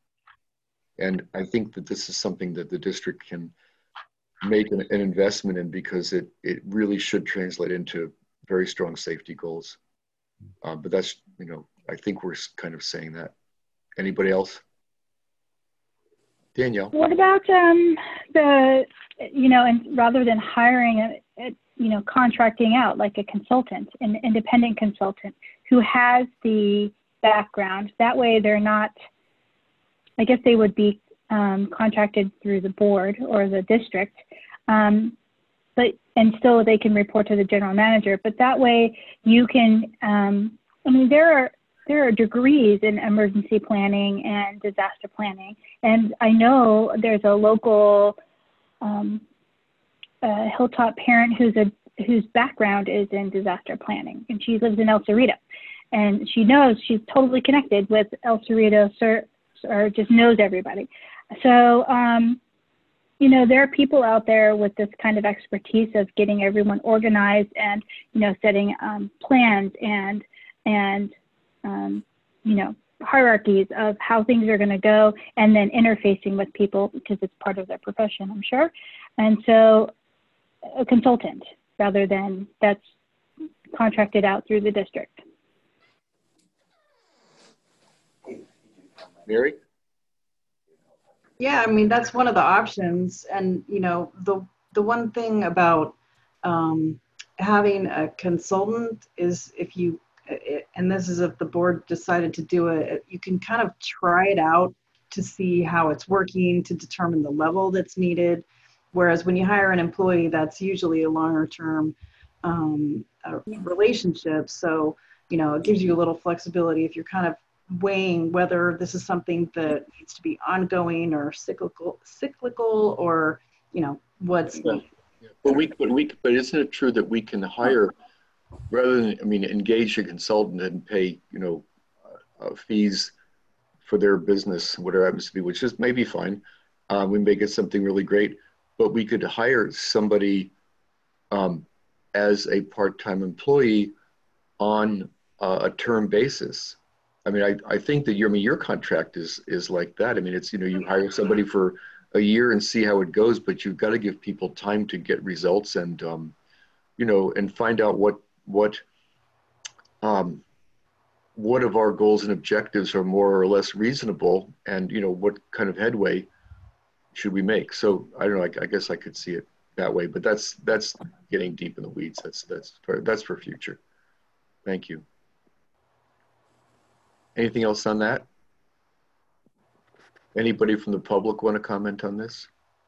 And I think that this is something that the district can make an, an investment in, because it, it really should translate into very strong safety goals. Uh, but that's, you know, I think we're kind of saying that. Anybody else? Danielle. What about um, the, you know, and rather than hiring a, a, you know, contracting out like a consultant, an independent consultant who has the background, that way they're not, I guess they would be um, contracted through the board or the district, um, but, and still they can report to the general manager, but that way you can, um, I mean, there are, there are degrees in emergency planning and disaster planning. And I know there's a local um, uh, Hilltop parent who's a, whose background is in disaster planning, and she lives in El Cerrito. And she knows, she's totally connected with El Cerrito, or just knows everybody. So, um, you know, there are people out there with this kind of expertise of getting everyone organized and, you know, setting um, plans and, and, um, you know, hierarchies of how things are going to go, and then interfacing with people because it's part of their profession, I'm sure. And so a consultant rather than that's contracted out through the district. Mary? Yeah, I mean, that's one of the options. And, you know, the, the one thing about um, having a consultant is if you, and this is if the board decided to do it, you can kind of try it out to see how it's working, to determine the level that's needed. Whereas when you hire an employee, that's usually a longer term um, uh, relationship. So, you know, it gives you a little flexibility if you're kind of weighing whether this is something that needs to be ongoing or cyclical, cyclical, or, you know, what's. Yeah. But we, but we, but isn't it true that we can hire, rather than, I mean, engage a consultant and pay, you know, uh, fees for their business, whatever happens to be, which is maybe fine. Uh, we may get something really great, but we could hire somebody um, as a part-time employee on uh, a term basis. I mean, I, I think that your, I mean, your contract is, is like that. I mean, it's, you know, you hire somebody for a year and see how it goes, but you've got to give people time to get results and, um, you know, and find out what, what, um, what of our goals and objectives are more or less reasonable, and, you know, what kind of headway should we make? So I don't know, I, I guess I could see it that way, but that's, that's getting deep in the weeds. That's, that's, for, that's for future. Thank you. Anything else on that? Anybody from the public want to comment on this?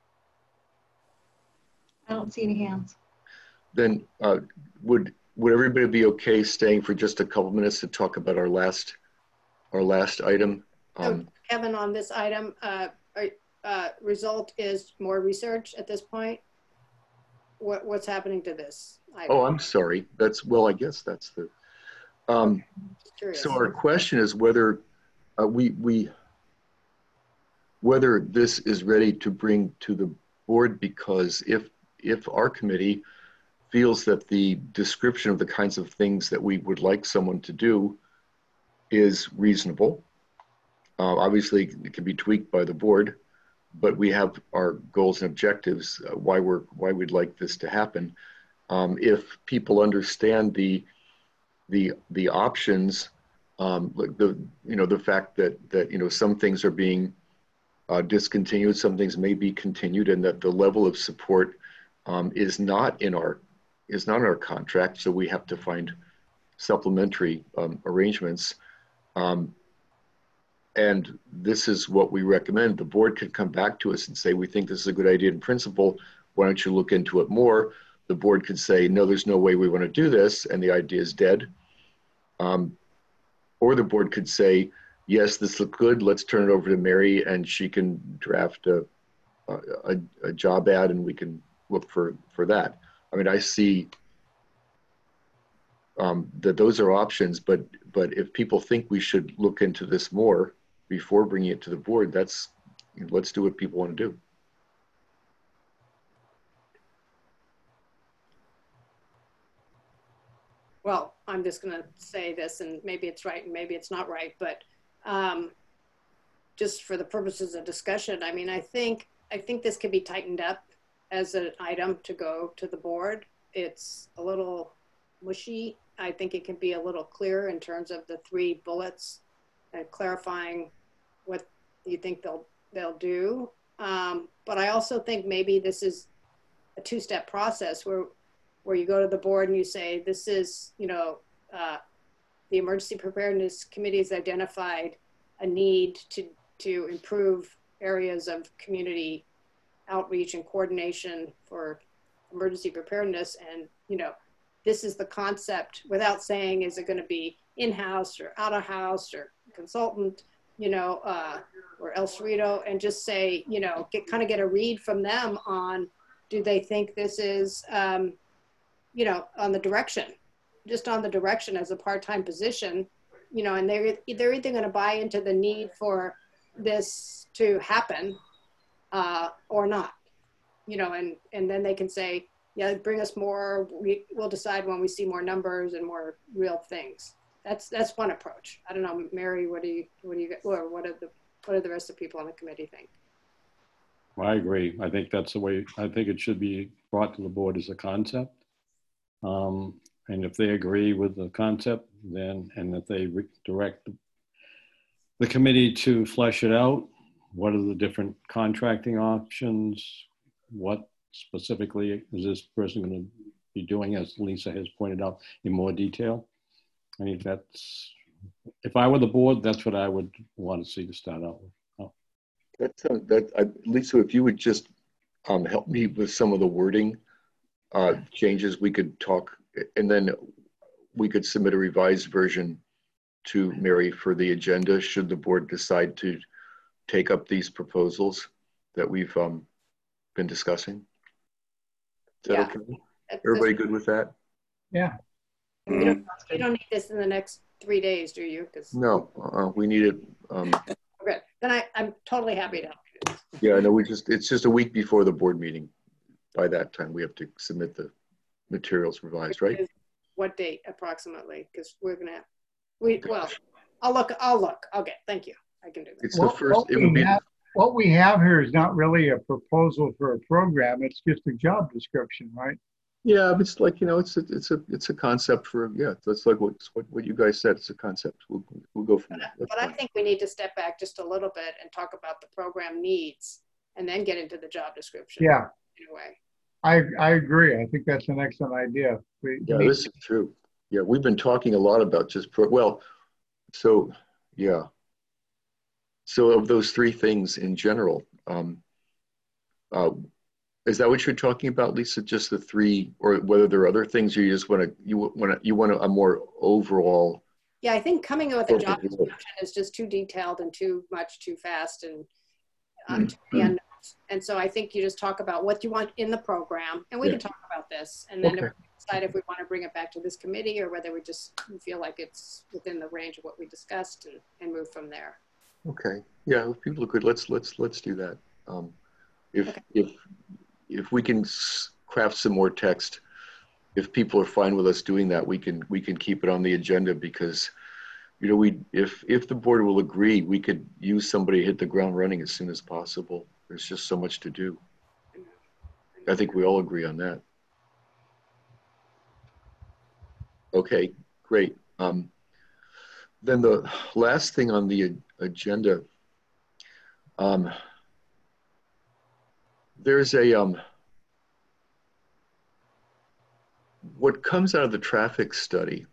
I don't see any hands. Then uh, would would everybody be okay staying for just a couple minutes to talk about our last our last item? Um, so Kevin, on this item, uh, uh, result is more research at this point. What what's happening to this item? Oh, I'm sorry. That's well, I guess that's the. Um, so our question is whether uh, we we. whether this is ready to bring to the board, because if if our committee feels that the description of the kinds of things that we would like someone to do is reasonable, uh, obviously it can be tweaked by the board, but we have our goals and objectives, uh, why we're why we'd like this to happen. Um, if people understand the the the options, um, like the you know the fact that that you know some things are being Uh, discontinued, some things may be continued, and that the level of support um, is not in our is not in our contract, so we have to find supplementary um, arrangements. Um, and this is what we recommend. The board could come back to us and say, we think this is a good idea in principle. Why don't you look into it more? The board could say, no, there's no way we want to do this, and the idea is dead. Um, or the board could say, yes, this looks good. Let's turn it over to Mary, and she can draft a, a, a job ad, and we can look for, for that. I mean, I see um, that those are options, but but if people think we should look into this more before bringing it to the board, that's, you know, let's do what people want to do. Well, I'm just going to say this, and maybe it's right and maybe it's not right, but Um, just for the purposes of discussion, I mean, I think I think this could be tightened up as an item to go to the board. It's a little mushy. I think it can be a little clearer in terms of the three bullets and clarifying what you think they'll they'll do. Um, but I also think maybe this is a two-step process where where you go to the board and you say, this is, you know, uh, the Emergency Preparedness Committee has identified a need to, to improve areas of community outreach and coordination for emergency preparedness. And, you know, this is the concept, without saying, is it going to be in-house or out-of-house or consultant, you know, uh, or El Cerrito, and just say, you know, get kind of get a read from them on, do they think this is, um, you know, on the direction, just on the direction as a part-time position, you know, and they're, they're either going to buy into the need for this to happen uh, or not, you know, and, and then they can say, yeah, bring us more, we, we'll decide when we see more numbers and more real things. That's, that's one approach. I don't know, Mary, what do you, what do you, or what are the, what do the rest of the people on the committee think? Well, I agree. I think that's the way, I think it should be brought to the board as a concept. Um, And if they agree with the concept, then, and that they direct the, the committee to flesh it out, what are the different contracting options? What specifically is this person going to be doing, as Lisa has pointed out, in more detail. I mean, that's, if I were the board, that's what I would want to see to start out with. Oh. That's, uh, that, I, Lisa, if you would just um, help me with some of the wording uh, changes, we could talk, and then we could submit a revised version to Mary for the agenda should the board decide to take up these proposals that we've um, been discussing. Is that Yeah. okay? Everybody good with that? Yeah. You don't, you don't need this in the next three days, do you? 'Cause No, uh, we need it. Um, okay. Then I, I'm totally happy to help you. yeah, no, we just, it's just a week before the board meeting. By that time, we have to submit the materials revised, right? What date approximately? Because we're gonna have, we, well, I'll look, I'll look. Okay, thank you. I can do that. It's the What- first, what it we would be, have- What we have here is not really a proposal for a program. It's just a job description, right? yeah, it's like, you know, it's a, it's a, it's a concept for, yeah, that's like what, what, what you guys said, it's a concept. We'll, we'll go from But, there. but That's I fine. think we need to step back just a little bit and talk about the program needs and then get into the job description. Yeah, In a way. I, I agree. I think that's an excellent idea. We Yeah, need- this is true. Yeah, we've been talking a lot about just, pro well, so, yeah. So of those three things in general, um, uh, is that what you're talking about, Lisa? Just the three, or whether there are other things you just want to, you want to, you want a more overall? Yeah, I think coming up with a job Perfect. description is just too detailed and too much, too fast, and um, too Mm-hmm. many unknowns. And so I think you just talk about what you want in the program, and we Yeah. can talk about this, and then Okay. if we decide if we want to bring it back to this committee or whether we just feel like it's within the range of what we discussed, and, and move from there. Okay, yeah, if people are good, let's, let's, let's do that. Um, if, Okay. if, if we can s- craft some more text, if people are fine with us doing that, we can, we can keep it on the agenda because, you know, we, if, if the board will agree, we could use somebody to hit the ground running as soon as possible. There's just so much to do. I think we all agree on that. Okay, great. Um, then the last thing on the agenda, um, there's a, um, what comes out of the traffic study,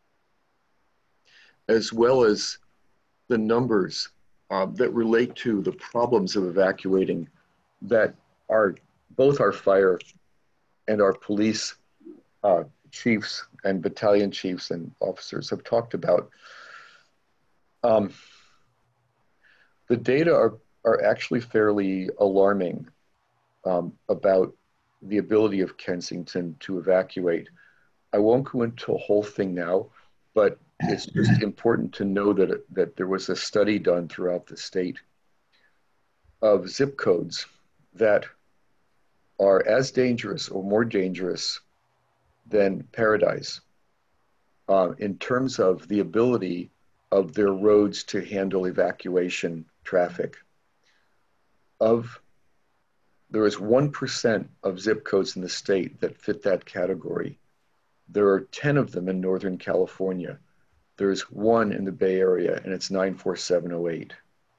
as well as the numbers uh, that relate to the problems of evacuating that are both our fire and our police uh, chiefs and battalion chiefs and officers have talked about. Um, the data are, are actually fairly alarming um, about the ability of Kensington to evacuate. I won't go into a whole thing now, but it's just important to know that, that there was a study done throughout the state of zip codes that are as dangerous or more dangerous than Paradise uh, in terms of the ability of their roads to handle evacuation traffic. Of, there is one percent of zip codes in the state that fit that category. There are ten of them in Northern California. There's one in the Bay Area, and it's nine four seven oh eight.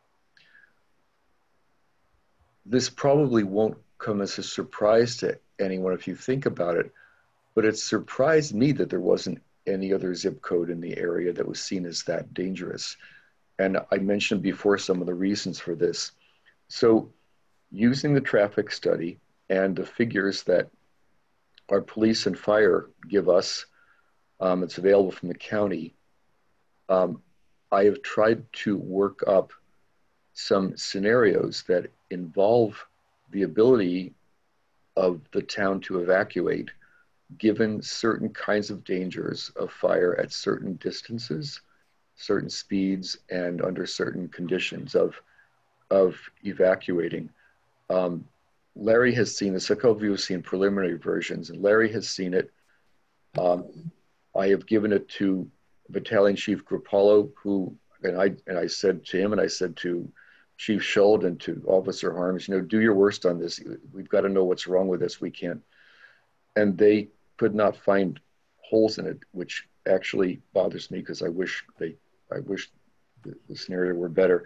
This probably won't come as a surprise to anyone if you think about it, but it surprised me that there wasn't any other zip code in the area that was seen as that dangerous. And I mentioned before some of the reasons for this. So using the traffic study and the figures that our police and fire give us, um, it's available from the county, um, I have tried to work up some scenarios that involve the ability of the town to evacuate given certain kinds of dangers of fire at certain distances, certain speeds, and under certain conditions of, of evacuating. Um, Larry has seen this, a couple of you have seen preliminary versions, and Larry has seen it. Um, I have given it to Battalion Chief Grappolo, who, and I, and I said to him, and I said to Chief Schuld and to Officer Harms, you know, do your worst on this. We've got to know what's wrong with this. We can't. And they could not find holes in it, which actually bothers me because I wish they, I wish the, the scenario were better.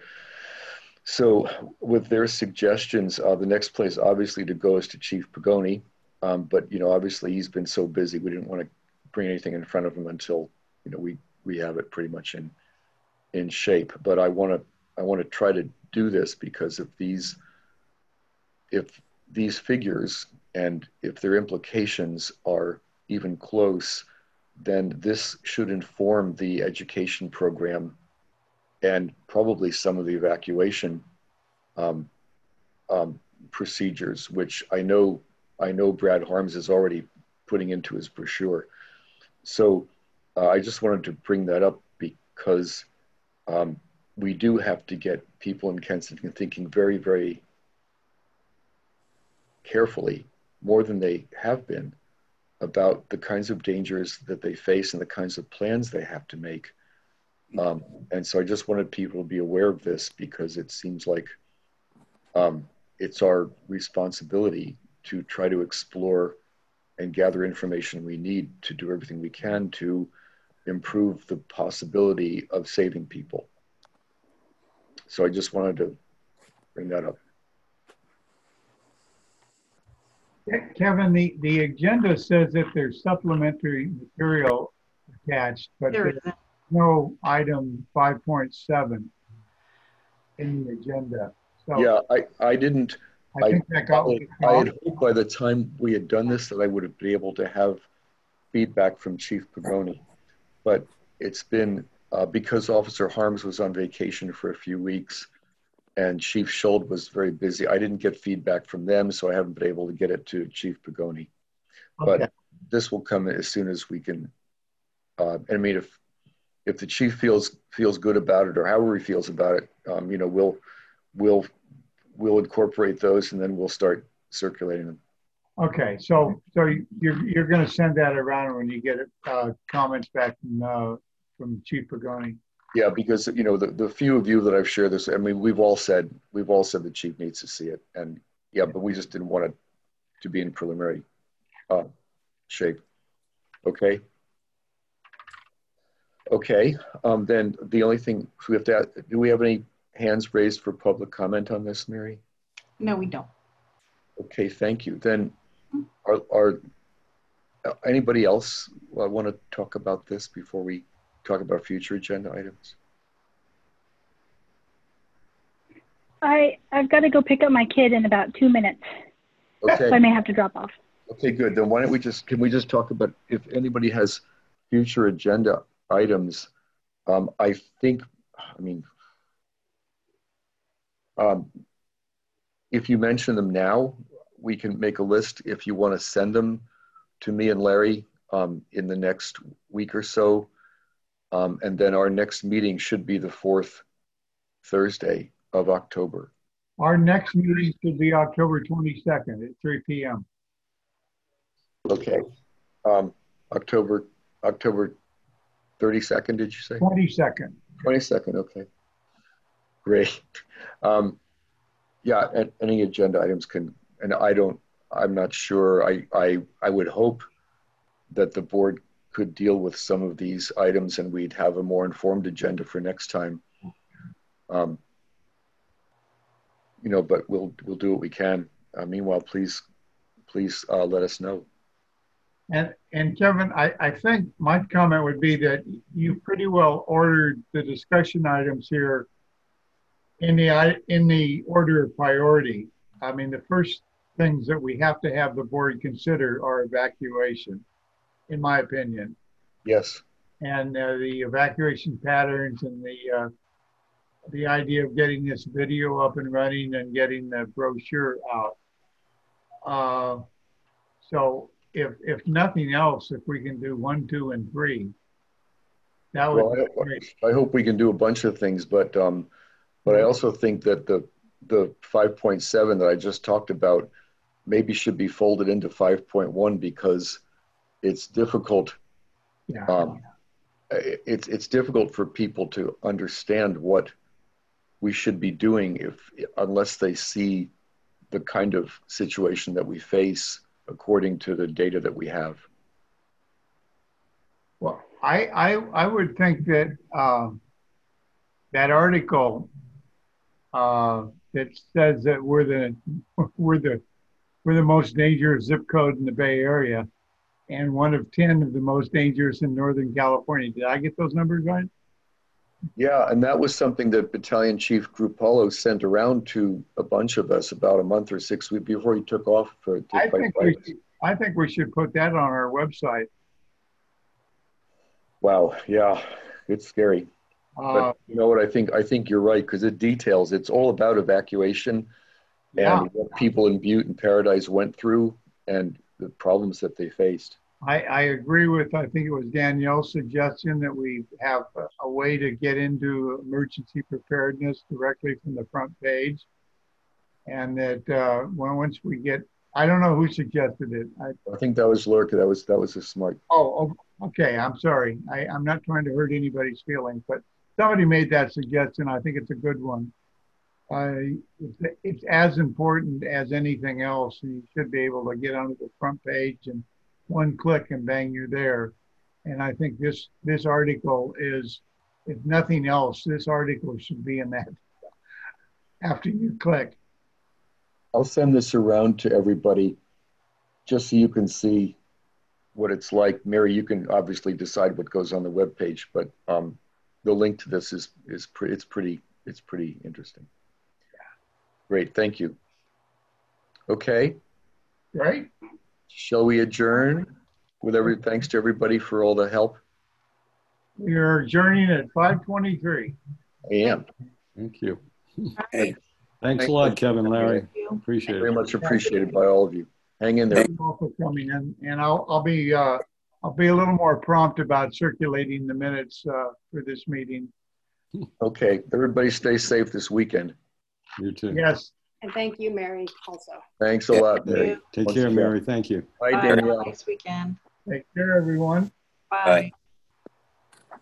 So with their suggestions, uh, the next place obviously to go is to Chief Pagoni. Um, but, you know, obviously he's been so busy, we didn't want to bring anything in front of him until, you know, we, we have it pretty much in, in shape. But I want to, I want to try to do this because if these, if these figures and if their implications are even close, then this should inform the education program and probably some of the evacuation um, um, procedures, which I know I know Brad Harms is already putting into his brochure. So uh, I just wanted to bring that up because um, we do have to get people in Kensington thinking very, very carefully, more than they have been, about the kinds of dangers that they face and the kinds of plans they have to make. Um, and so I just wanted people to be aware of this because it seems like um, it's our responsibility to try to explore and gather information we need to do everything we can to improve the possibility of saving people. So I just wanted to bring that up. Kevin, the, the agenda says that there's supplementary material attached, but There there's isn't. no item five point seven in the agenda. So Yeah, I, I didn't, I think that got I, I had hoped by the time we had done this that I would have been able to have feedback from Chief Pagoni. But it's been, uh, because Officer Harms was on vacation for a few weeks and Chief Schuld was very busy, I didn't get feedback from them, so I haven't been able to get it to Chief Pagoni. Okay. But this will come as soon as we can. Uh, I mean, if if the chief feels feels good about it, or however he feels about it, um, you know, we'll we'll we'll incorporate those, and then we'll start circulating them. Okay, so so you're you're going to send that around when you get uh, comments back from uh, from Chief Pagoni. Yeah, because you know the, the few of you that I've shared this, I mean, we've all said we've all said the chief needs to see it, and yeah, but we just didn't want it to be in preliminary uh, shape. Okay. Okay. Um, then the only thing we have to ask, do we have any hands raised for public comment on this, Mary? No, we don't. Okay, thank you. Then are, are anybody else uh, want to talk about this before we talk about future agenda items? I, I've got to go pick up my kid in about two minutes. Okay. So I may have to drop off. Okay, good. Then why don't we just, can we just talk about if anybody has future agenda items? Um, I think, I mean, um, if you mention them now, we can make a list. If you want to send them to me and Larry um, in the next week or so. Um, and then our next meeting should be the fourth Thursday of October. Our next meeting should be October twenty-second at three P M Okay. Um, October, October thirty-second, did you say? twenty-second. twenty-second, okay. Great. Um, yeah, and any agenda items can, and I don't, I'm not sure, I, I, I would hope that the board could deal with some of these items and we'd have a more informed agenda for next time. Um, you know, but we'll, we'll do what we can. Uh, meanwhile, please, please uh, let us know. And, and Kevin, I, I think my comment would be that you pretty well ordered the discussion items here in the, in the order of priority. I mean, the first things that we have to have the board consider are evacuation, in my opinion. Yes. And uh, the evacuation patterns and the, uh, the idea of getting this video up and running and getting the brochure out. Uh, so if, if nothing else, if we can do one, two, and three, that would well, be I, great. I hope we can do a bunch of things, but um, but I also think that the the five point seven that I just talked about maybe should be folded into five point one because it's difficult. Yeah. Um, it's it's difficult for people to understand what we should be doing if unless they see the kind of situation that we face according to the data that we have. Well, I I, I would think that um, that article uh, that says that we're the we're the we're the most dangerous zip code in the Bay Area and one of ten of the most dangerous in Northern California. Did I get those numbers right? Yeah, and that was something that Battalion Chief Grupalo sent around to a bunch of us about a month or six weeks before he took off for to I fight think we fires. should, I think we should put that on our website. Wow, yeah, it's scary. Uh, But you know what? I think I think you're right because it details. It's all about evacuation yeah, and what people in Butte and Paradise went through and the problems that they faced. I, I agree with, I think it was Danielle's suggestion that we have a, a way to get into emergency preparedness directly from the front page. And that uh, when, once we get, I don't know who suggested it. I, I think that was Lurka. That was that was a smart. oh, okay, I'm sorry. I, I'm not trying to hurt anybody's feelings, but somebody made that suggestion. I think it's a good one. I, it's, it's as important as anything else. And you should be able to get onto the front page and one click and bang, you're there. And I think this this article is, if nothing else, this article should be in that after you click. I'll send this around to everybody just so you can see what it's like. Mary, you can obviously decide what goes on the webpage, but um, the link to this is is pretty. It's pretty. It's pretty interesting. Great, thank you. Okay. Right. Shall we adjourn? With every thanks to everybody for all the help. We are adjourning at five twenty-three. I am. Thank you. Hey, Thanks a lot, Kevin, Larry. Appreciate Very it. much appreciated by all of you. Hang in there. Thank you all for coming in, and I'll I'll be uh, I'll be a little more prompt about circulating the minutes uh, for this meeting. Okay, everybody stay safe this weekend. You too. Yes. And thank you, Mary, also. Thanks a lot, Mary. Take Once care, again. Mary. Thank you. Bye, Bye. Have a Danielle. nice weekend. Take care, everyone. Bye. Bye.